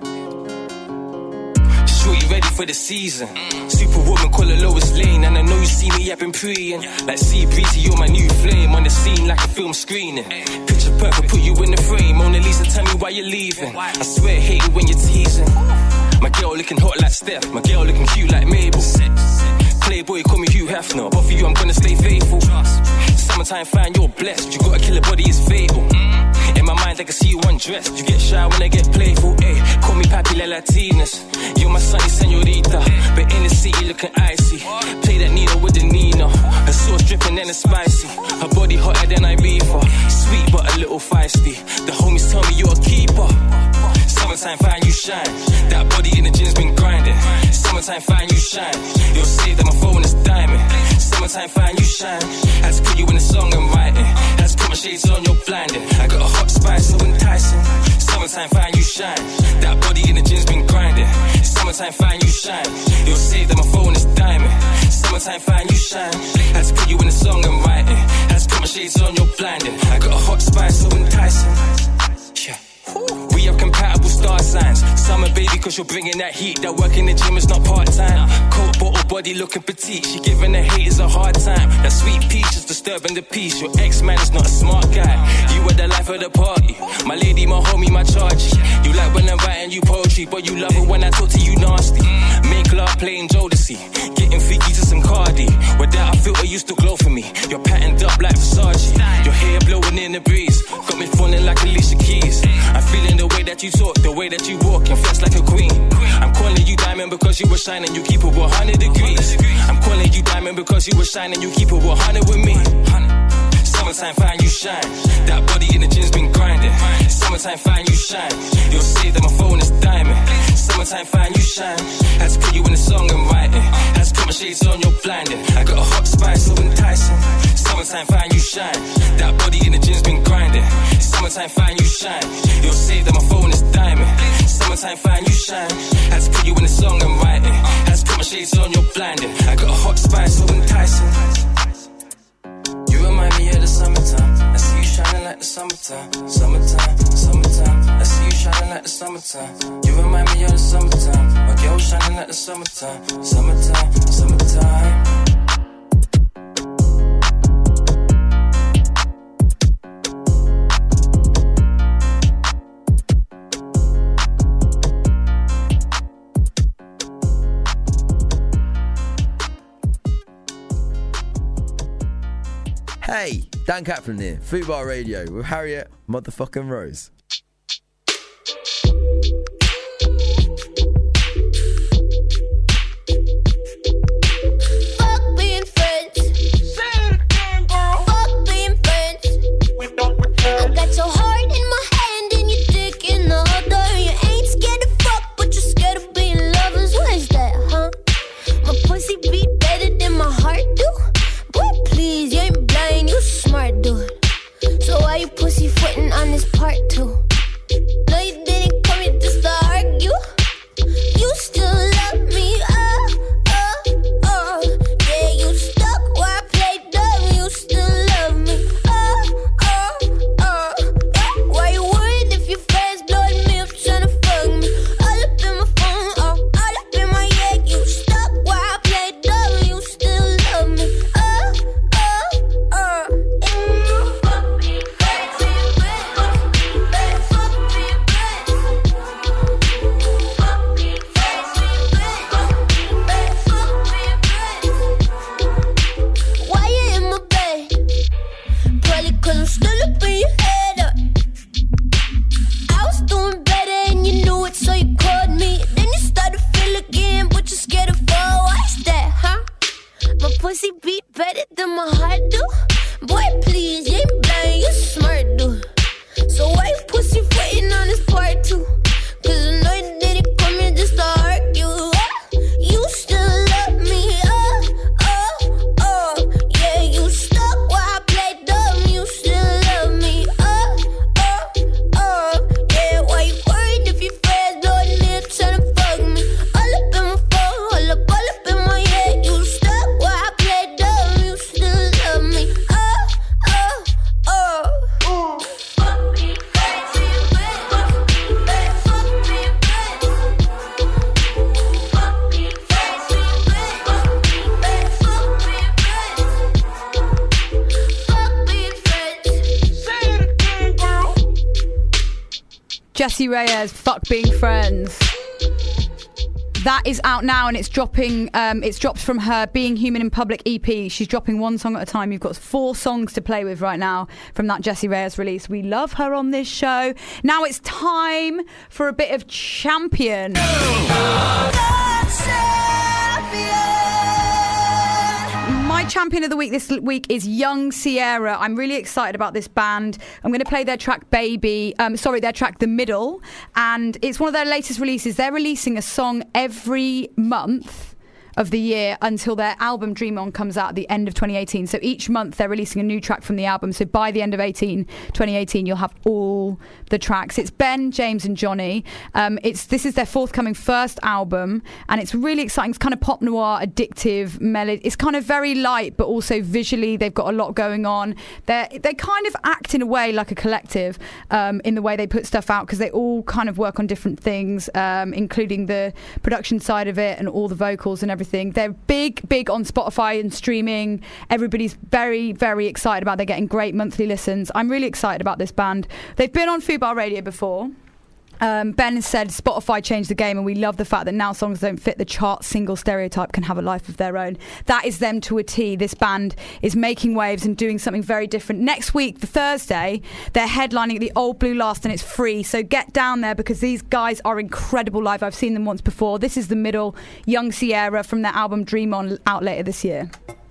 Sure you ready for the season. Superwoman call her Lois Lane. And I know you see me, I've been preying. Like sea breezy, you're my new flame. On the scene like a film screening. Picture perfect, put you in the frame. Mona Lisa, tell me why you're leaving. I swear I hate it when you're teasing. My girl looking hot like Steph. My girl looking cute like Mabel. Playboy, call me Hugh Hefner. But for you, I'm gonna stay faithful. Summertime fine, you're blessed. You got a killer body, it's fatal. In my mind, I can see you undressed. You get shy when I get playful. Ay, call me Papi La Latinas. You're my sunny senorita. But in the city, looking icy. Play that Nino with the Nina. Her sauce dripping and it's spicy. Her body hotter than Ibiza. Sweet but a little feisty. The homies tell me you're a keeper. Summertime fine, you shine. That body in the gym's been grinding. Summertime fine, you shine. You'll see that my phone is diamond. Summertime fine, you shine. Had to put you in the song I'm writing. Had to put my shades on, you're blinding. I got a hot spice, so enticing. Summertime fine, you shine. That body in the gym's been grinding. Summertime fine, you shine. You'll see that my phone is diamond. Summertime fine, you shine. Had to put you in the song I'm writing. Had to put my shades on, you're blinding. I got a hot spice, so enticing. Yeah. We have compatible star signs. Summer baby, cause you're bringing that heat. That work in the gym is not part-time. Cold bottle body looking petite. She giving the haters a hard time. That sweet peach is disturbing the peace. Your ex-man is not a smart guy. You were the life of the party. My lady, my homie, my charge. You like when I'm writing you poetry, but you love it when I talk to you nasty. Make love playing Jodeci. Getting freaky to some Cardi. Without a filter, you still glow for me. You're patterned up like Versace. Your hair blowing in the breeze. Got me falling like Alicia Keys. I'm feeling the way that you talk, the way that you walk, and flex like a queen. I'm calling you diamond because you were shining, you keep it one hundred degrees. I'm calling you diamond because you were shining, you keep it one hundred with me. Summertime fine, you shine. That body in the gym's been grinding. Summertime fine, you shine. You'll see that my phone is diamond. Summertime fine, you shine. Had to put you in the song I'm writing. Had to put my shades on, you're blinding. I got a hot spice, so enticing. Summertime fine, you shine. That body in the gym's been grinding. Summertime fine, you shine. You'll see that my phone is diamond. Summertime fine, you shine. Had to put you in the song I'm writing. Had to put my shades on, you're blinding. I got a hot spice, so enticing. You remind me of the summertime. I see you shining like the summertime. Summertime, summertime. I see you shining like the summertime. You remind me of the summertime. My girl shining like the summertime. Summertime, summertime. Hey, Dan Kaplan here, Fubar Radio with Harriet motherfucking Rose. Fuck being friends. Say it again, girl. Fuck being friends. I got your heart in my hand and your dick in the other. You ain't scared to fuck, but you're scared of being lovers. What is that, huh? My pussy beat better than my heart do. Boy, please, you ain't blind, you smart, dude. So why you pussyfooting on this part two? Jessie Reyez, Fuck Being Friends. That is out now and it's dropping. Um, it's dropped from her Being Human in Public E P. She's dropping one song at a time. You've got four songs to play with right now from that Jessie Reyez release. We love her on this show. Now it's time for a bit of Champion. My champion of the week this week is Young Sierra. I'm really excited about this band. I'm going to play their track Baby, um, sorry, their track The Middle, and it's one of their latest releases. They're releasing a song every month of the year until their album Dream On comes out at the end of twenty eighteen. So each month they're releasing a new track from the album. So by the end of eighteen, twenty eighteen, you'll have all the tracks. It's Ben, James and Johnny. Um, it's This is their forthcoming first album and it's really exciting. It's kind of pop noir, addictive melody. It's kind of very light but also visually they've got a lot going on. They're, they kind of act in a way like a collective um, in the way they put stuff out because they all kind of work on different things, um, including the production side of it and all the vocals and everything. They're big, big on Spotify and streaming. Everybody's very, very excited about. They're getting great monthly listens. I'm really excited about this band. They've been on Fubar Radio before. Um, Ben said Spotify changed the game and we love the fact that now songs that don't fit the chart single stereotype can have a life of their own. That is them to a T. This band is making waves and doing something very different. Next week, the Thursday, they're headlining at the Old Blue Last and it's free, so get down there because these guys are incredible live. I've seen them once before. This is The Middle, Young Sierra from their album Dream On, out later this year.